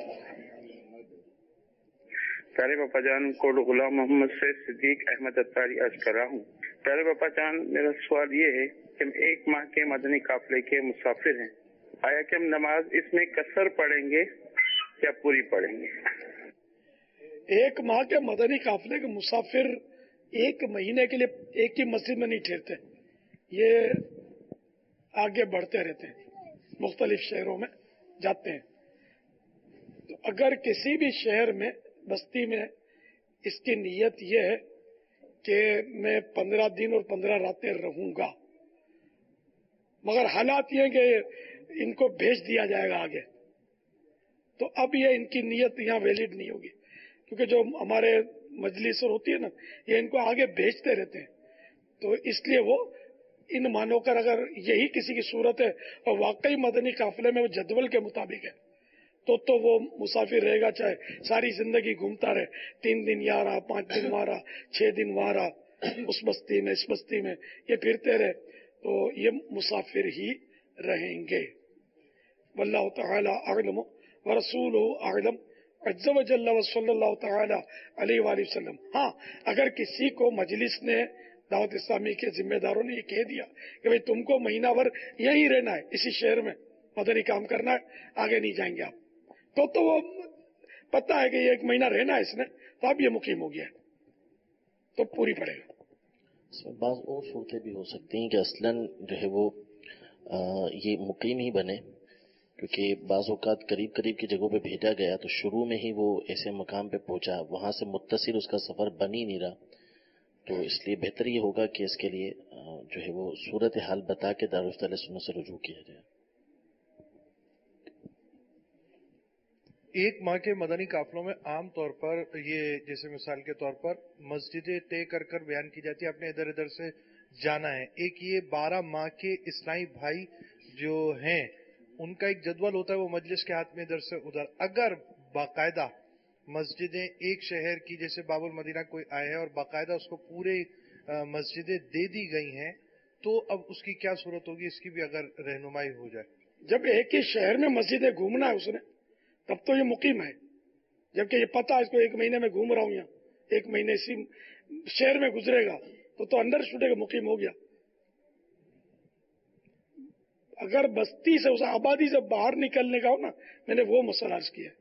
پیارے باپا جان کو غلام محمد سے صدیق احمد اتاری عرض کر رہا ہوں. پیارے باپا جان میرا سوال یہ ہے کہ ہم 1 ماہ کے مدنی قافلے کے مسافر ہیں، آیا کہ ہم نماز اس میں قصر پڑھیں گے یا پوری پڑھیں گے؟ 1 ماہ کے مدنی قافلے کے مسافر 1 مہینے کے لیے ایک ہی مسجد میں نہیں ٹھہرتے، یہ آگے بڑھتے رہتے ہیں، مختلف شہروں میں جاتے ہیں. تو اگر کسی بھی شہر میں بستی میں اس کی نیت یہ ہے کہ میں 15 دن اور 15 راتیں رہوں گا، مگر حالات یہ کہ ان کو بھیج دیا جائے گا آگے، تو اب یہ ان کی نیت یہاں ویلڈ نہیں ہوگی، کیونکہ جو ہمارے مجلس ہوتی ہے نا یہ ان کو آگے بھیجتے رہتے ہیں. تو اس لیے وہ ان مانو کر اگر یہی کسی کی صورت ہے اور واقعی مدنی قافلے میں وہ جدول کے مطابق ہے تو وہ مسافر رہے گا، چاہے ساری زندگی گھومتا رہے، 3 دن یہاں رہا، 5 دن وہاں رہا، 6 دن وہاں رہا، اس بستی میں اس بستی میں یہ پھرتے رہے، تو یہ مسافر ہی رہیں گے. واللہ تعالی اعلم ورسولہ اعلم عز وجل وصلی اللہ تعالی علیہ وآلہ وسلم. ہاں اگر کسی کو مجلس نے दावत इस्लामी के जिम्मेदारों ने ये कह दिया कि भाई तुमको महीना भर यहीं रहना है, इसी शहर में मदनी काम करना है, आगे नहीं जाएंगे आप। तो वो पता है कि ये 1 महीना रहना है इसने, तो अब ये मुकीम हो गया तो पूरी पड़ेगा। इसमें बाज़ और सूरतें भी हो सकती हैं कि असलन जो है वो ये मुकीम ही बने, क्योंकि बाज़ औक़ात करीब करीब की जगहों पे भेजा गया तो शुरू में ही वो ऐसे मकाम पे पहुंचा, वहां से मुत्तसिल उसका सफ़र बन ही नहीं रहा। तो इसलिए बेहतर ये होगा कि इसके लिए जो है वो सूरत हाल बता के दारुल अहले सुन्नत से रुजू किया जाए। एक माह के मदनी काफिलों में आम तौर पर ये जैसे मिसाल के तौर पर मस्जिदें तय कर कर बयान की जाती है, आपने इधर इधर से जाना है। एक ये 12 माह के इस्लामी भाई जो हैं उनका एक जदवल होता है, वो मजलिस के हाथ में इधर से उधर। अगर बाकायदा मस्जिदें एक शहर की जैसे बाबुल मदीना कोई आए है और बाकायदा उसको पूरे मस्जिदें दे दी गई हैं, तो अब उसकी क्या सूरत होगी, इसकी भी अगर रहनुमाई हो जाए। जब एक ही शहर में मस्जिदें घूमना है उसने, तब तो ये मुकीम है। जबकि ये पता है इसको 1 महीने में घूम रहा हूं यहाँ, 1 महीने इसी शहर में गुजरेगा, तो अंदर छूटेगा, मुकीम हो गया। अगर बस्ती से, उस आबादी से बाहर निकलने का हो ना, मैंने वो मसला अर्ज किया।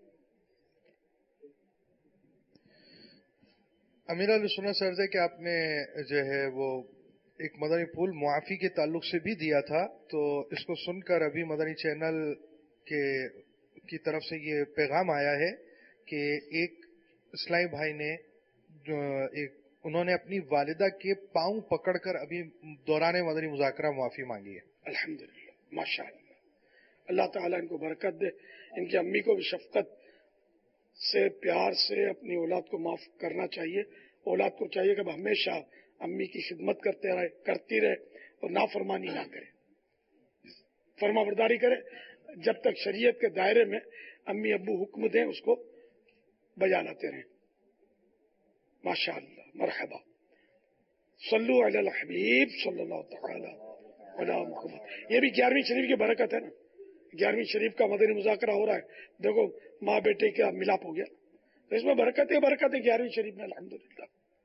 अमीर अल सुन्नत से अर्ज है कि आपने जो है वो एक मदनी पुल मुआफी के ताल्लुक से भी दिया था, तो इसको सुनकर अभी मदनी चैनल की तरफ से ये पैगाम आया है कि एक इस्लामी भाई ने उन्होंने अपनी वालिदा के पांव पकड़कर अभी दौरान मदनी मुज़ाकरा मुआफी मांगी है। अल्हम्दुलिल्लाह, माशाअल्लाह, अल्लाह ताला इनको बरकत दे। इनकी अम्मी को भी शफकत से, प्यार से अपनी औलाद को माफ करना चाहिए। औलाद को चाहिए कि हमेशा अम्मी की खिदमत करती रहे और नाफरमानी ना करे, फरमाबरदारी करे। जब तक शरीयत के दायरे में अम्मी अब्बू हुक्म दें उसको बजा लाते रहें। माशाअल्लाह, मरहबा। सल्लु अलल हबीब सल्लल्लाहु तआला अला मुहम्मद। ये भी 11वीं शरीफ की बरकत है ना, 11वीं शरीफ का मदनी मुज़ाकरा हो रहा है। देखो माँ बेटे का मिलाप हो गया, तो इसमें बरकत है 11वीं शरीफ में, अल्हम्दुलिल्लाह।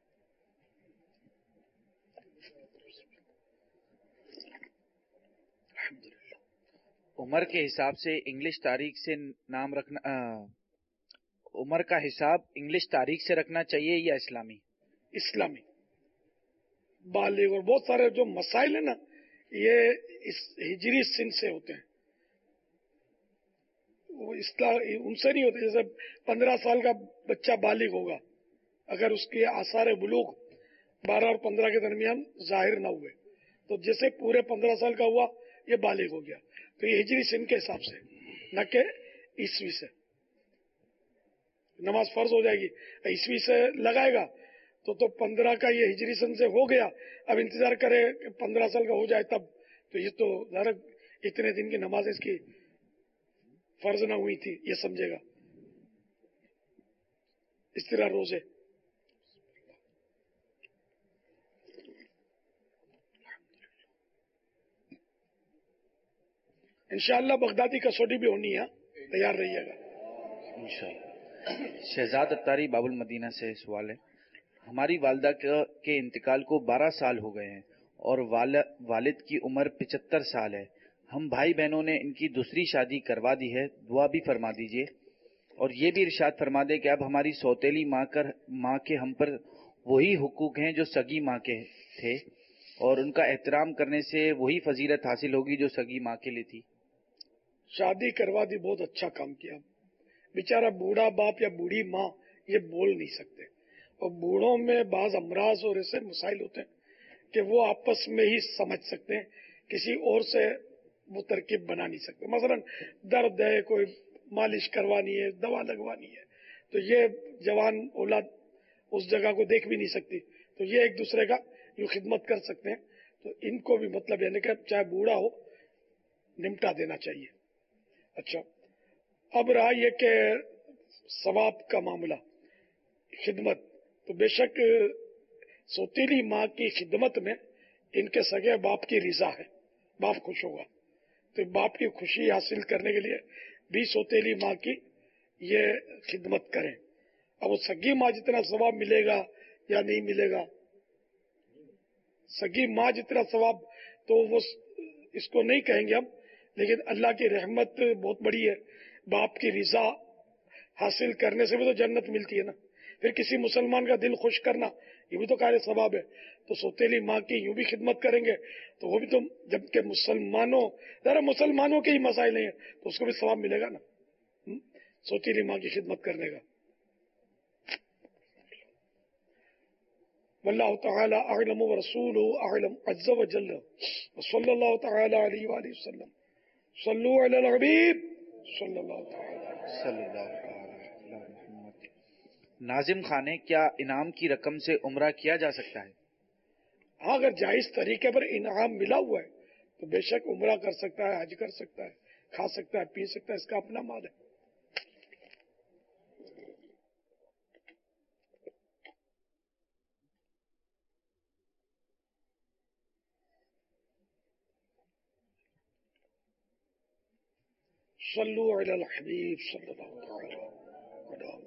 उम्र के हिसाब से इंग्लिश तारीख से नाम रखना, उम्र का हिसाब इंग्लिश तारीख से रखना चाहिए या इस्लामी? इस्लामी। बालिग और बहुत सारे जो मसाइल है ना, ये इस हिजरी सिन से होते हैं, वो उनसे नहीं होते। जैसे 15 साल का बच्चा बालिग होगा, अगर उसके आसार बुलूग 12 और 15 के दरमियान जाहिर ना हुए, तो जैसे पूरे 15 साल का हुआ ये बालिग हो गया। तो ये हिजरी सिन के हिसाब से, न के ईस्वी से। नमाज फर्ज हो जाएगी, ईस्वी से लगाएगा तो 15 का ये हिजरी सन से हो गया। अब इंतजार करे कि 15 साल का हो जाए तब, तो ये तो ज़रा इतने दिन की नमाज इसकी फर्ज ना हुई थी, ये समझेगा। इस तरह रोजे। इंशाअल्लाह बगदादी कसौटी भी होनी है, तैयार रहिएगा इंशाअल्लाह। शहजाद अत्तारी बाबुल मदीना से सवाल है, हमारी वालिदा के इंतकाल को 12 साल हो गए हैं और वालिद की उम्र 75 साल है। हम भाई बहनों ने इनकी दूसरी शादी करवा दी है, दुआ भी फरमा दीजिए। और ये भी इरशाद फरमा दे कि अब हमारी सौतेली माँ के हम पर वही हुकूक हैं जो सगी माँ के थे, और उनका एहतराम करने से वही फजीलत हासिल होगी जो सगी माँ के लिए थी। शादी करवा दी, बहुत अच्छा काम किया। बेचारा बूढ़ा बाप या बूढ़ी माँ ये बोल नहीं सकते, और बूढ़ों में बाज अमराज और ऐसे मसाइल होते हैं कि वो आपस में ही समझ सकते हैं, किसी और से वो तरकीब बना नहीं सकते। मसलन दर्द है, कोई मालिश करवानी है, दवा लगवानी है, तो ये जवान औलाद उस जगह को देख भी नहीं सकती, तो ये एक दूसरे का यूं खिदमत कर सकते हैं। तो इनको भी मतलब यानी कि चाहे बूढ़ा हो निपटा देना चाहिए। अच्छा, अब रहा ये कि सवाब का मामला, खिदमत, तो बेशक सौतेली माँ की खिदमत में इनके सगे बाप की रिजा है, बाप खुश होगा। तो बाप की खुशी हासिल करने के लिए भी सौतेली माँ की ये खिदमत करें। अब वो सगी माँ जितना सवाब मिलेगा या नहीं मिलेगा, सगी माँ जितना सवाब तो वो इसको नहीं कहेंगे हम, लेकिन अल्लाह की रहमत बहुत बड़ी है। बाप की रिजा हासिल करने से भी तो जन्नत मिलती है ना। फिर किसी मुसलमान का दिल खुश करना ये भी तो कार्य सवाब है। तो सौतेली माँ की यूं भी खिदमत करेंगे तो वो भी तो, जबकि मुसलमानों के ही मसाइल हैं तो उसको भी सवाब मिलेगा ना सौतेली माँ की खिदमत करने का। वल्लाहु तआला अअलम व रसूलुहु अअलम अज़्ज़ व जल्ल व सल्लल्लाहु तआला अलैहि व सल्लम। सल्लु अलल हबीब सल्लल्लाहु तआला। नाजिम खाने क्या इनाम की रकम से उम्रा किया जा सकता है? हाँ, अगर जायज तरीके पर इनाम मिला हुआ है तो बेशक उम्रा कर सकता है, हज कर सकता है, खा सकता है, पी सकता है, इसका अपना माल है। सल्लु अलल हबीब सल्लल्लाहु अलैहि वसल्लम।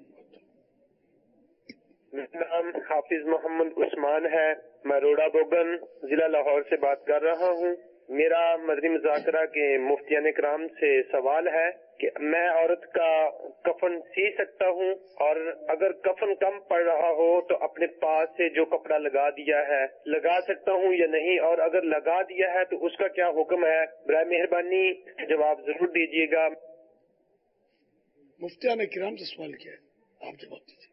नाम हाफिज मोहम्मद उस्मान है। मैं रोड़ा बोगन जिला लाहौर से बात कर रहा हूँ। मेरा मदनी मुज़ाकरा के मुफ्तियान इकराम से सवाल है कि मैं औरत का कफन सी सकता हूँ, और अगर कफन कम पड़ रहा हो तो अपने पास से जो कपड़ा लगा दिया है लगा सकता हूँ या नहीं, और अगर लगा दिया है तो उसका क्या हुक्म है? बराए मेहरबानी जवाब जरूर दीजिएगा। मुफ्तियान इकराम से सवाल किया है, आप जवाब दीजिए।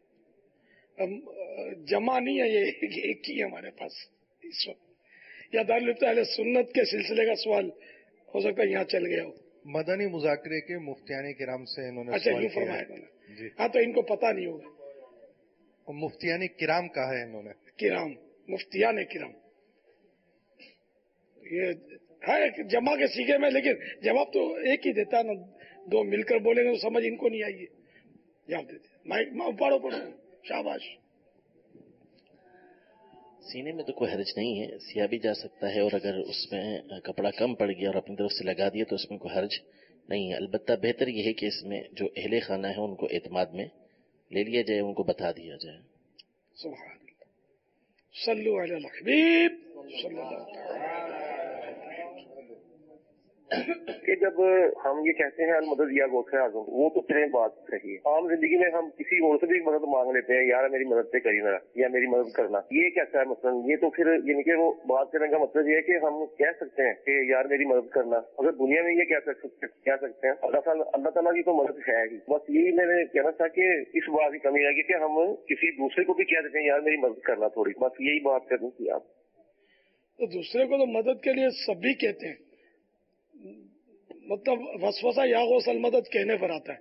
जमा नहीं है, ये एक ही है हमारे पास इस वक्त, या दारुल इफ्ता अहले सुन्नत के सिलसिले का सवाल हो सकता है यहाँ चल गया हो। मदनी मुज़ाकरे के मुफ्तियान किराम से इन्होंने अच्छा यूँ फरमाया इन्होंने। हाँ, तो इनको पता नहीं होगा। मुफ्तियान किराम कहा है इन्होंने, किराम, मुफ्तियान किराम, ये है जमा के सीखे में, लेकिन जवाब तो एक ही देता है ना, दो मिलकर बोलेंगे तो समझ इनको नहीं आएगी। जवाब देते माइक पढ़ो शाबाश। सीने में तो कोई हर्ज नहीं है, सिया भी जा सकता है, और अगर उसमें कपड़ा कम पड़ गया और अपनी तरफ से लगा दिया तो उसमें कोई हर्ज नहीं है। अलबत्ता बेहतर यह है कि इसमें जो अहले खाना है उनको एतमाद में ले लिया जाए, उनको बता दिया जाए। सुभान अल्लाह। सल्लु अलल हबीब सल्लल्लाहु कि जब हम ये कहते हैं अलमदद या गौसे आज़म, वो तो तेरे बात सही है। आम जिंदगी में हम किसी और से भी मदद मांग लेते हैं, यार मेरी मदद करी ना, या मेरी मदद करना, ये कैसा है मतलब? ये तो फिर यानी कि वो बात करने का मतलब ये है कि हम कह सकते हैं कि यार मेरी मदद करना, अगर दुनिया में ये कह सकते हैं, अल्लाह ताला की तो मदद है ही। बस यही मैंने कहना था कि इस बात की कमी है कि हम किसी दूसरे को भी कह देते हैं यार मेरी मदद करना थोड़ी, बस यही बात करनी थी आप। तो दूसरे को तो मदद के लिए सभी कहते हैं, मतलब वसवसा या गौसल मदद कहने पर आता है।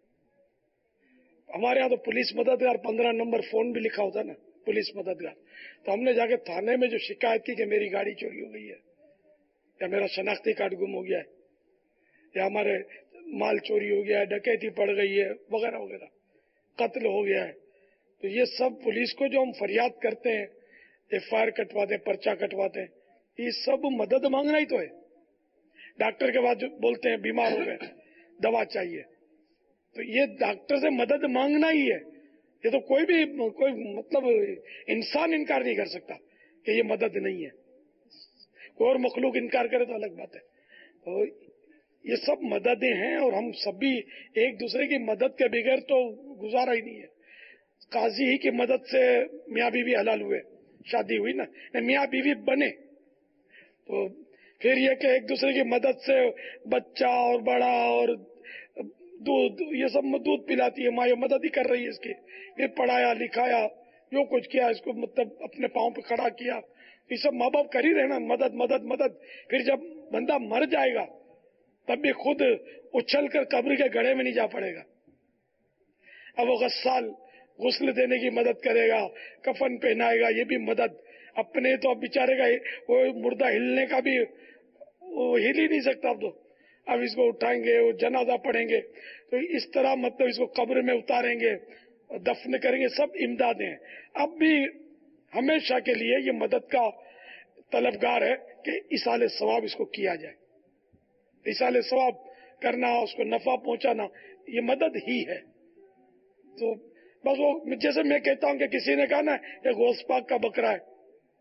हमारे यहाँ तो पुलिस मददगार 15 नंबर फोन भी लिखा होता है ना, पुलिस मददगार। तो हमने जाके थाने में जो शिकायत की कि मेरी गाड़ी चोरी हो गई है, या मेरा शनाख्ती कार्ड गुम हो गया है, या हमारे माल चोरी हो गया है, डकैती पड़ गई है, वगैरह वगैरह, कत्ल हो गया है, तो ये सब पुलिस को जो हम फरियाद करते हैं, FIR कटवाते हैं, पर्चा कटवाते हैं, ये सब मदद मांगना ही तो है। डॉक्टर के बाद जो बोलते हैं बीमार हो गए, दवा चाहिए, तो ये डॉक्टर से मदद मांगना ही है। ये तो कोई मतलब इंसान इनकार नहीं कर सकता कि ये मदद नहीं है। कोई और मखलूक इनकार करे तो अलग बात है। तो ये सब मददें हैं, और हम सभी एक दूसरे की मदद के बगैर तो गुजारा ही नहीं है। काजी ही की मदद से मियाँ बीवी हलाल हुए, शादी हुई ना, मियाँ बीवी बने, तो फिर ये कि एक दूसरे की मदद से बच्चा और बड़ा और दूध, ये सब दूध पिलाती है माँ, ये मदद ही कर रही है इसकी। फिर पढ़ाया लिखाया, जो कुछ किया, इसको मतलब अपने पाँव पे खड़ा किया, ये सब माँ बाप कर ही रहे ना, मदद मदद मदद। फिर जब बंदा मर जाएगा तब भी खुद उछल कर कब्र के गड्ढे में नहीं जा पड़ेगा। अब वो गस्साल गुस्ल देने की मदद करेगा, कफन पहनाएगा, ये भी मदद। अपने तो अब बेचारे का वो मुर्दा हिलने का भी वो हिल ही नहीं सकता। अब इसको उठाएंगे, वो जनाजा पढ़ेंगे, तो इस तरह मतलब इसको कब्र में उतारेंगे, दफन करेंगे, सब इमदादें हैं। अब भी हमेशा के लिए ये मदद का तलबगार है कि इसाले सवाब इसको किया जाए। इसाले सवाब करना, उसको नफा पहुंचाना, ये मदद ही है। तो बस वो जैसे मैं कहता हूं कि किसी ने कहा ना ये गौस पाक का बकरा है,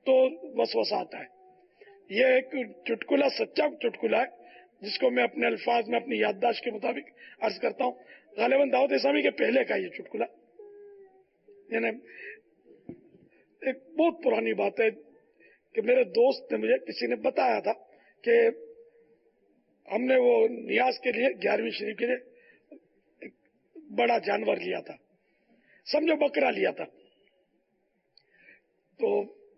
تو वसवसा आता है। ये एक चुटकुला, सच्चा चुटकुला है, जिसको मैं अपने अल्फाज में अपनी याददाश्त के मुताबिक अर्ज करता हूँ। गालिबन दाऊद इस्लामी के पहले का ये चुटकुला, यानी एक बहुत पुरानी बात है कि मेरे दोस्त ने मुझे किसी ने बताया था कि हमने वो नियाज के लिए 11वीं शरीफ के लिए एक बड़ा जानवर लिया था, समझो बकरा लिया था। तो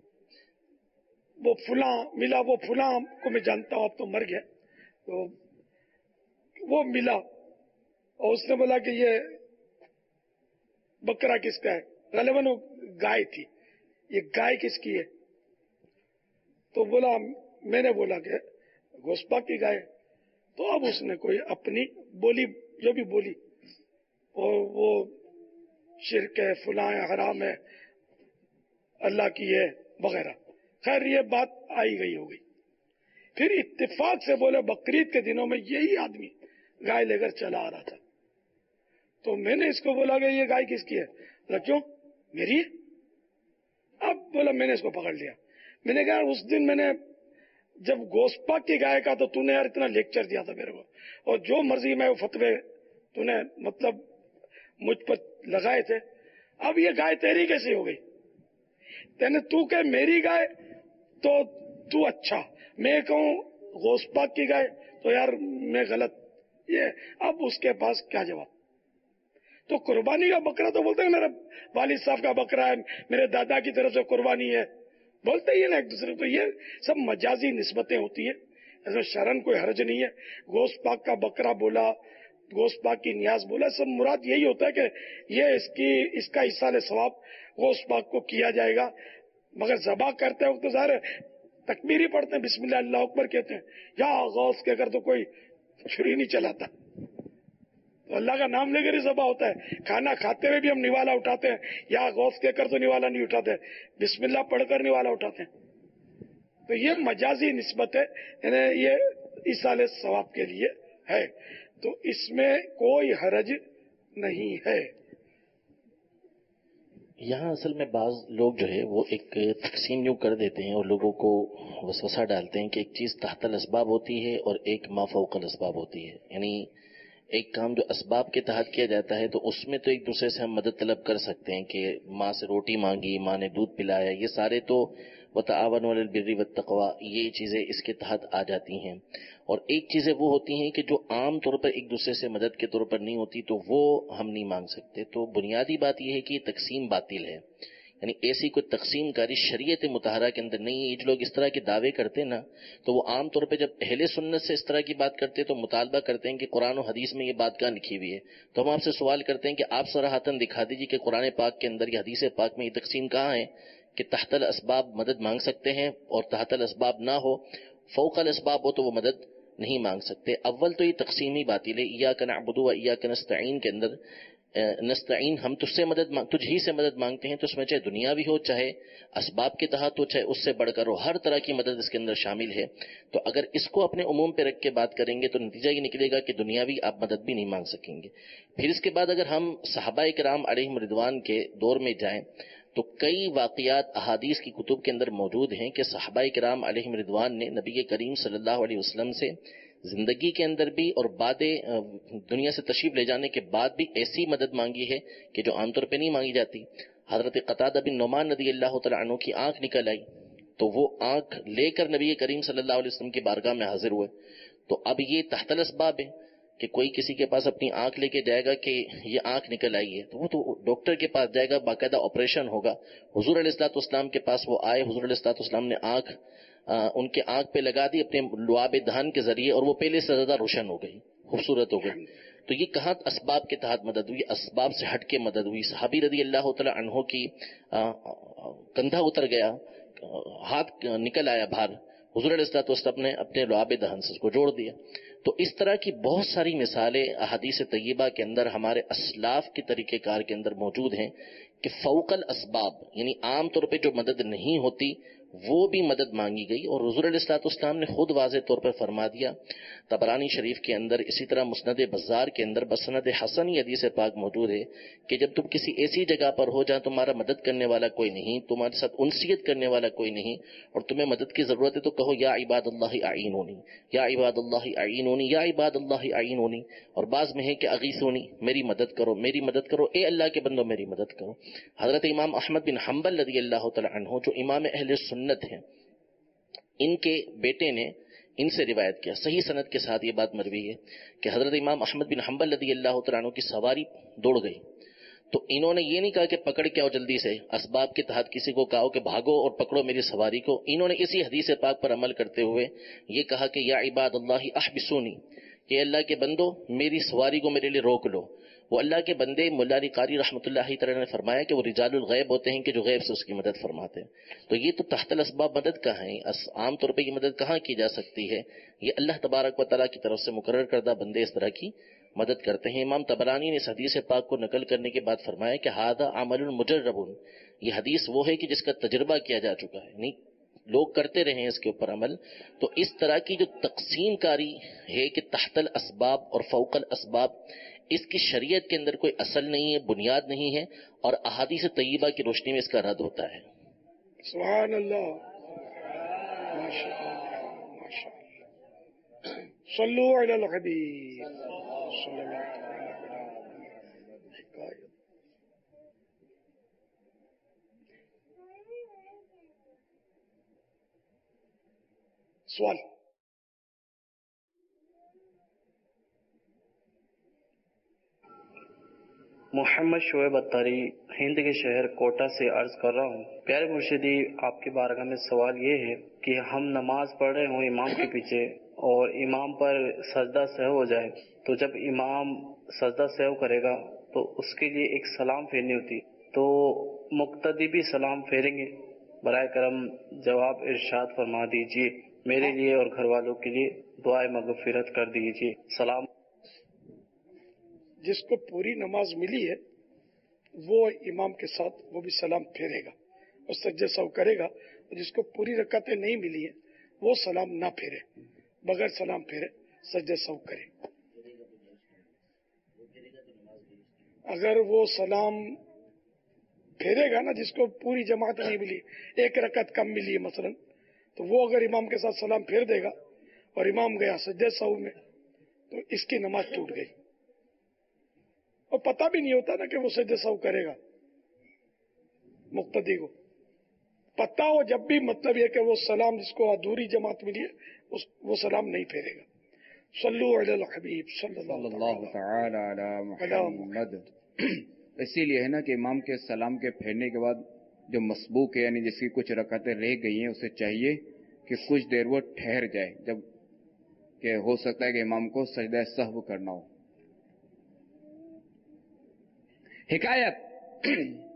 वो फुला मिला, वो फुला को मैं जानता हूं, अब तो मर गया। तो वो मिला और उसने बोला कि ये बकरा किसका है? गालिबन वो गाय थी, ये गाय किसकी है? तो बोला, मैंने बोला कि गोस्पा की गाय। तो अब उसने कोई अपनी बोली, जो भी बोली, और वो शिरक है, फुला है, हराम है, अल्लाह की है वगैरह। खैर ये बात आई गई हो गई। फिर इत्तेफाक से बोले बकरीद के दिनों में यही आदमी गाय लेकर चला आ रहा था। तो मैंने इसको बोला कि ये गाय किसकी है? बोला क्यों, मेरी है। अब बोला मैंने इसको पकड़ लिया। मैंने कहा उस दिन मैंने जब गोस्पा की गाय का, तो तूने यार इतना लेक्चर दिया था मेरे को, और जो मर्जी में वो फतवे तूने मतलब मुझ पर लगाए थे। अब ये गाय तेरी कैसे हो गई? तेने तू कहे मेरी गाय तो तू अच्छा, मैं कहूं गोस्पा की गाय तो यार मैं गलत। ये अब उसके पास क्या जवाब? तो कुर्बानी का बकरा तो बोलते हैं मेरे वालिद साहब का बकरा है, मेरे दादा की तरफ से कुर्बानी है, बोलते ही है ना एक दूसरे को। ये सब मजाजी निस्बतें होती है, इसमें शरन कोई हर्ज नहीं है। गोश्त पाक का बकरा बोला, गोश्त पाक की नियाज बोला, सब मुराद यही होता है कि ये इसका इसाले सवाब गोश्त पाक को किया जाएगा। मगर ज़बा करते वक्त तो ज़ाहिर तकबीर ही पढ़ते हैं, बिस्मिल्लाह अल्लाह अकबर कहते हैं, या गौस कहकर तो कोई छुरी नहीं चलाता। तो अल्लाह का नाम लेकर ही ज़बा होता है। खाना खाते हुए भी हम निवाला उठाते हैं, या गौस कहकर तो निवाला नहीं उठाते, बिस्मिल्लाह पढ़कर निवाला उठाते हैं। तो ये मजाजी निस्बत है, यानी ये इसाले सवाब के लिए है, तो इसमें कोई हरज नहीं है। यहाँ असल में बाज लोग जो है वो एक तकसीम यूँ कर देते हैं और लोगों को वसवसा डालते हैं कि एक चीज़ तहतल असबाब होती है और एक मा फौकल असबाब होती है। यानी एक काम जो असबाब के तहत किया जाता है तो उसमें तो एक दूसरे से हम मदद तलब कर सकते हैं कि माँ से रोटी मांगी, माँ ने दूध पिलाया, ये सारे तो वतआवनु अलल बिर्रि वत्तक़वा, ये चीज़ें इसके तहत आ जाती हैं। और एक चीज़ें वो होती हैं कि जो आम तौर पर एक दूसरे से मदद के तौर पर नहीं होती, तो वो हम नहीं मांग सकते। तो बुनियादी बात यह है कि ये तकसीम बातिल है, यानी ऐसी कोई तकसीम कारी शरीयत मुतहरा के अंदर नहीं है। ये जो लोग इस तरह के दावे करते हैं ना, तो वो आम तौर पे जब अहले सुन्नत से इस तरह की बात करते हैं तो मुतालबा करते हैं कि कुरान और हदीस में ये बात कहाँ लिखी हुई है। तो हम आपसे सवाल करते हैं कि आप सराहतन दिखा दीजिए कि कुरान पाक के अंदर या हदीस पाक में ये तकसीम कहाँ है कि तहतल असबाब मदद मांग सकते हैं और तहतल असबाब ना हो, फौकल असबाब हो तो वो मदद नहीं मांग सकते। अव्वल तो ये तकसीम ही बातिल है। इय्याका नअबुदु व इय्याका नस्तईन के अंदर नस्तईन, हम तुझ ही से मदद मांगते हैं, तो उसमें चाहे दुनियावी हो, चाहे असबाब के तहत हो, चाहे उससे बढ़कर हो, हर तरह की मदद इसके अंदर शामिल है। तो अगर इसको अपने उमूम पे रख के बात करेंगे तो नतीजा ये निकलेगा कि दुनियावी आप मदद भी नहीं मांग सकेंगे। फिर इसके बाद अगर हम सहाबाए किराम अलैहिम रिदवान के दौर में जाएं तो कई वाक़ियात अहादीस की कुतुब के अंदर मौजूद हैं कि सहाबाए किराम अलैहिम रिदवान ने नबी करीम सल्लल्लाहु अलैहि वसल्लम से जिंदगी के अंदर भी और बाद दुनिया से तशरीफ ले जाने के बाद भी ऐसी मदद मांगी है कि जो आमतौर पे नहीं मांगी जाती। हजरत क़तादा बिन नुमान रज़ियल्लाहु तआला अन्हु की आंख निकल आई, तो वो आंख लेकर नबी करीम सल्लल्लाहु अलैहि वसल्लम की बारगाह में हाजिर हुए। तो अब ये तहतल असबाब है कि कोई किसी के पास अपनी आंख लेके जाएगा कि ये आंख निकल आई है, तो वो तो डॉक्टर के पास जाएगा, बाकायदा ऑपरेशन होगा। हुजूर अलैहिस्सलाम के पास वो आए, हुजूर अलैहिस्सलाम ने आंख उनके आंख पे लगा दी अपने लुआब धान के जरिए, और वो पहले से ज्यादा रोशन हो गई, खूबसूरत हो गई। तो ये कहाँ असबाब के तहत मदद हुई, असबाब से हट के मदद हुई। सहाबी रज़ियल्लाहु तआला अन्हु की कंधा उतर गया, हाथ निकल आया बाहर, हुजूर अलैहिस्सलाम ने अपने लुआब दहन से उसको जोड़ दिया। तो इस तरह की बहुत सारी मिसालें अहादीस तय्यबा के अंदर हमारे असलाफ के तरीक़ेकार के अंदर मौजूद हैं कि फ़ौकल असबाब, यानी आम तौर पे जो मदद नहीं होती وہ بھی مدد مانگی گئی، اور حضور علیہ الصلوۃ والسلام نے خود واضح طور پر فرما دیا، طبرانی شریف کے اندر، اسی طرح مسند بزار کے اندر بسند حسن یہ حدیث پاک موجود ہے کہ جب تم کسی ایسی جگہ پر ہو جہاں تمہارا مدد کرنے والا کوئی نہیں، تمہارے ساتھ انسیت کرنے والا کوئی نہیں، اور تمہیں مدد کی ضرورت ہے، تو کہو یا عباد اللہ اعینونی، یا عباد اللہ اعینونی، یا عباد اللہ اعینونی، اور بعض میں ہے کہ اغیثونی، میری مدد کرو، میری مدد کرو، اے اللہ کے بندو میری مدد کرو۔ حضرت امام احمد بن حنبل رضی اللہ تعالی عنہ جو امام اہل سنت ہیں، ان کے بیٹے نے ان سے روایت کیا، صحیح سند کے ساتھ یہ بات مروی ہے کہ حضرت امام احمد بن حنبل رضی اللہ تعالیٰ عنہ کی سواری دوڑ گئی، تو انہوں نے یہ نہیں کہا کہ پکڑ کے آؤ جلدی سے، اسباب کے تحت کسی کو کہا کہ بھاگو اور پکڑو میری سواری کو، انہوں نے اسی حدیث پاک پر عمل کرتے ہوئے یہ کہا کہ یا عباد اللہ احبسونی، کہ اللہ کے بندو میری سواری کو میرے لیے روک لو۔ وہ اللہ کے بندے مولا علی قاری رحمۃ اللہ تعالیٰ نے فرمایا کہ وہ رجال الغیب ہوتے ہیں کہ جو غیب سے اس کی مدد فرماتے ہیں، تو یہ تو تحت الاسباب مدد کا ہے، عام طور پہ یہ مدد کہاں کی جا سکتی ہے؟ یہ اللہ تبارک و تعالیٰ کی طرف سے مقرر کردہ بندے اس طرح کی مدد کرتے ہیں۔ امام طبرانی نے اس حدیث پاک کو نقل کرنے کے بعد فرمایا کہ ھذا عمل مجرب، یہ حدیث وہ ہے کہ جس کا تجربہ کیا جا چکا ہے، نہیں لوگ کرتے رہے ہیں اس کے اوپر عمل۔ تو اس طرح کی جو تقسیم کاری ہے کہ تحت الاسباب اور فوق الاسباب، اس کی شریعت کے اندر کوئی اصل نہیں ہے، بنیاد نہیں ہے، اور احادیث طیبہ کی روشنی میں اس کا رد ہوتا ہے۔ سبحان اللہ، ماشاء اللہ، ماشاء اللہ، صلو علی الحبیب صلی اللہ علیہ وسلم۔ سوال؟ محمد شعیب اتاری ہند کے شہر کوٹا سے عرض کر رہا ہوں، پیارے مرشدی آپ کی بارگاہ میں سوال یہ ہے کہ ہم نماز پڑھ رہے ہوں امام کے پیچھے اور امام پر سجدہ سہو ہو جائے، تو جب امام سجدہ سہو کرے گا تو اس کے لیے ایک سلام پھیرنی ہوتی، تو مقتدی بھی سلام پھیریں گے؟ برائے کرم جواب ارشاد فرما دیجیے، میرے لیے اور گھر والوں کے لیے دعائے مغفرت کر دیجیے، سلام۔ جس کو پوری نماز ملی ہے وہ امام کے ساتھ وہ بھی سلام پھیرے گا اور سجدہ سہو کرے گا، اور جس کو پوری رکعتیں نہیں ملی ہیں وہ سلام نہ پھیرے، بغیر سلام پھیرے سجدہ سہو کرے۔ اگر وہ سلام پھیرے گا نا، جس کو پوری جماعت نہیں ملی، ایک رکعت کم ملی ہے مثلا، تو وہ اگر امام کے ساتھ سلام پھیر دے گا اور امام گیا سجدہ سہو میں، تو اس کی نماز ٹوٹ گئی، اور پتہ بھی نہیں ہوتا نا کہ وہ سجدہ سہو کرے گا۔ مقتدی کو پتہ ہو جب بھی، مطلب یہ کہ وہ سلام جس کو ادھوری جماعت ملی ہے وہ سلام نہیں پھیرے گا۔ صلو علی الحبیب صلی اللہ تعالی علی محمد۔ اسی لیے ہے نا کہ امام کے سلام کے پھیرنے کے بعد جو مسبوق ہے، یعنی جس کی کچھ رکعتیں رہ گئی ہیں، اسے چاہیے کہ کچھ دیر وہ ٹھہر جائے، جب کہ ہو سکتا ہے کہ امام کو سجدہ سہو کرنا ہو۔ حکایت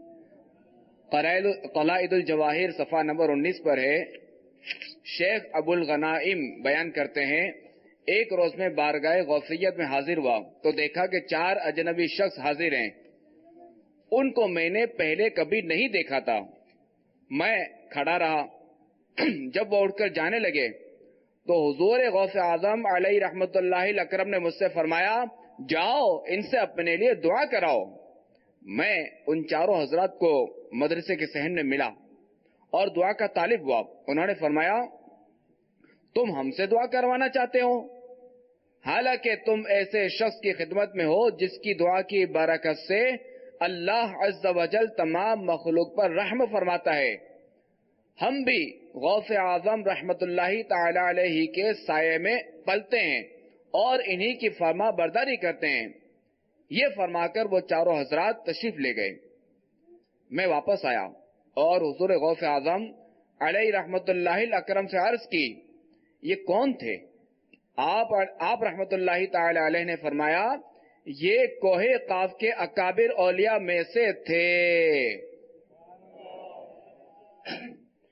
قلائد الجواہر صفحہ نمبر 19 پر ہے، شیخ ابو الغنائم بیان کرتے ہیں، ایک روز میں بارگاہ غوثیت میں حاضر ہوا تو دیکھا کہ 4 اجنبی شخص حاضر ہیں، ان کو میں نے پہلے کبھی نہیں دیکھا تھا۔ میں کھڑا رہا، جب وہ اٹھ کر جانے لگے تو حضور غوث اعظم علیہ رحمت اللہ الاکرم نے مجھ سے فرمایا، جاؤ ان سے اپنے لیے دعا کراؤ۔ میں ان چاروں حضرات کو مدرسے کے صحن میں ملا اور دعا کا طالب ہوا۔ انہوں نے فرمایا، تم ہم سے دعا کروانا چاہتے ہو، حالانکہ تم ایسے شخص کی خدمت میں ہو جس کی دعا کی برکت سے اللہ عز و جل تمام مخلوق پر رحم فرماتا ہے۔ ہم بھی غوث اعظم رحمت اللہ تعالی علیہ کے سائے میں پلتے ہیں اور انہی کی فرما برداری کرتے ہیں۔ یہ فرما کر وہ چاروں حضرات تشریف لے گئے۔ میں واپس آیا اور حضور غوث اعظم علیہ رحمت اللہ الاکرم سے عرض کی، یہ کون تھے؟ آپ رحمت اللہ تعالی علیہ نے فرمایا، یہ کوہ قاف کے اکابر اولیاء میں سے تھے۔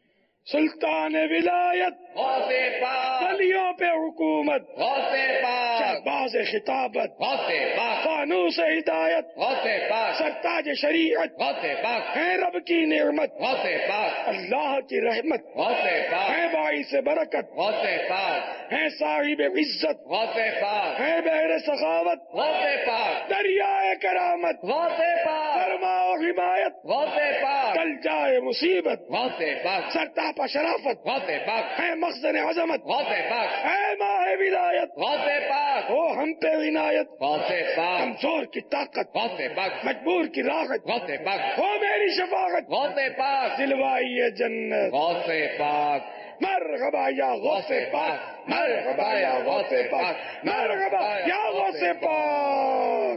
सुल्तान विलायत, वलियों पे हुकूमत, शहबाज खिताबत, फानूस हिदायत, सरताज शरीयत, है रब की नेमत, अल्लाह की रहमत, है बाइस बरकत, है साहिब इज्जत, है बहर सखावत, दरियाए करामत, फरमाओ हिमायत, टल जाए मुसीबत, सरता पर शराफत, है मखज़न अज़मत, है माह विलायत, हो हम पे इनायत, कमजोर की ताकत, मजबूर की राहत, हो मेरी शफाअत, दिलवाइए जन्नत, मरहबा या गौसे पाक, मरहबा या गौसे पाक, मरहबा या गौसे पाक।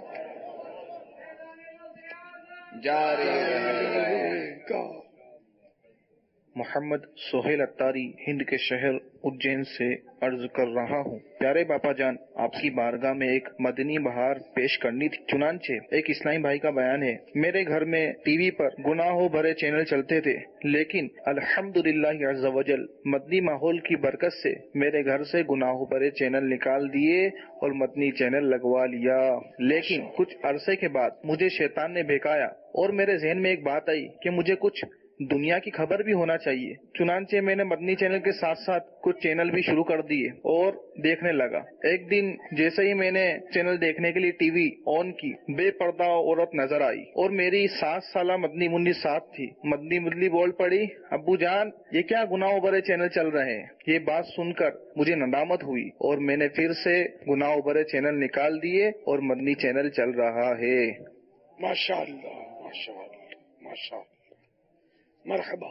जारी रहेगा। मोहम्मद सोहेल अत्तारी हिंद के शहर उज्जैन से अर्ज कर रहा हूँ, प्यारे बापा जान, आपकी बारगाह में एक मदनी बहार पेश करनी थी। चुनांचे एक इस्लामी भाई का बयान है, मेरे घर में टीवी पर गुनाहों भरे चैनल चलते थे, लेकिन अल्हम्दुलिल्लाह अज़्ज़ा वजल मदनी माहौल की बरकत से मेरे घर से गुनाहों भरे चैनल निकाल दिए और मदनी चैनल लगवा लिया। लेकिन कुछ अरसे के बाद मुझे शैतान ने बहकाया और मेरे जहन में एक बात आई कि मुझे कुछ दुनिया की खबर भी होना चाहिए। चुनांचे मैंने मदनी चैनल के साथ साथ कुछ चैनल भी शुरू कर दिए और देखने लगा। एक दिन जैसे ही मैंने चैनल देखने के लिए टीवी ऑन की, बेपर्दा औरत नजर आई और मेरी 7 साला मदनी मुन्नी साथ थी। मदनी मुन्नी बोल पड़ी, अब्बू जान ये क्या गुनाहों भरे चैनल चल रहे हैं। ये बात सुनकर मुझे नदामत हुई और मैंने फिर से गुनाहों भरे चैनल निकाल दिए और मदनी चैनल चल रहा है। माशाअल्लाह, माशाअल्लाह, माशाअल्लाह, मरहबा।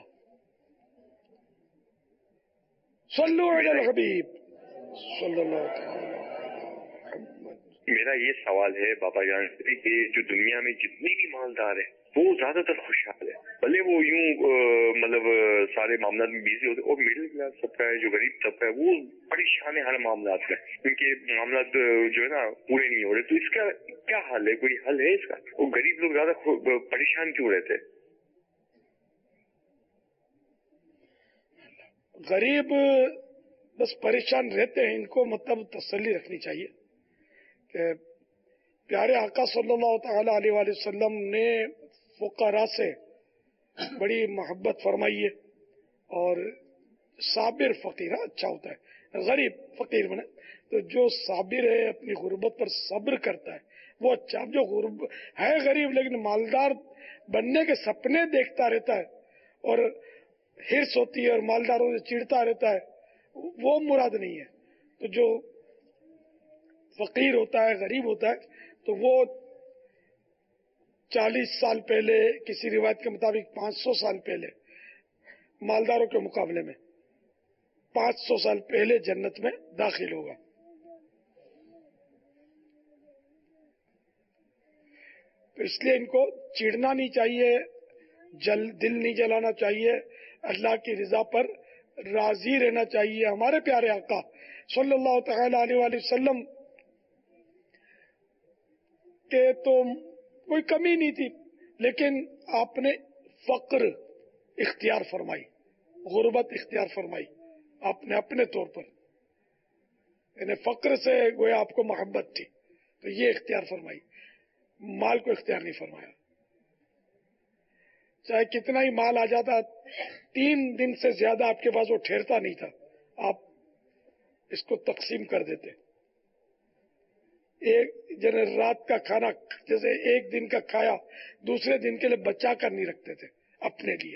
सल्लु अलल हबीब सल्लल्लाहु अलैहि वसल्लम। मेरा ये सवाल है बाबा जान से कि जो दुनिया में जितनी भी मालदार है वो ज्यादातर खुशहाल है, भले वो यूं मतलब सारे मामला में बिजी होते, और मिडिल क्लास तबका है, जो गरीब तबका है, वो परेशान है हर मामला में, क्योंकि मामला जो है ना पूरे नहीं हो रहे। तो इसका क्या हल है, कोई हल है इसका? वो गरीब लोग ज्यादा परेशान क्यों रहते? गरीब बस परेशान रहते हैं, इनको मतलब तसल्ली रखनी चाहिए कि प्यारे आका सल्लल्लाहु ताला अलैहि वसल्लम ने फुकरा से बड़ी मोहब्बत फरमाई है, और साबिर फकीर अच्छा होता है, गरीब फकीर बने तो जो साबिर है अपनी गुर्बत पर सब्र करता है वो अच्छा। जो है गरीब लेकिन मालदार बनने के सपने देखता रहता है और हिर्स होती है और मालदारों से चिढ़ता रहता है, वो मुराद नहीं है। तो जो फकीर होता है, गरीब होता है, तो वो 40 साल पहले, किसी रिवायत के मुताबिक 500 साल पहले, मालदारों के मुकाबले में 500 साल पहले जन्नत में दाखिल होगा। तो इसलिए इनको चिढ़ना नहीं चाहिए, दिल नहीं जलाना चाहिए, अल्लाह की रिजा पर राजी रहना चाहिए। हमारे प्यारे आका सल्लल्लाहु तआला अलैहि वसल्लम के तो कोई कमी नहीं थी, लेकिन आपने फक्र इख्तियार फरमाई, गुर्बत इख्तियार फरमाई आपने अपने तौर पर, यानी फक्र से गोया आपको मोहब्बत थी तो ये इख्तियार फरमाई, माल को इख्तियार नहीं फरमाया। चाहे कितना ही माल आ जाता, 3 दिन से ज्यादा आपके पास वो ठहरता नहीं था, आप इसको तकसीम कर देते। एक जने रात का खाना जैसे एक दिन का खाया दूसरे दिन के लिए बचा कर नहीं रखते थे अपने लिए,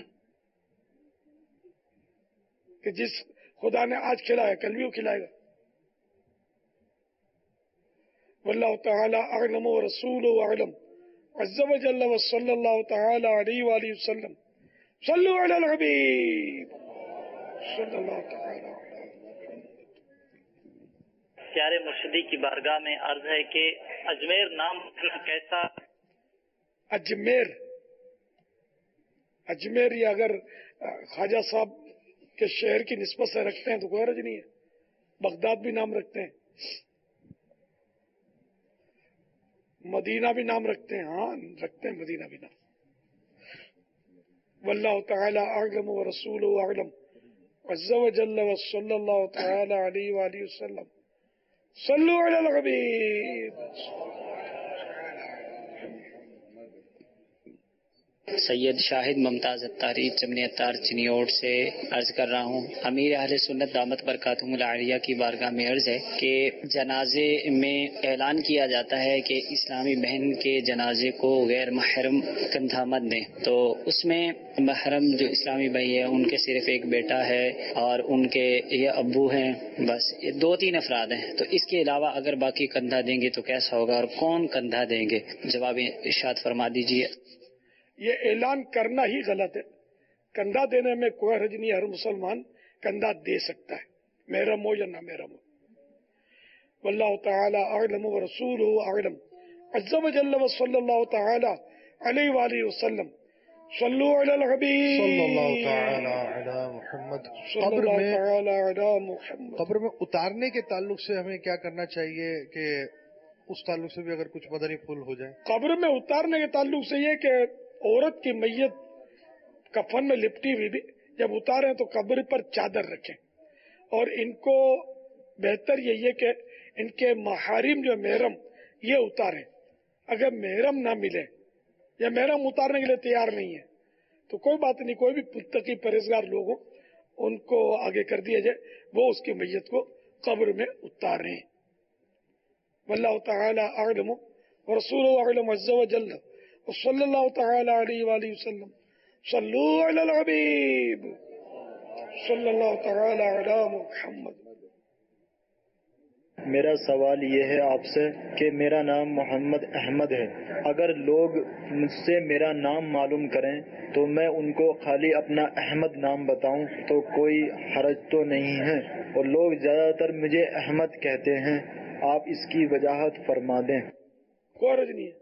कि जिस खुदा ने आज खिलाया कल भी वो खिलाएगा। वल्लाहु तआला अअलम व रसूलुहु अअलम अज़्ज़ा व जल्ल व सल्लल्लाहु तआला अलैहि व सल्लम। सल्लु अलल हबीब सल्लल्लाहु तआला। प्यारे मुर्शिदी की बारगाह में अर्ज है कि अजमेर नाम कैसा? अजमेर ये अगर ख्वाजा साहब के शहर की निस्बत से रखते हैं तो कोई हर्ज नहीं है। बगदाद भी नाम रखते हैं, मदीना भी नाम रखते हैं, हाँ रखते हैं मदीना भी नाम। वल्लाहु ताला अअलम व रसूलुहु अअलम अज़्ज़ा व जल्ल व सल्लल्लाहु ताला अलैहि व आलिहि वसल्लम सल्लु अलल हबीब। सैयद शाहिद मुमताज अत्तारी चमनी अत्तार चिनियोट से अर्ज कर रहा हूँ, अमीर अहले सुन्नत दामत बरकातुहुल आलिया की बारगाह में अर्ज है कि जनाजे में ऐलान किया जाता है कि इस्लामी बहन के जनाजे को गैर महरम कंधा मत दें, तो उसमें महरम जो इस्लामी भाई है उनके सिर्फ एक बेटा है और उनके ये अब्बू हैं, बस ये 2-3 अफराद हैं, तो इसके अलावा अगर बाकी कंधा देंगे तो कैसा होगा और कौन कंधा देंगे? जवाब इरशाद फरमा दीजिए। ये ऐलान करना ही गलत है। कंधा देने में कोई हर्ज नहीं, हर मुसलमान कंधा दे सकता है, महरम हो या ना महरम हो। वल्लाहु ताला अअलम व रसूलुहु अअलम अज़्ज़ा व जल्ल व सल्लल्लाहु ताला अलैहि व आलिहि वसल्लम सल्लु अलल हबीब सल्लल्लाहु ताला अला मुहम्मद। कब्र में उतारने के ताल्लुक से हमें क्या करना चाहिए कि उस ताल्लुक से भी अगर कुछ मदनी फूल हो जाए? कब्र में उतारने के ताल्लुक से ये कि औरत की मैयत कफन में लिपटी हुई भी जब उतारें तो कब्र पर चादर रखें, और इनको बेहतर यही है कि इनके महारिम जो महरम ये उतारें। अगर महरम ना मिले या महरम उतारने के लिए तैयार नहीं है तो कोई बात नहीं, कोई भी पुत्तकी परहेजगार लोग हो उनको आगे कर दिया जाए, वो उसकी मैयत को कब्र में उतारें। वल्लाहु ताला अअलम व रसूलुहु अअलम अज़्ज़ा व जल्ल व सल्लल्लाहु ताला अलैहि व आलिहि वसल्लम सल्लु अलल हबीब सल्लल्लाहु ताला अला मुहम्मद। मेरा सवाल ये है आपसे कि मेरा नाम मोहम्मद अहमद है, अगर लोग मुझसे मेरा नाम मालूम करें तो मैं उनको खाली अपना अहमद नाम बताऊं तो कोई हरज तो नहीं है, और लोग ज्यादातर मुझे अहमद कहते हैं, आप इसकी वजाहत फरमा दें। कोई हरज नहीं है।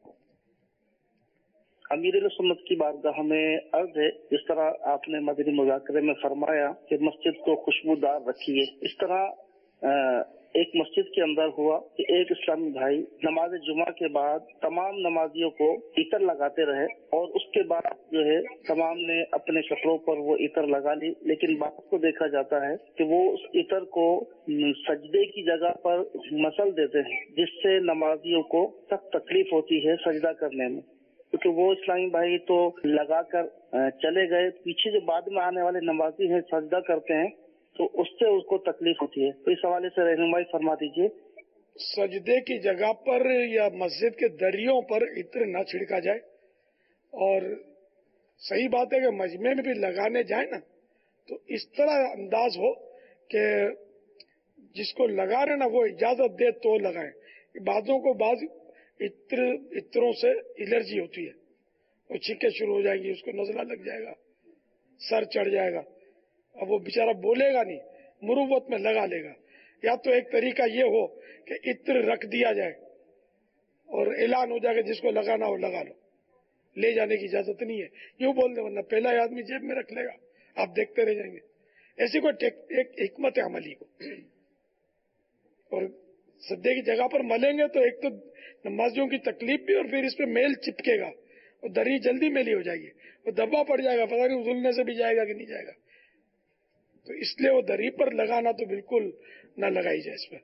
अमीर सुन्नत की बारगाह में अर्ज है, जिस तरह आपने मदनी मुज़ाकरे में फरमाया कि मस्जिद को खुशबूदार रखिए, इस तरह एक मस्जिद के अंदर हुआ कि एक इस्लामी भाई नमाज जुमा के बाद तमाम नमाजियों को इतर लगाते रहे, और उसके बाद जो है तमाम ने अपने कपड़ों पर वो इतर लगा ली, लेकिन बात को देखा जाता है कि वो उस इतर को सजदे की जगह पर मसल देते हैं, जिससे नमाजियों को सख्त तकलीफ होती है सजदा करने में, क्योंकि वो इस्लामी भाई तो लगाकर चले गए, पीछे जो बाद में आने वाले नमाजी हैं सजदा करते हैं तो उससे उसको तकलीफ होती है। तो इस हवाले से रहनुमाई फरमा दीजिए। सजदे की जगह पर या मस्जिद के दरियों पर इत्र न छिड़का जाए, और सही बात है कि मजमे में भी लगाने जाए ना तो इस तरह अंदाज हो कि जिसको लगा रहे ना वो इजाजत दे तो लगाए। बाजों को बाज इत्रों से एलर्जी होती है, वो छींके शुरू हो जाएंगी, उसको नजला लग जाएगा, सर चढ़ जाएगा, अब वो बेचारा बोलेगा नहीं, मुरुवत में लगा लेगा। या तो एक तरीका ये हो कि इत्र रख दिया जाए और ऐलान हो जाएगा जिसको लगाना हो लगा लो, ले जाने की इजाजत नहीं है, यूं बोल दे, वरना पहला आदमी जेब में रख लेगा, आप देखते रह जाएंगे। ऐसी कोई एक हिकमत अमली को, और सद्दे की जगह पर मलेंगे तो एक तो नमाजियों की तकलीफ भी, और फिर इस पे मेल चिपकेगा और दरी जल्दी मेली हो जाएगी, वो दबा पड़ जाएगा, पता नहीं उजलने से भी जाएगा कि नहीं जाएगा। तो इसलिए वो दरी पर लगाना तो बिल्कुल न लगाई जाए इस पर।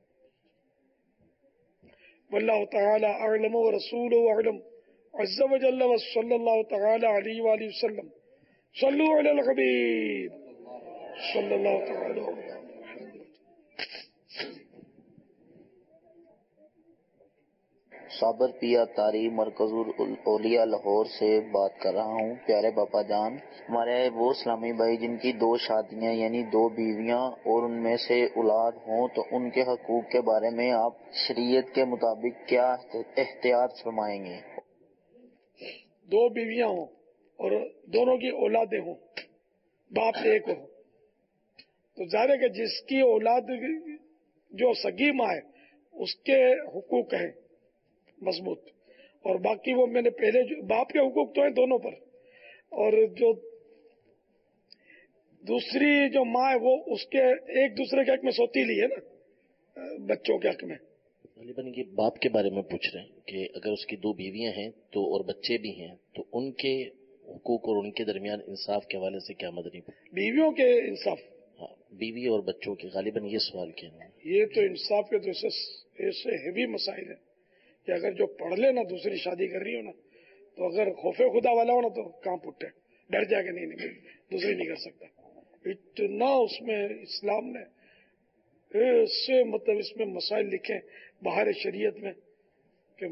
वल्लाहु ताला अअलम व रसूलुहु अअलम अज़्ज़ा व जल्ल व सल्लल्लाहु ताला अलैहि व आलिहि वसल्लम सल्लु अलल हबीब सल्लल्लाहु ताला। साबर पिया तारी मरकजुल औलिया लाहौर से बात कर रहा हूँ। प्यारे बापा जान, हमारे वो इस्लामी भाई जिनकी 2 शादियाँ यानी 2 बीवियाँ और उनमें से औलाद हों तो उनके हकूक के बारे में आप शरीयत के मुताबिक क्या एहतियात फरमाएंगे? 2 बीवियाँ हों और दोनों की औलादें हों, बाप एक हो, तो जाहिर है कि जिसकी औलाद जो सगी माँ है उसके हुकूक हैं मजबूत, और बाकी वो मैंने पहले जो बाप के हुकूक तो हैं दोनों पर, और जो दूसरी जो माँ है वो उसके एक दूसरे के हक में सौतीली है ना, बच्चों के हक में। गालिबन ये बाप के बारे में पूछ रहे हैं कि अगर उसकी 2 बीवियां हैं तो और बच्चे भी हैं तो उनके حقوق اور ان کے درمیان انصاف کے حوالے سے کیا مدنی؟ بیویوں کے انصاف، ہاں بیوی اور بچوں کے، غالباً یہ سوال کیا ہے. یہ تو انصاف کے تو ایسے ہیوی مسائل ہیں کہ اگر جو پڑھ لے نا دوسری شادی کر رہی ہو نا تو اگر خوف خدا والا ہو نا تو کہاں پٹے ڈر جا کے نہیں دوسری نہیں کر سکتا. اتنا اس میں اسلام نے ایسے مطلب اس میں مسائل لکھے باہر شریعت میں کہ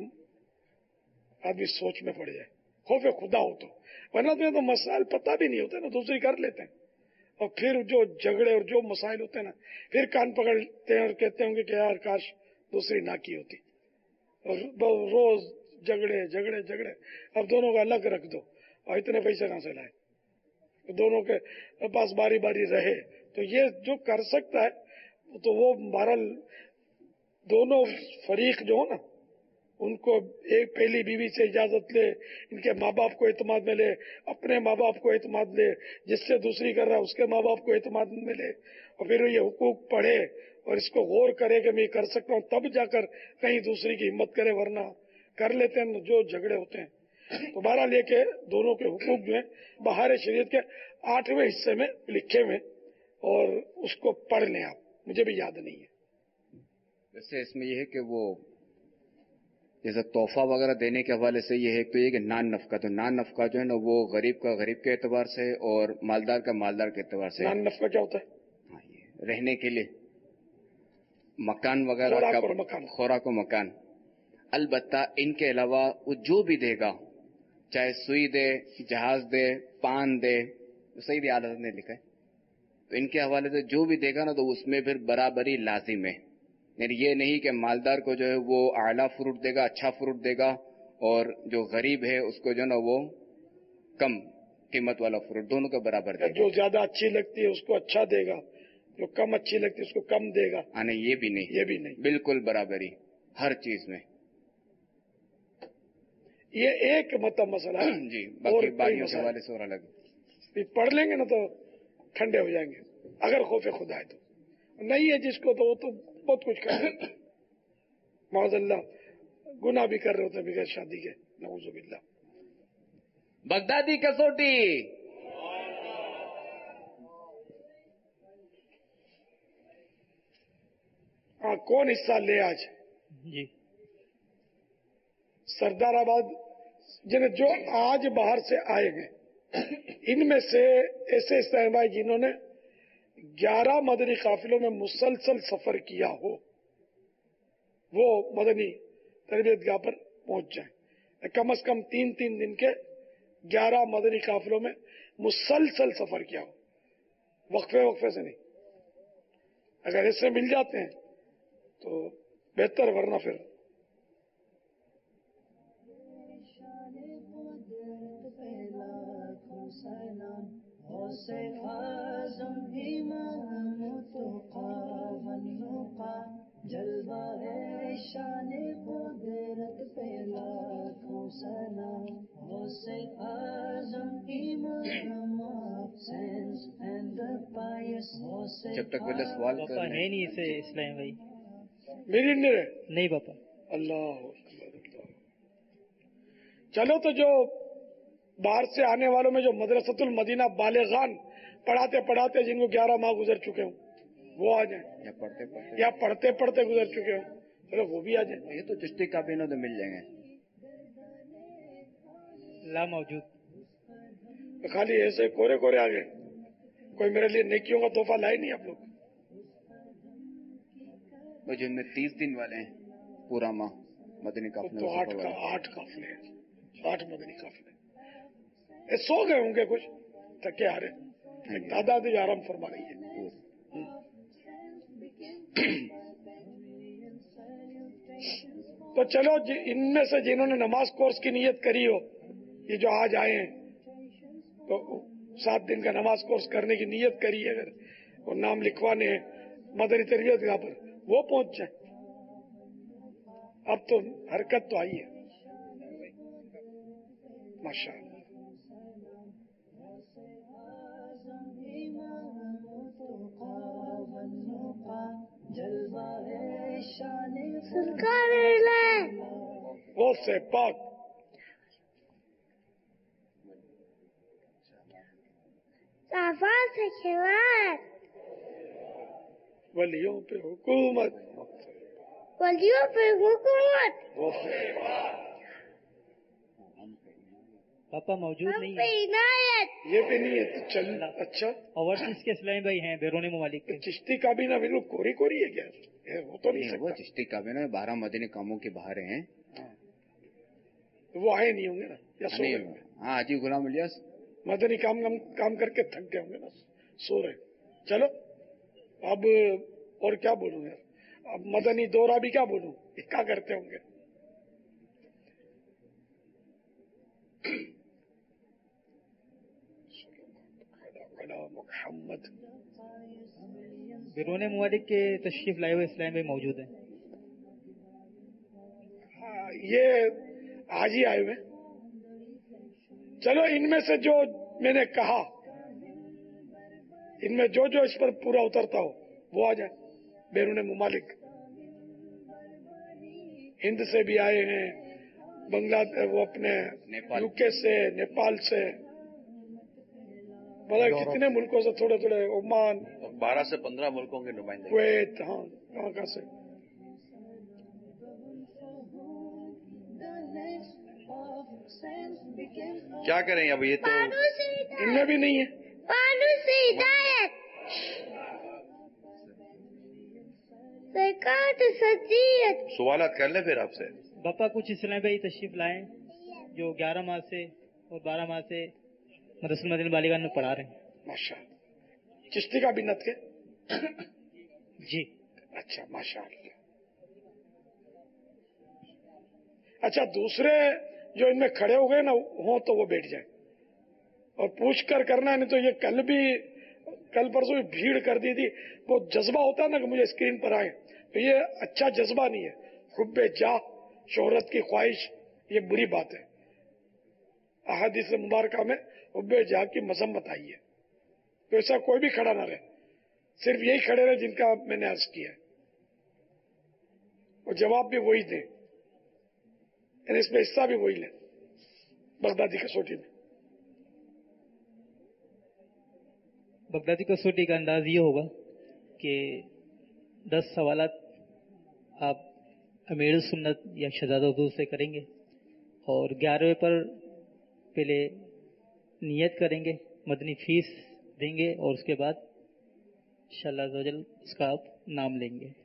آدمی سوچ میں پڑ جائے خوف خدا ہو تو، ورنہ تو مسائل پتہ بھی نہیں ہوتے نا دوسری کر لیتے ہیں اور پھر جو جھگڑے اور جو مسائل ہوتے ہیں نا پھر کان پکڑتے ہیں اور کہتے ہوں گے کہ یار کاش دوسری نہ کی ہوتی. اور روز جھگڑے جھگڑے جھگڑے، اب دونوں کو الگ رکھ دو اور اتنے پیسے کہاں سے لائے، دونوں کے پاس باری باری رہے. تو یہ جو کر سکتا ہے تو وہ بہرحال دونوں فریق جو ہو نا ان کو ایک پہلی بیوی سے اجازت لے، ان کے ماں باپ کو اعتماد میں لے، اپنے ماں باپ کو اعتماد لے، جس سے دوسری کر رہا ہے اس کے ماں باپ کو اعتماد میں لے، اور پھر یہ حقوق پڑھے اور اس کو غور کرے کہ میں کر سکتا ہوں تب جا کر کہیں دوسری کی ہمت کرے، ورنہ کر لیتے ہیں جو جھگڑے ہوتے ہیں. تو بہرحال یہ کہ دونوں کے حقوق جو ہیں باہر شریعت کے 8ویں حصے میں لکھے ہوئے اور اس کو پڑھ لیں آپ، مجھے بھی یاد نہیں ہے. ویسے اس میں یہ ہے کہ وہ جیسے تحفہ وغیرہ دینے کے حوالے سے یہ ہے تو یہ کہ نان نفقہ، تو نان نفقہ جو ہے نا وہ غریب کا غریب کے اعتبار سے اور مالدار کا مالدار کے اعتبار سے. نان نفقہ کیا ہوتا ہے؟ رہنے کے لیے مکان وغیرہ کا، خوراک و مکان. البتہ ان کے علاوہ وہ جو بھی دے گا، چاہے سوئی دے، جہاز دے، پان دے، سید اعلیٰ نے لکھا ہے، تو ان کے حوالے سے جو بھی دے گا نا تو اس میں پھر برابری لازم ہے. یعنی یہ نہیں کہ مالدار کو جو ہے وہ اعلیٰ فروٹ دے گا، اچھا فروٹ دے گا، اور جو غریب ہے اس کو جو ہے نا وہ کم قیمت والا فروٹ، دونوں کے برابر دے گا. جو زیادہ اچھی لگتی ہے اس کو اچھا دے گا، جو کم اچھی لگتی ہے اس کو کم دے گا. نہیں یہ بھی نہیں، یہ بھی نہیں، بالکل برابری ہر چیز میں. یہ ایک مطلب مسئلہ ہے جی، باقی باقیوں کے حوالے سے اور الگ. پڑھ لیں گے نا تو ٹھنڈے ہو جائیں گے اگر خوف خدا ہے تو. نہیں ہے جس کو تو وہ تو بہت کچھ کر رہے ہیں، معاذ اللہ گناہ بھی کر رہے ہوتے ہیں بغیر شادی کے، نعوذ باللہ. بغدادی کسوٹی. ہاں کون حصہ لے آج؟ جی سردار آباد جن جو آج باہر سے آئے ہیں ان میں سے ایسے اسلام بھائی جنہوں نے 11 مدنی قافلوں میں مسلسل سفر کیا ہو وہ مدنی تربیت گاہ پر پہنچ جائیں. کم از کم 3 دن کے 11 مدنی قافلوں میں مسلسل سفر کیا ہو، وقفے سے نہیں. اگر ایسے مل جاتے ہیں تو بہتر، ورنہ پھر جب تک پہلے سوال پاپا ہے نہیں اسے اسلام بھائی، میری نہیں پاپا. اللہ چلو تو جو باہر سے آنے والوں میں جو مدرسۃ المدینہ بالغان پڑھاتے پڑھاتے جن کو 11 ماہ گزر چکے ہوں وہ آ جائیں، یا پڑھتے پڑھتے گزر چکے ہوں چلو وہ بھی آ جائیں. یہ تو چشتی کا بھی تو مل جائیں گے. لا موجود، خالی ایسے کورے کورے آ گئے، کوئی میرے لیے نیکیوں کا تحفہ لائے نہیں آپ لوگ. وہ جن میں 30 دن والے ہیں پورا ماہ مدنی قافلے، تو 8 قافلے، 8 مدنی قافلے. 100 گئے ہوں گے کچھ تھکے آ رہے، دادا بھی آرام فرما رہی ہے. تو چلو ان میں سے جنہوں نے نماز کورس کی نیت کری ہو، یہ جو آج آئے ہیں تو 7 دن کا نماز کورس کرنے کی نیت کری ہے اگر اور نام لکھوانے ہیں مدنی تربیت گاہ پر، وہ پہنچ جائیں. اب تو حرکت تو آئی ہے ماشاء اللہ. وہ سے پاک صفا سے خیرات ولیوں پہ حکومت ولیوں پہ حکومت پاپا موجود ہم نہیں پہ ہے. عنایت. یہ بھی نہیں ہے تو چل. اچھا اوورسیز کے اسلامی بھائی ہیں بیرون ممالک کے. چشتی کابینہ بالکل کوری کوری ہے کیا؟ وہ تو نہیں وہ سکتا. چشتی کابینہ میں 12 مدنی کاموں کے باہر ہیں. وہ آئے نہیں ہوں گے نا یا سو رہے ہوں گے؟ ہاں حاجی غلام الیاس مدنی کام کر کے تھک گئے ہوں گے نا, سو رہے. چلو اب اور کیا بولوں یار, اب مدنی دورہ بھی کیا بولوں, کیا کرتے ہوں گے. محمد بیرون ممالک کے تشریف لائے ہوئے اسلامی بھائی موجود ہیں. یہ آج ہی آئے ہوئے. چلو ان میں سے جو میں نے کہا, ان میں جو اس پر پورا اترتا ہو وہ آ جائے. بیرون ممالک ہند سے بھی آئے ہیں, وہ اپنے یو کے سے, نیپال سے, کتنے ملکوں سے, تھوڑے تھوڑے, عمان, 12 سے 15 ملکوں کے نمائندے, کویت, ہاں کہاں سے. کیا کریں اب, یہ تو ان میں بھی نہیں ہے. پانو سے ہدایت زکات سچیت. سوالات کر لیں پھر آپ سے. باپا کچھ اسلامی بھائی تشریف لائیں جو 11 ماہ سے اور 12 ماہ سے مدرسہ المدینہ بالیگان میں پڑھا رہے ہیں. ماشاء اللہ. چشتی کا بنت کے جی. اچھا ماشاء اللہ. اچھا دوسرے جو ان میں کھڑے ہو گئے نا ہوں تو وہ بیٹھ جائیں اور پوچھ کر کرنا ہے. نہیں تو یہ کل پرسوں بھیڑ کر دی تھی. وہ جذبہ ہوتا ہے نا کہ مجھے اسکرین پر آئے, تو یہ اچھا جذبہ نہیں ہے. حب جاہ, شہرت کی خواہش, یہ بری بات ہے. احادیث مبارکہ میں حب جاہ کی مذمت آئی ہے. تو ایسا کوئی بھی کھڑا نہ رہے, صرف یہی کھڑے رہے جن کا میں نے عرض کیا ہے, اور جواب بھی وہی دیں, یعنی اس میں حصہ بھی وہی لیں بغدادی کسوٹی میں. بغدادی کسوٹی کا انداز یہ ہوگا کہ 10 سوالات آپ امیر سنت یا شہزادہ حضور سے کریں گے, اور 11ویں پر پہلے نیت کریں گے, مدنی فیس دیں گے, اور اس کے بعد انشاءاللہ عز و جل اس کا آپ نام لیں گے.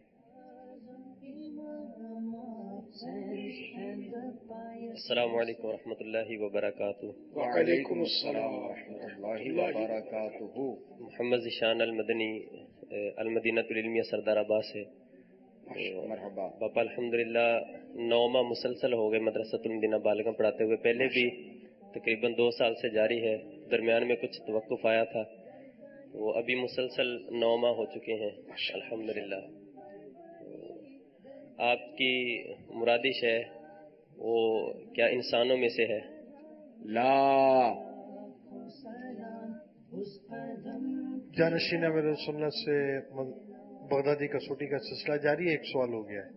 السلام علیکم ورحمۃ اللہ وبرکاتہ. وعلیکم السلام ورحمۃ اللہ وبرکاتہ. محمد ذیشان المدنی المدینہ العلمیہ سردار آباد سے. مرحبا. باپا الحمدللہ 9 ماہ مسلسل ہو گئے مدرسہ المدینہ بالغاں پڑھاتے ہوئے. پہلے بھی تقریباً 2 سال سے جاری ہے, درمیان میں کچھ توقف آیا تھا, وہ ابھی مسلسل 9 ماہ ہو چکے ہیں الحمدللہ. آپ کی مرادش ہے وہ کیا انسانوں میں سے ہے؟ لا. جانشین امیر سنت سے بغدادی کسوٹی کا سلسلہ جاری ہے. ایک سوال ہو گیا ہے.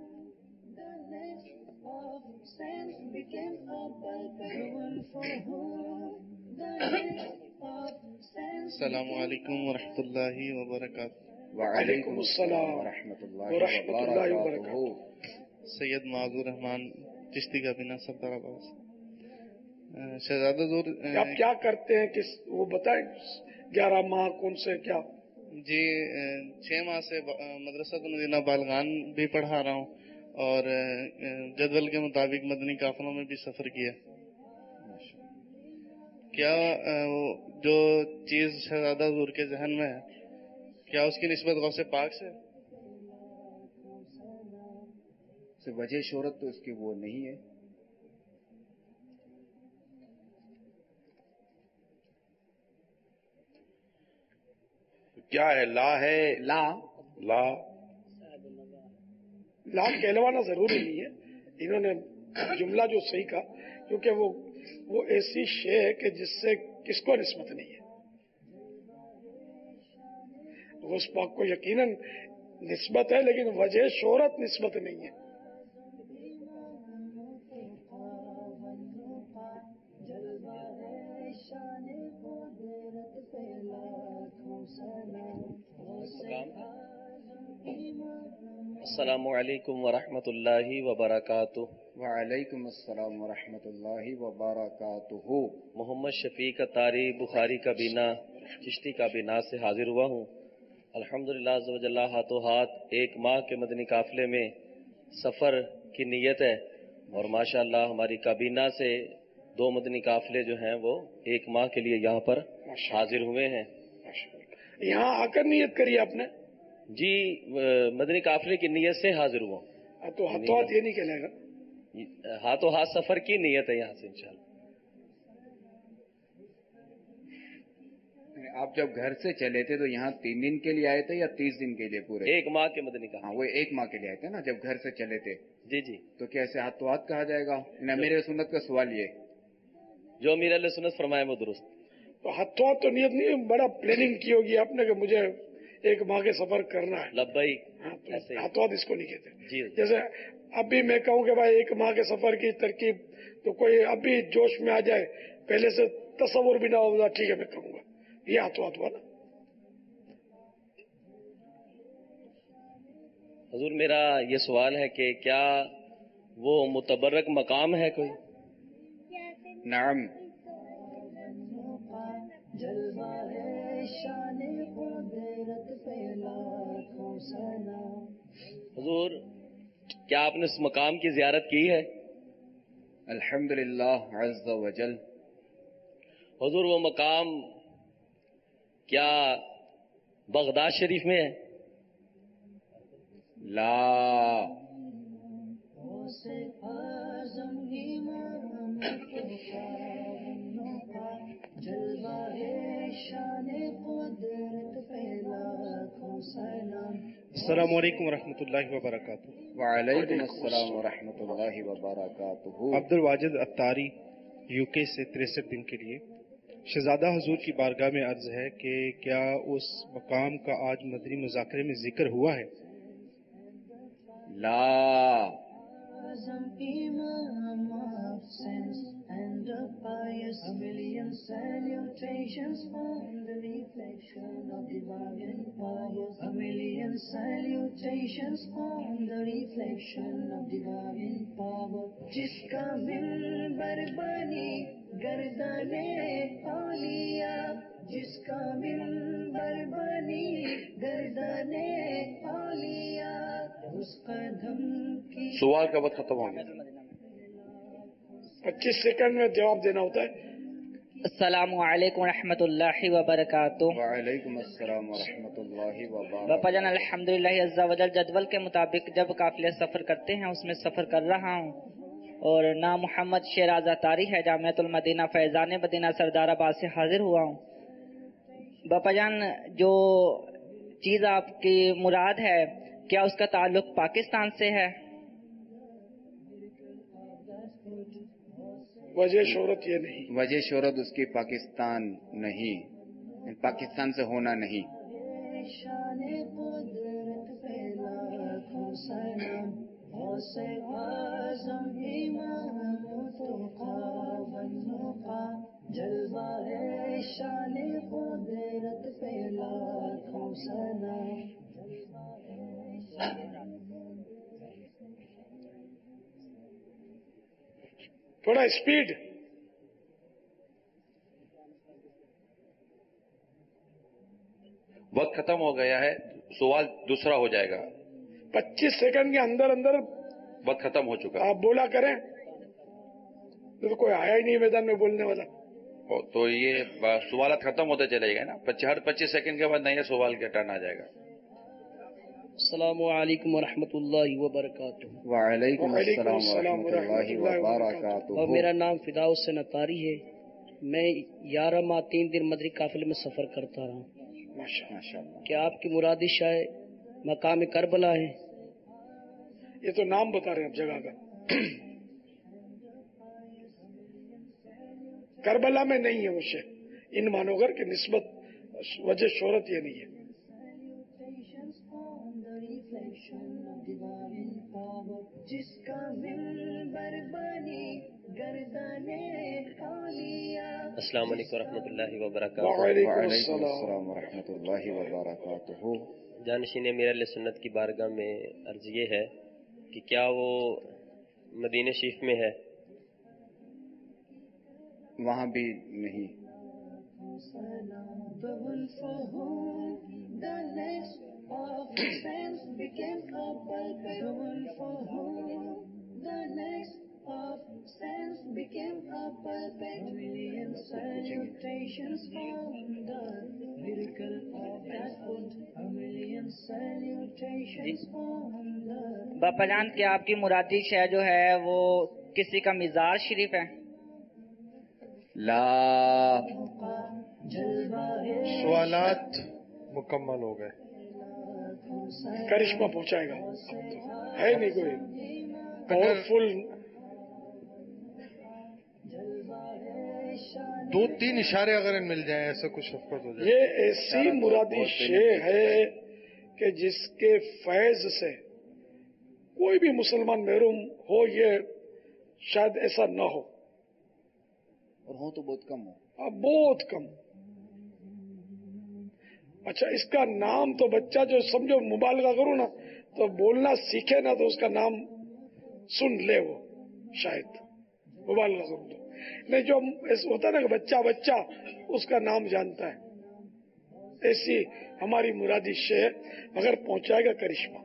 السلام علیکم ورحمۃ اللہ وبرکاتہ. وعلیکم السلام ورحمۃ اللہ وبرکاتہ. سید معذور رحمان چشتی کا بنا سردار آباد. شہزادہ حضور آپ کیا کرتے ہیں, کس وہ بتائیں. 11 ماہ کون سے کیا؟ جی 6 ماہ سے مدرسہ المدینہ بالغان بھی پڑھا رہا ہوں, اور جدول کے مطابق مدنی قافلوں میں بھی سفر کیا. کیا جو چیز شہزادہ حضور کے ذہن میں ہے کیا اس کی نسبت غوث پاک سے؟ وجہ شہرت تو اس کی وہ نہیں ہے. کیا ہے؟ لا ہے. لا کہلوانا ضروری نہیں ہے. انہوں نے جملہ جو صحیح کہا, کیونکہ وہ ایسی شے ہے کہ جس سے کس کو نسبت نہیں ہے. غوث پاک کو یقیناً نسبت ہے, لیکن وجہ شہرت نسبت نہیں ہے. السلام علیکم ورحمۃ اللہ وبرکاتہ. وعلیکم السلام ورحمۃ اللہ وبرکاتہ. محمد شفیق اتاری بخاری کابینہ چشتی کابینہ سے حاضر ہوا ہوں. الحمدللہ عز و جل ہاتھوں ہاتھ ایک ماہ کے مدنی قافلے میں سفر کی نیت ہے، اور ماشاءاللہ ہماری کابینہ سے 2 مدنی قافلے جو ہیں وہ ایک ماہ کے لیے یہاں پر حاضر ہوئے ہیں. یہاں آ کر نیت کری آپ نے؟ جی مدنی قافلے کی نیت سے حاضر ہوا. تو ہاتھوں ہاتھ یہ نہیں کہلے گا، ہاتھوں ہاتھ سفر کی نیت ہے یہاں سے انشاءاللہ. آپ جب گھر سے چلے تھے تو یہاں 3 دن کے لیے آئے تھے یا 30 دن کے لیے پورے؟ ایک ماہ کے مدنی قافلے. ہاں وہ ایک ماہ کے لیے آئے تھے نا جب گھر سے چلے تھے. جی جی. تو کیسے ہاتھوں ہاتھ کہا جائے گا؟ امیر سنت کا سوال یہ جو امیر علیہ سنت فرمائے وہ درست. تو ہاتھوں ہاتھ تو نیت نہیں، بڑا پلاننگ کی ہوگی آپ نے کہ مجھے ایک ماہ کے سفر کرنا ہے. لبئی. ہاتھوں ہاتھ اس کو نہیں کہتے. جی. جیسے اب بھی میں کہوں کہ بھائی ایک ماہ کے سفر کی ترکیب، تو کوئی اب بھی جوش میں آ جائے، پہلے سے تصور بھی نہ ہوگا، ٹھیک ہے میں کہوں گا، یہ ہاتھوں ہاتھ ہوا نا. حضور میرا یہ سوال ہے کہ کیا وہ متبرک مقام ہے کوئی؟ نعم. حضور کیا آپ نے اس مقام کی زیارت کی ہے؟ الحمدللہ عز و جل. حضور وہ مقام کیا بغداد شریف میں ہے؟ لا. السلام علیکم ورحمۃ اللہ وبرکاتہ. وعلیکم السلام ورحمۃ اللہ وبرکاتہ. عبد الواجد اتاری UK سے 63 دن کے لیے. شہزادہ حضور کی بارگاہ میں عرض ہے کہ کیا اس مقام کا آج مدنی مذاکرے میں ذکر ہوا ہے؟ لا. جس کا منبر بنی گردانے اولیاء، جس کا منبر بنی گردانے اولیاء، اس قدم کی. سوال کا وقت ختم ہو گیا. 25 سیکنڈ میں جواب دینا ہوتا ہے. السلام علیکم ورحمۃ اللہ وبرکاتہ. وعلیکم السلام ورحمۃ اللہ وبرکاتہ. باپا جان الحمدللہ عز و جل جدول کے مطابق جب قافلے سفر کرتے ہیں اس میں سفر کر رہا ہوں، اور نام محمد شیراز اتاری ہے، جامعۃ المدینہ فیضان مدینہ سردار آباد سے حاضر ہوا ہوں. باپا جان جو چیز آپ کی مراد ہے کیا اس کا تعلق پاکستان سے ہے؟ وجہ شہرت یہ نہیں. وجہ شہرت اس کی پاکستان نہیں، پاکستان سے ہونا نہیں. تھوڑا اسپیڈ. وقت ختم ہو گیا ہے، سوال دوسرا ہو جائے گا. 25 سیکنڈ کے اندر اندر وقت ختم ہو چکا. آپ بولا کریں، تو کوئی آیا ہی نہیں میدان میں بولنے والا. تو یہ سوالات ختم ہوتے چلے گئے نا. ہر 25 سیکنڈ کے بعد نیا سوال کا ٹرن آ جائے گا. السلام علیکم ورحمۃ اللہ وبرکاتہ. وعلیکم السلام ورحمۃ اللہ وبرکاتہ. اور میرا نام فداء حسین اتاری ہے. میں 11 ماہ 3 دن مدنی قافلے میں سفر کرتا رہا. ماشاءاللہ. کیا آپ کی مرادی شاید مقام کربلا ہے؟ یہ تو نام بتا رہے ہیں آپ جگہ کا. کربلا میں نہیں ہے وہ شے. ان مانوگر کی نسبت وجہ شہرت یہ نہیں ہے. جس کا منبر بنی السلام علیکم ورحمۃ اللہ وبرکاتہ. وعلیکم السلام ورحمۃ اللہ وبرکاتہ. جانشین امیر اہل سنت کی بارگاہ میں عرض یہ ہے کہ کیا وہ مدینہ شریف میں ہے؟ وہاں بھی نہیں. باپا جان کیا آپ کی مرادی شے جو ہے وہ کسی کا مزار شریف ہے؟ لا. سوالات مکمل ہو گئے. کرشمہ پہنچائے گا ہے نہیں کوئی پاورفل. 2-3 اشارے اگر مل جائیں ایسا کچھ شفقت ہو جائے. یہ ایسی مرادی شے ہے کہ جس کے فیض سے کوئی بھی مسلمان محروم ہو، یہ شاید ایسا نہ ہو، اور ہو تو بہت کم ہو. بہت کم. اچھا اس کا نام تو بچہ جو سمجھو مبالغہ کرو نا تو بولنا سیکھے نا تو اس کا نام سن لے، وہ شاید مبالغہ کرو تو نہیں. جو ہوتا نا کہ بچہ بچہ اس کا نام جانتا ہے، ایسی ہماری مرادی شے اگر پہنچائے گا کرشمہ.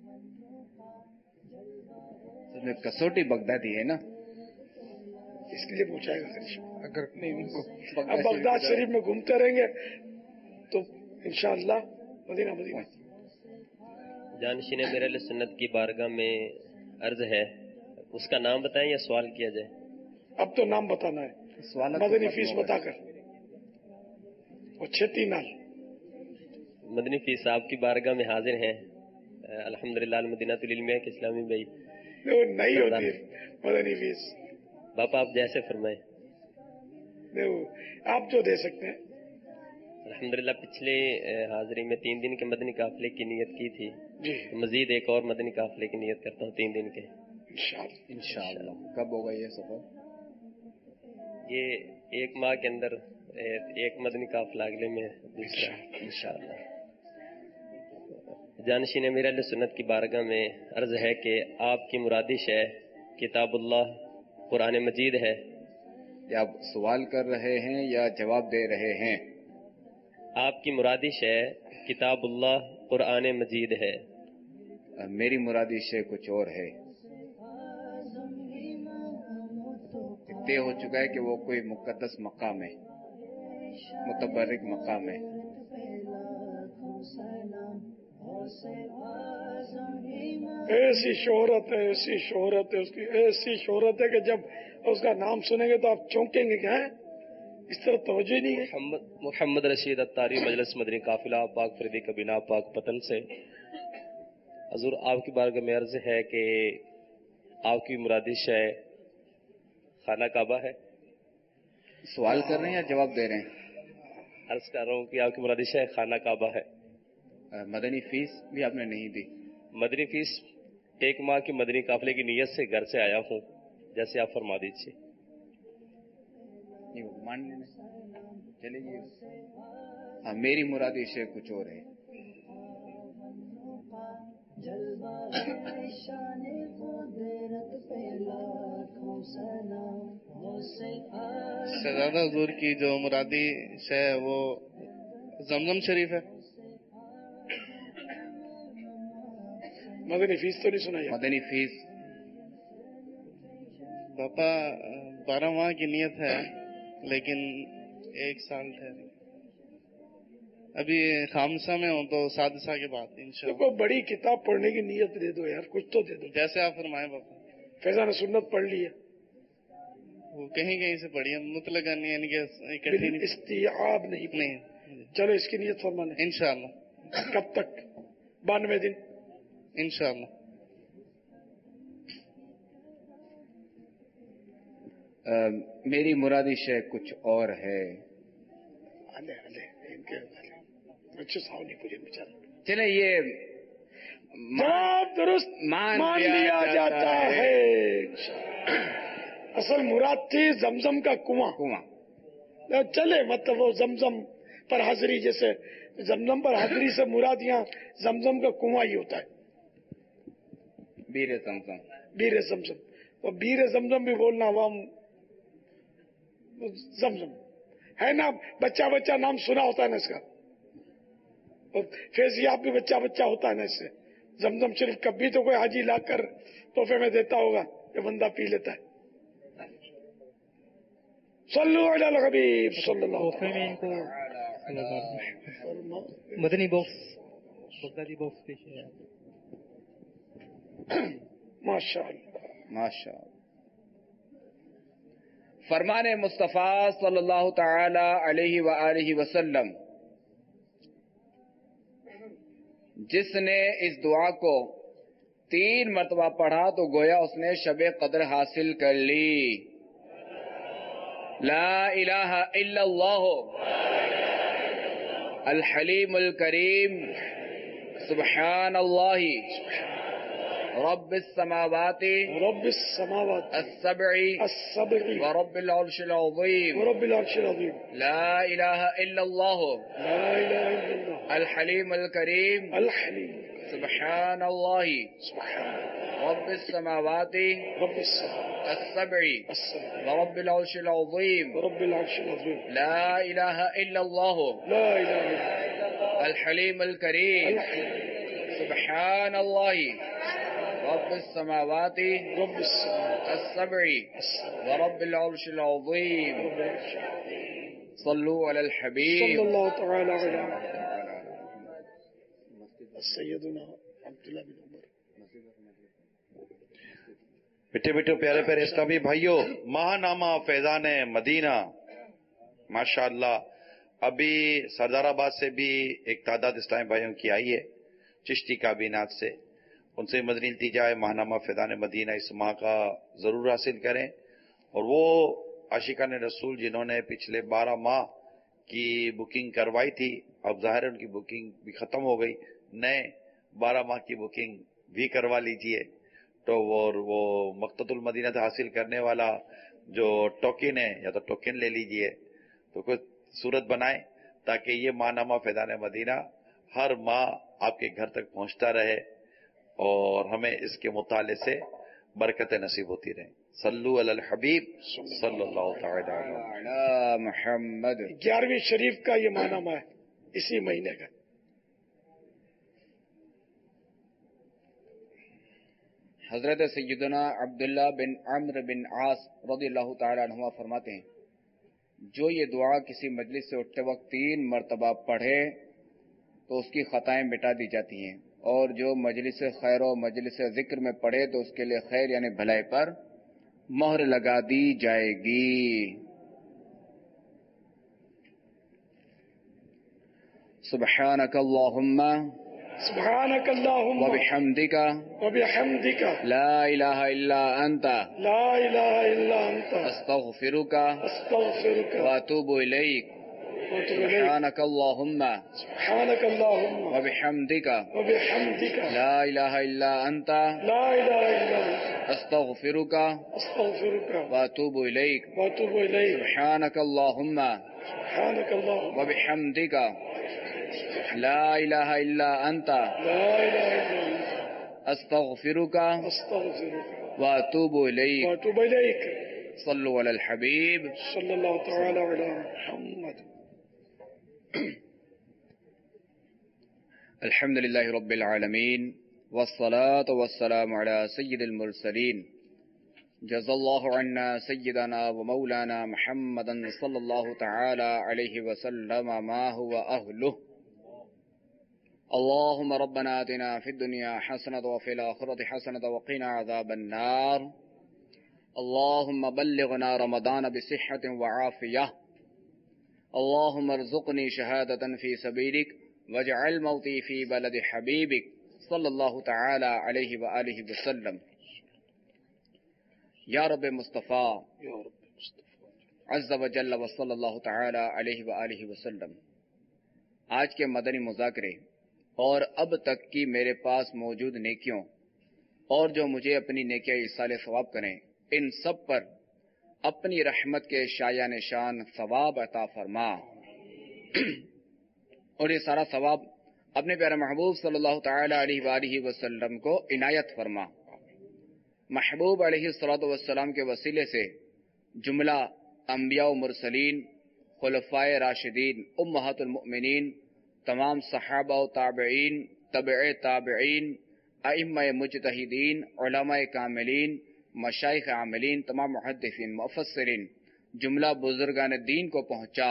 کسوٹی بغدادی ہے نا، اس لیے پہنچائے گا کرشمہ. اگر نہیں اب بغداد شریف میں گھومتے رہیں گے تو انشاءاللہ مدینہ مدینہ. جانشین امیر اہل سنت کی بارگاہ میں عرض ہے، اس کا نام بتائیں یا سوال کیا جائے؟ اب تو نام بتانا ہے، مدنی فیس بتا کر اور چھتی نال. مدنی فیس آپ کی بارگاہ میں حاضر ہیں الحمدللہ. المدینہ العلمیہ کے اسلامی بھائی نہیں ہوتی مدنی فیس. باپا آپ جیسے فرمائیں. آپ جو دے سکتے ہیں. الحمدللہ پچھلے حاضری میں 3 دن کے مدنی قافلے کی نیت کی تھی جی. مزید ایک اور مدنی قافلے کی نیت کرتا ہوں 3 دن کے انشاءاللہ. کب ہوگا یہ سفر؟ یہ 1 ماہ کے اندر ایک مدنی قافلہ اگلے میں دوسرا انشاءاللہ. جانشین امیر اہل سنت کی بارگاہ میں عرض ہے کہ آپ کی مرادی شے کتاب اللہ قرآن مجید ہے. یا آپ سوال کر رہے ہیں یا جواب دے رہے ہیں؟ آپ کی مرادی شے کتاب اللہ قرآن مجید ہے. میری مرادی شے کچھ اور ہے. طے ہو چکا ہے کہ وہ کوئی مقدس مقام ہے، متبرک مقام ہے. ایسی شہرت ہے، ایسی شہرت ہے اس کی، ایسی شہرت ہے کہ جب اس کا نام سنیں گے تو آپ چونکیں گے کہ اس طرح توجہ نہیں ہے. محمد رشید اتاری مجلس مدنی قافلہ پاک فریدی کبینہ پاک پتن سے. حضور آپ کی بارگاہ میں عرض ہے کہ آپ کی مرادی شے خانہ کعبہ ہے. سوال کر رہے ہیں یا جواب دے رہے ہیں؟ عرض کر رہا ہوں کہ آپ کی مرادی شے خانہ کعبہ ہے. مدنی فیس بھی آپ نے نہیں دی؟ مدنی فیس 1 ماہ کی مدنی قافلے کی نیت سے گھر سے آیا ہوں، جیسے آپ فرما دیجیے. مان لینا چلیے. ہاں میری مرادی شے کچھ اور ہے. شہزادہ حضور کی جو مرادی شے ہے وہ زمزم شریف ہے. مدنی فیس تو نہیں سنا. مدنی فیس باپا 12 ماہ کی نیت ہے لیکن 1 سال ٹھہرے. ابھی خامسہ میں ہوں تو سادسہ کے بعد انشاءاللہ. کوئی بڑی کتاب پڑھنے کی نیت دے دو یار، کچھ تو دے دو. جیسے آپ فرمائیں باپا. فیضان سنت پڑھ لی ہے، وہ کہیں کہیں سے پڑھی ہے، مطلق نہیں یعنی کہ استیعاب نہیں. چلو اس کی نیت فرمانا انشاءاللہ. کب تک؟ 92 دن انشاءاللہ. میری مرادی شے کچھ اور ہے. چلے یہ جواب درست مان لیا جاتا ہے. اصل مراد تھی زمزم کا کنواں. چلے مطلب وہ زمزم پر حاضری، جیسے زمزم پر حاضری سے مراد یہاں زمزم کا کنواں ہی ہوتا ہے. بیر زمزم، بیر زمزم. وہ بیر زمزم بھی بولنا عوام زمزم ہے نا. بچہ بچہ نام سنا ہوتا ہے نا اس کا. فیضیاب بھی بچہ بچہ ہوتا ہے نا اس سے. زمزم شریف کبھی تو کوئی حاجی لا کر تحفے میں دیتا ہوگا، یہ بندہ پی لیتا ہے. صلو علی الحبیب صلی اللہ علیہ وسلم. مدنی باکس، بغدادی باکس پیش ہے. ماشاء اللہ ماشاء اللہ. فرمان مصطفیٰ صلی اللہ تعالی علیہ وآلہ وسلم، جس نے اس دعا کو 3 مرتبہ پڑھا تو گویا اس نے شب قدر حاصل کر لی. لا الہ الا اللہ الحلیم الکریم سبحان اللہ رب السماوات السبع ورب العرش العظیم لا الہ الا اللہ الحلیم الکریم سبحان اللہ رب السماوات السبع ورب العرش العظیم لا الہ الا اللہ الحلیم الکریم سبحان اللہ رب السماوات السبع ورب العرش العظیم. صلو علی الحبیب صلی اللہ تعالی علیہ سیدنا عبداللہ بن عمر. بیٹے بیٹے پیارے پیارے اسلامی بھائیوں، ماہ نامہ فیضان مدینہ ماشاءاللہ. ابھی سردار آباد سے بھی ایک تعداد اسلامی بھائیوں کی آئی ہے، چشتی کابینات سے. ان سے مدنی التجا ہے ماہنامہ فیضان مدینہ اس ماہ کا ضرور حاصل کریں. اور وہ عاشقان رسول جنہوں نے پچھلے 12 ماہ کی بکنگ کروائی تھی، اب ظاہر ہے ان کی بکنگ بھی ختم ہو گئی، نئے 12 ماہ کی بکنگ بھی کروا لیجئے. تو وہ مقتۃ المدینہ حاصل کرنے والا جو ٹوکن ہے، یا تو ٹوکن لے لیجئے، تو کوئی صورت بنائیں تاکہ یہ ماہنامہ فیضان مدینہ ہر ماہ آپ کے گھر تک پہنچتا رہے اور ہمیں اس کے مطالعے سے برکتیں نصیب ہوتی رہیں. صلو علی الحبیب صلی اللہ تعالی علی محمد. 11ویں شریف کا یہ ماہنامہ ہے اسی مہینے کا. حضرت سیدنا عبداللہ بن عمرو بن عاص رضی اللہ تعالی عنہ فرماتے ہیں، جو یہ دعا کسی مجلس سے اٹھتے وقت 3 مرتبہ پڑھے تو اس کی خطائیں مٹا دی جاتی ہیں، اور جو مجلس خیر و مجلس ذکر میں پڑھے تو اس کے لیے خیر یعنی بھلائی پر مہر لگا دی جائے گی. سبحانک اللہم وبحمدک لا الہ الا انت استغفرک واتوب الیک. سبحانک اللہم وبحمدک لا الہ الا انت استغفرک واتوب الیک. سبحانک اللہم وبحمدک لا الہ الا انت استغفرک واتوب الیک. صلو علی الحبیب صلی اللہ تعالی علی محمد. الحمد للہ رب العالمین والصلاة والسلام علی سید المرسلین. جزا اللہ عنا سیدنا ومولانا محمدا صلی اللہ تعالی علیہ وسلم ما هو اہلہ. اللهم ربنا آتنا في الدنيا حسنة وفي الآخرة حسنة وقنا عذاب النار. اللهم بلغنا رمضان بصحة وعافية. اللهم ارزقني شهادة في سبيلك واجعل موتي في بلد حبيبك صلى الله تعالى عليه وآله وسلم. یا رب مصطفیٰ عز وجل وصلی اللہ تعالی علیہ وآلہ وسلم، آج کے مدنی مذاکرے اور اب تک کی میرے پاس موجود نیکیوں اور جو مجھے اپنی نیکیاں ایصال ثواب کریں، ان سب پر اپنی رحمت کے شایع نشان ثواب عطا فرما اور یہ سارا ثواب اپنے پیارے محبوب صلی اللہ تعالی علیہ وآلہ وسلم کو عنایت فرما۔ محبوب علیہ الصلوۃ والسلام کے وسیلے سے جملہ انبیاء و مرسلین، خلفائے راشدین، امہات المؤمنین، تمام صحابہ و تابعین، تبع تابعین، ائمہ مجتہدین، علماء کاملین، مشائخ عاملین، تمام محدثین، مفسرین، جملہ بزرگان دین کو پہنچا،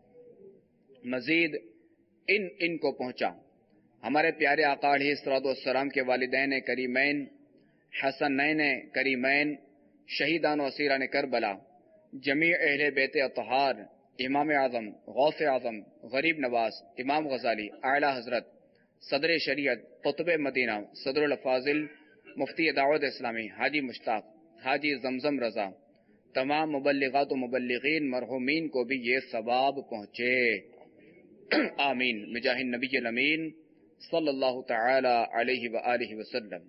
مزید ان کو پہنچا۔ ہمارے پیارے آقا علیہ الصلوۃ والسلام کے والدین کریمین، حسنین کریمین، شہیدان و اسیران کربلا، جمیع اہل بیت اطہار، امام اعظم، غوث اعظم، غریب نواز، امام غزالی، اعلی حضرت، صدر شریعت، قطب مدینہ، صدر الفاضل، مفتی دعوت اسلامی حاجی مشتاق، حاجی زمزم رضا، تمام مبلغات و مبلغین مرحومین کو بھی یہ ثواب پہنچے، آمین بجاہ النبی الامین صلی اللہ تعالی علیہ وآلہ وسلم۔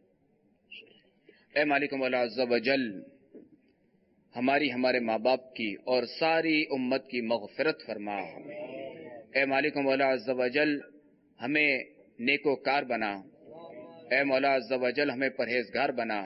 اے مالک مولا عز و جل، ہمارے ماں باپ کی اور ساری امت کی مغفرت فرما۔ اے مالک مولا عز و جل، ہمیں نیکوکار بنا۔ اے مولا عز و جل، ہمیں پرہیزگار بنا۔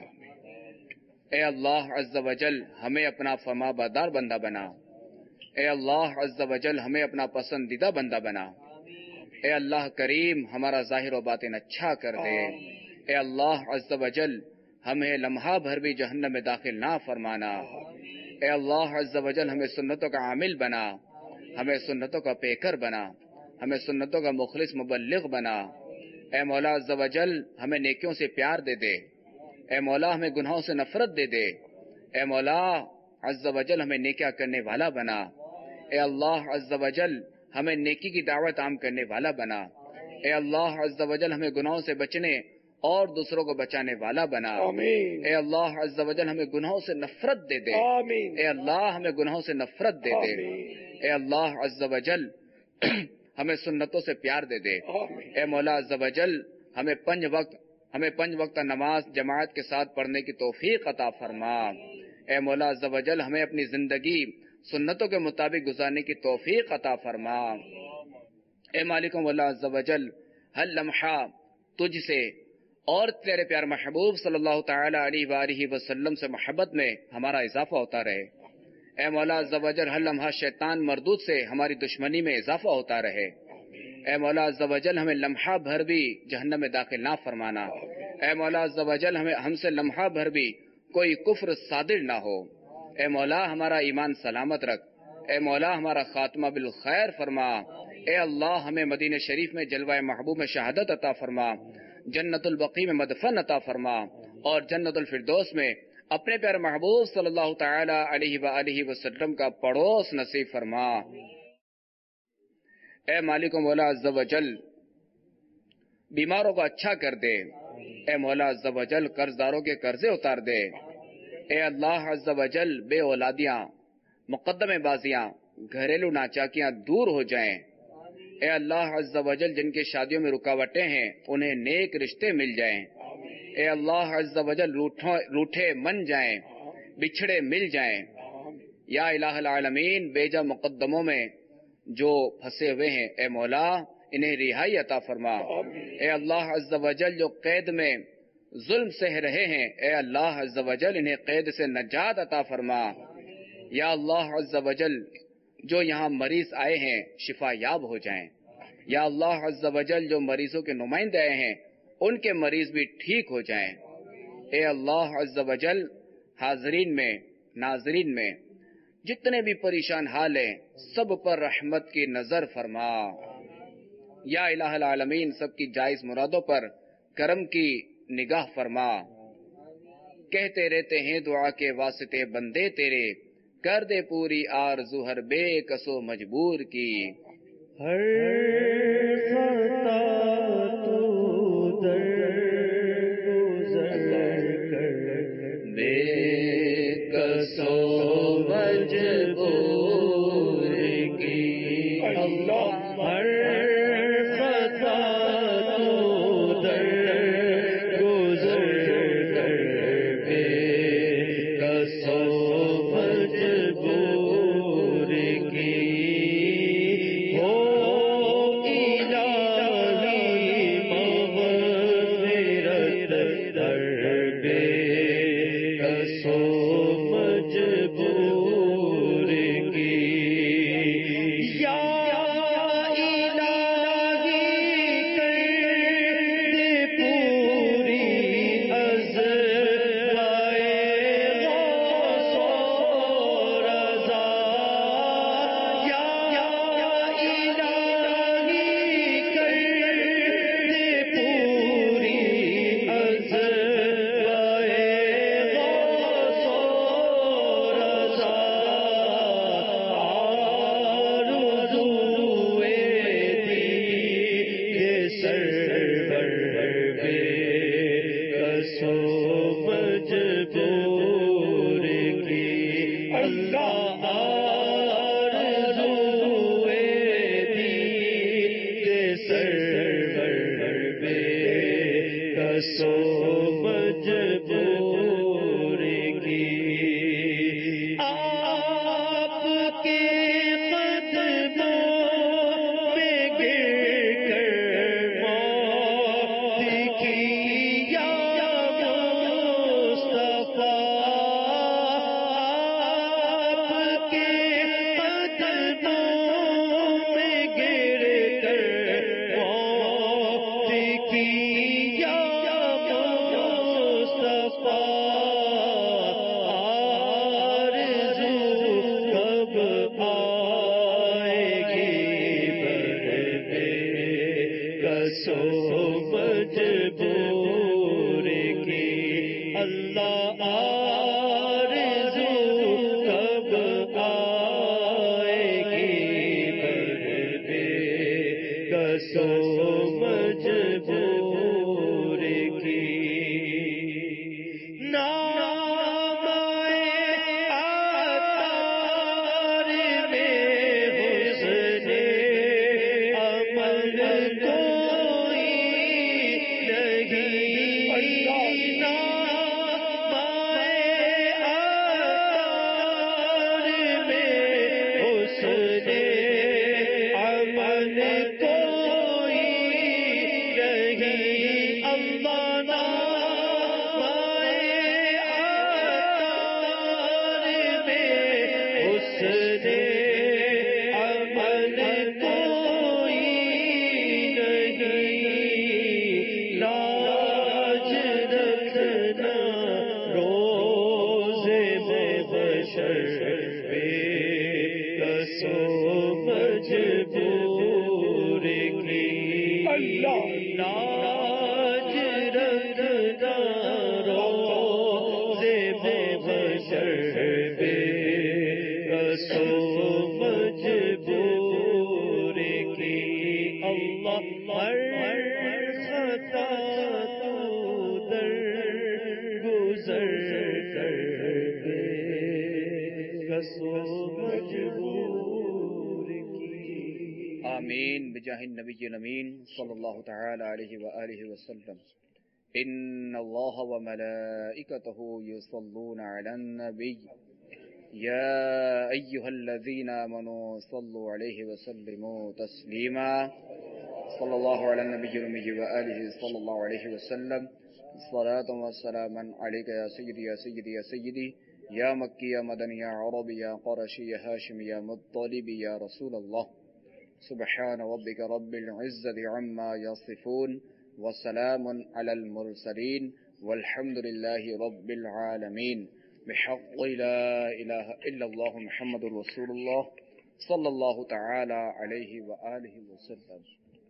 اے اللہ عز و جل، ہمیں اپنا فرما بردار بندہ بنا۔ اے اللہ عز و جل، ہمیں اپنا پسندیدہ بندہ بنا۔ اے اللہ کریم، ہمارا ظاہر و باطن اچھا کر دے۔ اے اللہ عز و جل، ہمیں لمحہ بھر بھی جہنم میں داخل نہ فرمانا۔ اے اللہ عز و جل، ہمیں سنتوں کا عامل بنا، ہمیں سنتوں کا پیکر بنا، ہمیں سنتوں کا مخلص مبلغ بنا۔ اے مولا عز و جل، ہمیں نیکیوں سے پیار دے دے۔ اے مولا، ہمیں گناہوں سے نفرت دے دے۔ اے مولا عز و جل، ہمیں نیکیاں کرنے والا بنا۔ اے اللہ عز و جل، ہمیں نیکی کی دعوت عام کرنے والا بنا۔ اے اللہ عز و جل، ہمیں گناہوں سے بچنے اور دوسروں کو بچانے والا بنا۔ آمین۔ اے اللہ عز و جل، ہمیں گناہوں سے نفرت دے دے۔ آمین۔ اے اللہ، ہمیں گناہوں سے نفرت دے دے۔ اے اللہ عز و جل، ہمیں سنتوں سے پیار دے دے۔ اے مولا عز و جل، ہمیں پنج وقت نماز جماعت کے ساتھ پڑھنے کی توفیق عطا فرما۔ اے مولا عز و جل، ہمیں اپنی زندگی سنتوں کے مطابق گزارنے کی توفیق عطا فرما۔ اے مالک مولا عز و جل، ہر لمحہ تجھ سے اور تیرے پیار محبوب صلی اللہ تعالی علیہ وآلہ وسلم سے محبت میں ہمارا اضافہ ہوتا رہے۔ اے مولا عز و جل، ہر لمحہ شیطان مردود سے ہماری دشمنی میں اضافہ ہوتا رہے۔ اے مولا عز و جل، ہمیں لمحہ بھر بھی جہنم میں داخل نہ فرمانا۔ اے مولا عز و جل، ہم سے لمحہ بھر بھی کوئی کفر صادر نہ ہو۔ اے مولا، ہمارا ایمان سلامت رکھ۔ اے مولا، ہمارا خاتمہ بالخیر فرما۔ اے اللہ، ہمیں مدینہ شریف میں جلوہ محبوب میں شہادت عطا فرما، جنت البقیع میں مدفن عطا فرما، اور جنت الفردوس میں اپنے پیارے محبوب صلی اللہ تعالی علیہ وآلہ وسلم کا پڑوس نصیب فرما۔ اے مالک و مولا عز و جل، بیماروں کو اچھا کر دے۔ اے مولا عز و جل، قرض داروں کے قرضے اتار دے۔ اے اللہ عز و جل، بے اولادیاں، مقدمے بازیاں، گھریلو ناچاکیاں دور ہو جائیں۔ اے اللہ عز و جل، جن کی شادیوں میں رکاوٹیں ہیں انہیں نیک رشتے مل جائیں۔ اے اللہ عز و جل، روٹھے من جائیں، بچھڑے مل جائیں۔ یا الہ العالمین، بیجا مقدموں میں جو پھنسے ہوئے ہیں اے مولا انہیں رہائی عطا فرما۔ اے اللہ عز و جل، جو قید میں ظلم سہ رہے ہیں اے اللہ عز و جل انہیں قید سے نجات عطا فرما۔ یا اللہ عز و جل، جو یہاں مریض آئے ہیں شفا یاب ہو جائیں۔ یا اللہ عز و جل، جو مریضوں کے نمائندے آئے ہیں ان کے مریض بھی ٹھیک ہو جائیں۔ اے اللہ عز و جل، حاضرین میں ناظرین میں جتنے بھی پریشان حال ہیں سب پر رحمت کی نظر فرما۔ یا الہ العالمین، سب کی جائز مرادوں پر کرم کی نگاہ فرما۔ کہتے رہتے ہیں دعا کے واسطے بندے تیرے، کر دے پوری آرزو ہر بے کس و مجبور کی۔ ہر خطا تو در گزر کر بے کس و مجبور کی۔ اللہ، ہر خطا تو در گزر کر بے کس و مجبور कसो मजबूर की आपके कदमों में गिर कर मौत की या मुस्तफा आपके कदमों में गिर कर मौत की या मुस्तफा आरज़ू कब आएगी बरबे कसो मजबूर की अल्लाह आरज़ू कब आएगी बरबे कसो मजबूर की नाम आतार में हुस्ने अमल कोई नहीं नाम आतार में हुस्ने अमल कोई नहीं अल्लाह नाम आतार में हुस्ने अमल कोई नहीं लाज रखना रोज़े बशर पे कसो मजबूर की लाज रखना रोज़े बशर पे कसो मजबूर की अल्लाह हर खता तू दर गुजर कर दे कसो मजबूर की आमीन बिजाहिन नबी अमीन सल्लल्लाहु तआला अलैहि व आलिहि वसल्लम इन्नल्लाह व मलाइकतहु युसल्लूना अलन नबी या अय्युहल्लज़ीना आमनू सल्लु अलैहि व सल्लिमू तस्लीमा सल्लल्लाहु अला नबिय्यिल उम्मी व आलिहि सल्लल्लाहु अलैहि वसल्लम सलातु व सलामन अलैका या सय्यदी या सय्यदी या सय्यदी या मक्की या मदनी या अरबी या क़ुरैशी या हाशिमी या मुत्तलिबी या रसूल अल्लाह सुब्हान रब्बिका रब्बिल इज़्ज़ति अम्मा यसिफून व सलामुन अलल मुरसलीन वल्हम्दुलिल्लाहि रब्बिल आलमीन बिहक़्क़ि ला इलाहा इल्लल्लाह मुहम्मदुर रसूलुल्लाह सल्लल्लाहु तआला अलैहि व आलिहि वसल्लम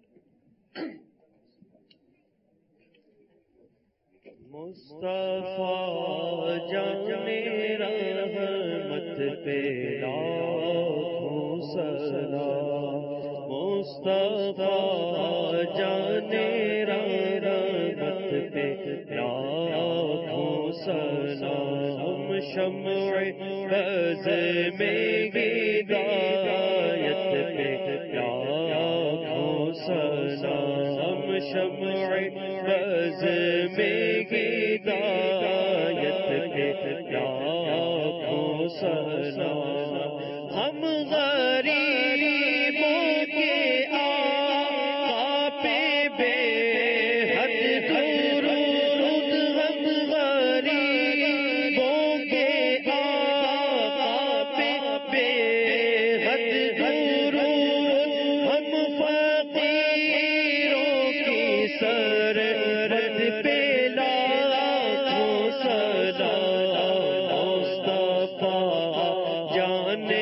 मुस्तफा जाने रहमत पे लाखों सलाम मुस्तफा जाने रहमत पे लाखों सलाम शम्अ बज़ में हिदायत पे लाखों सलाम शम्अ बज़ में हिदायत पे लाखों सलाम हम गरीबों के आका पे बेहद दुरूद हम गरीबों के आका पे बेहद दुरूद हम फकीरों की सरहद पे लाखों सलाम मुस्तफा जाने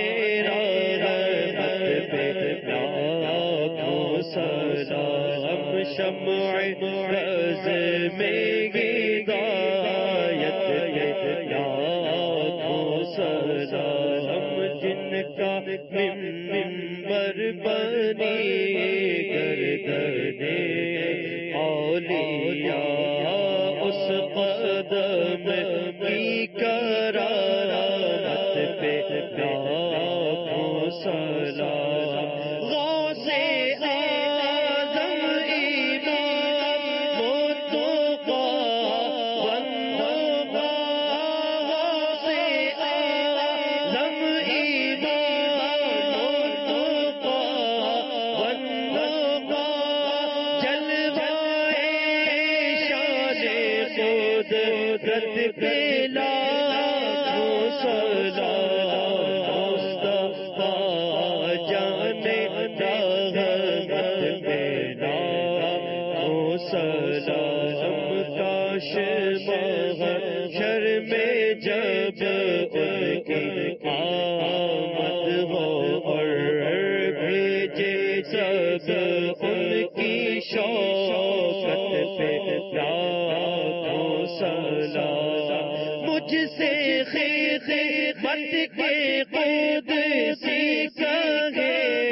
रहमत पे लाखों सलाम शम्अ बज़ में हिदायत पे लाखों सलाम जिनका मिंबर बनी गर्दने औलिया उस कदम की करामत पे लाखों सलाम गौसे आज़म इमाम मुत्तक़ा غیرت پہ لاکھوں سلام مصطفیٰ جانے رحمت پہ لاکھوں سلام کاش محشر میں جب ان کی آمد ہو اور بھیجے سب ان کی شوقت پہ لاکھوں سلام مجھ سے خدمت کے قدسی کہے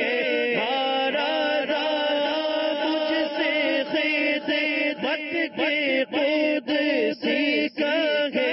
مجھ سے خدمت کے قدسی کہے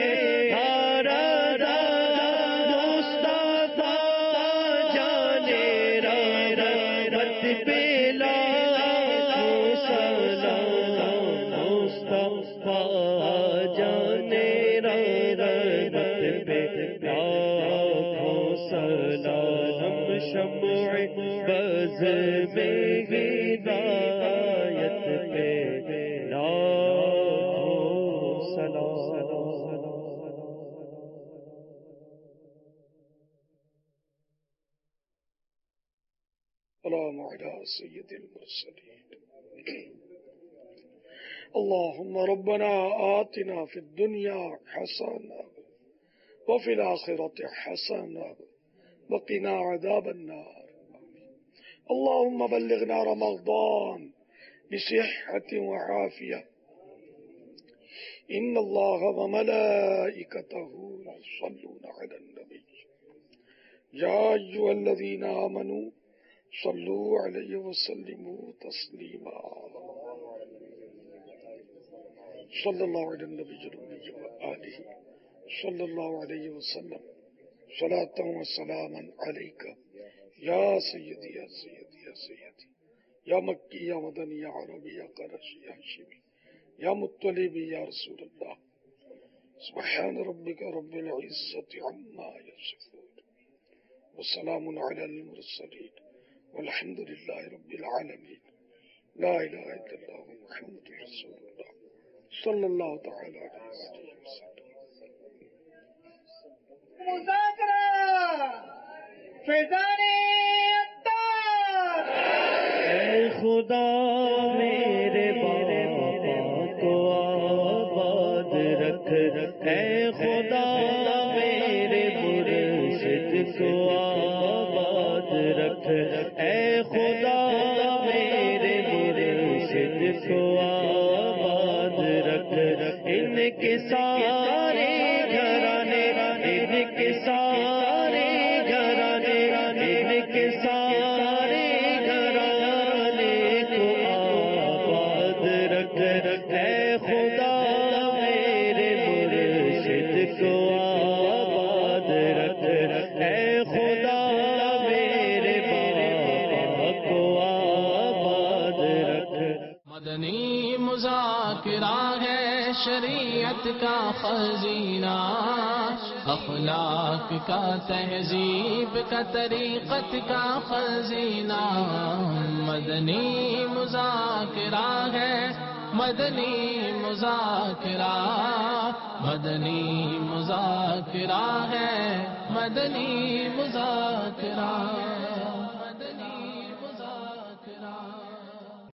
مصطفیٰ جانے رحمت پہ لاکھوں سلام مصطفیٰ جانے رحمت پہ لاکھوں سلام شمع بز میں ہدایت پہ لاکھوں سلام السلام علی سید المرسلین اللهم ربنا آتنا في الدنيا حسنة وفي الآخرة حسنة وقنا عذاب النار اللهم بلغنا رمضان بصحة وعافية إن الله وملائكته يصلون على النبي يا أيها الذين آمنوا صلوا عليه وسلموا تسليما صلى الله على النبي الأمي وآله صلى الله عليه وسلم صلاة وسلاما عليك يا سيدي يا سيدي يا سيدي يا مكي يا مدني يا عربي يا قرشي يا هاشمي يا مطلبي يا رسول الله سبحان ربك رب العزة عما يصفون وسلام على المرسلين والحمد لله رب العالمين لا إله إلا الله محمد رسول الله صلى الله تعالى عليه وسلم مذاکرہ فیضان اطہار اے خدا میرے بابا کو آباد رکھ اے خدا میرے مرشد کو آباد رکھ اے خدا میرے مرشد کو آباد رکھ ان کے سارے گھرانے ان کے سارے گھرانے ان کے سارے گھرانے کو آباد رکھ اے خدا میرے مرشد کو آباد رکھ اے خدا میرے بابا کو آباد رکھ مدنی مذاکرہ ہے شریعت کا خزینہ اخلاق کا تہذیب کا طریقت کا خزینہ مدنی مذاکرہ ہے مدنی مذاکرہ مدنی مذاکرہ ہے مدنی مذاکرہ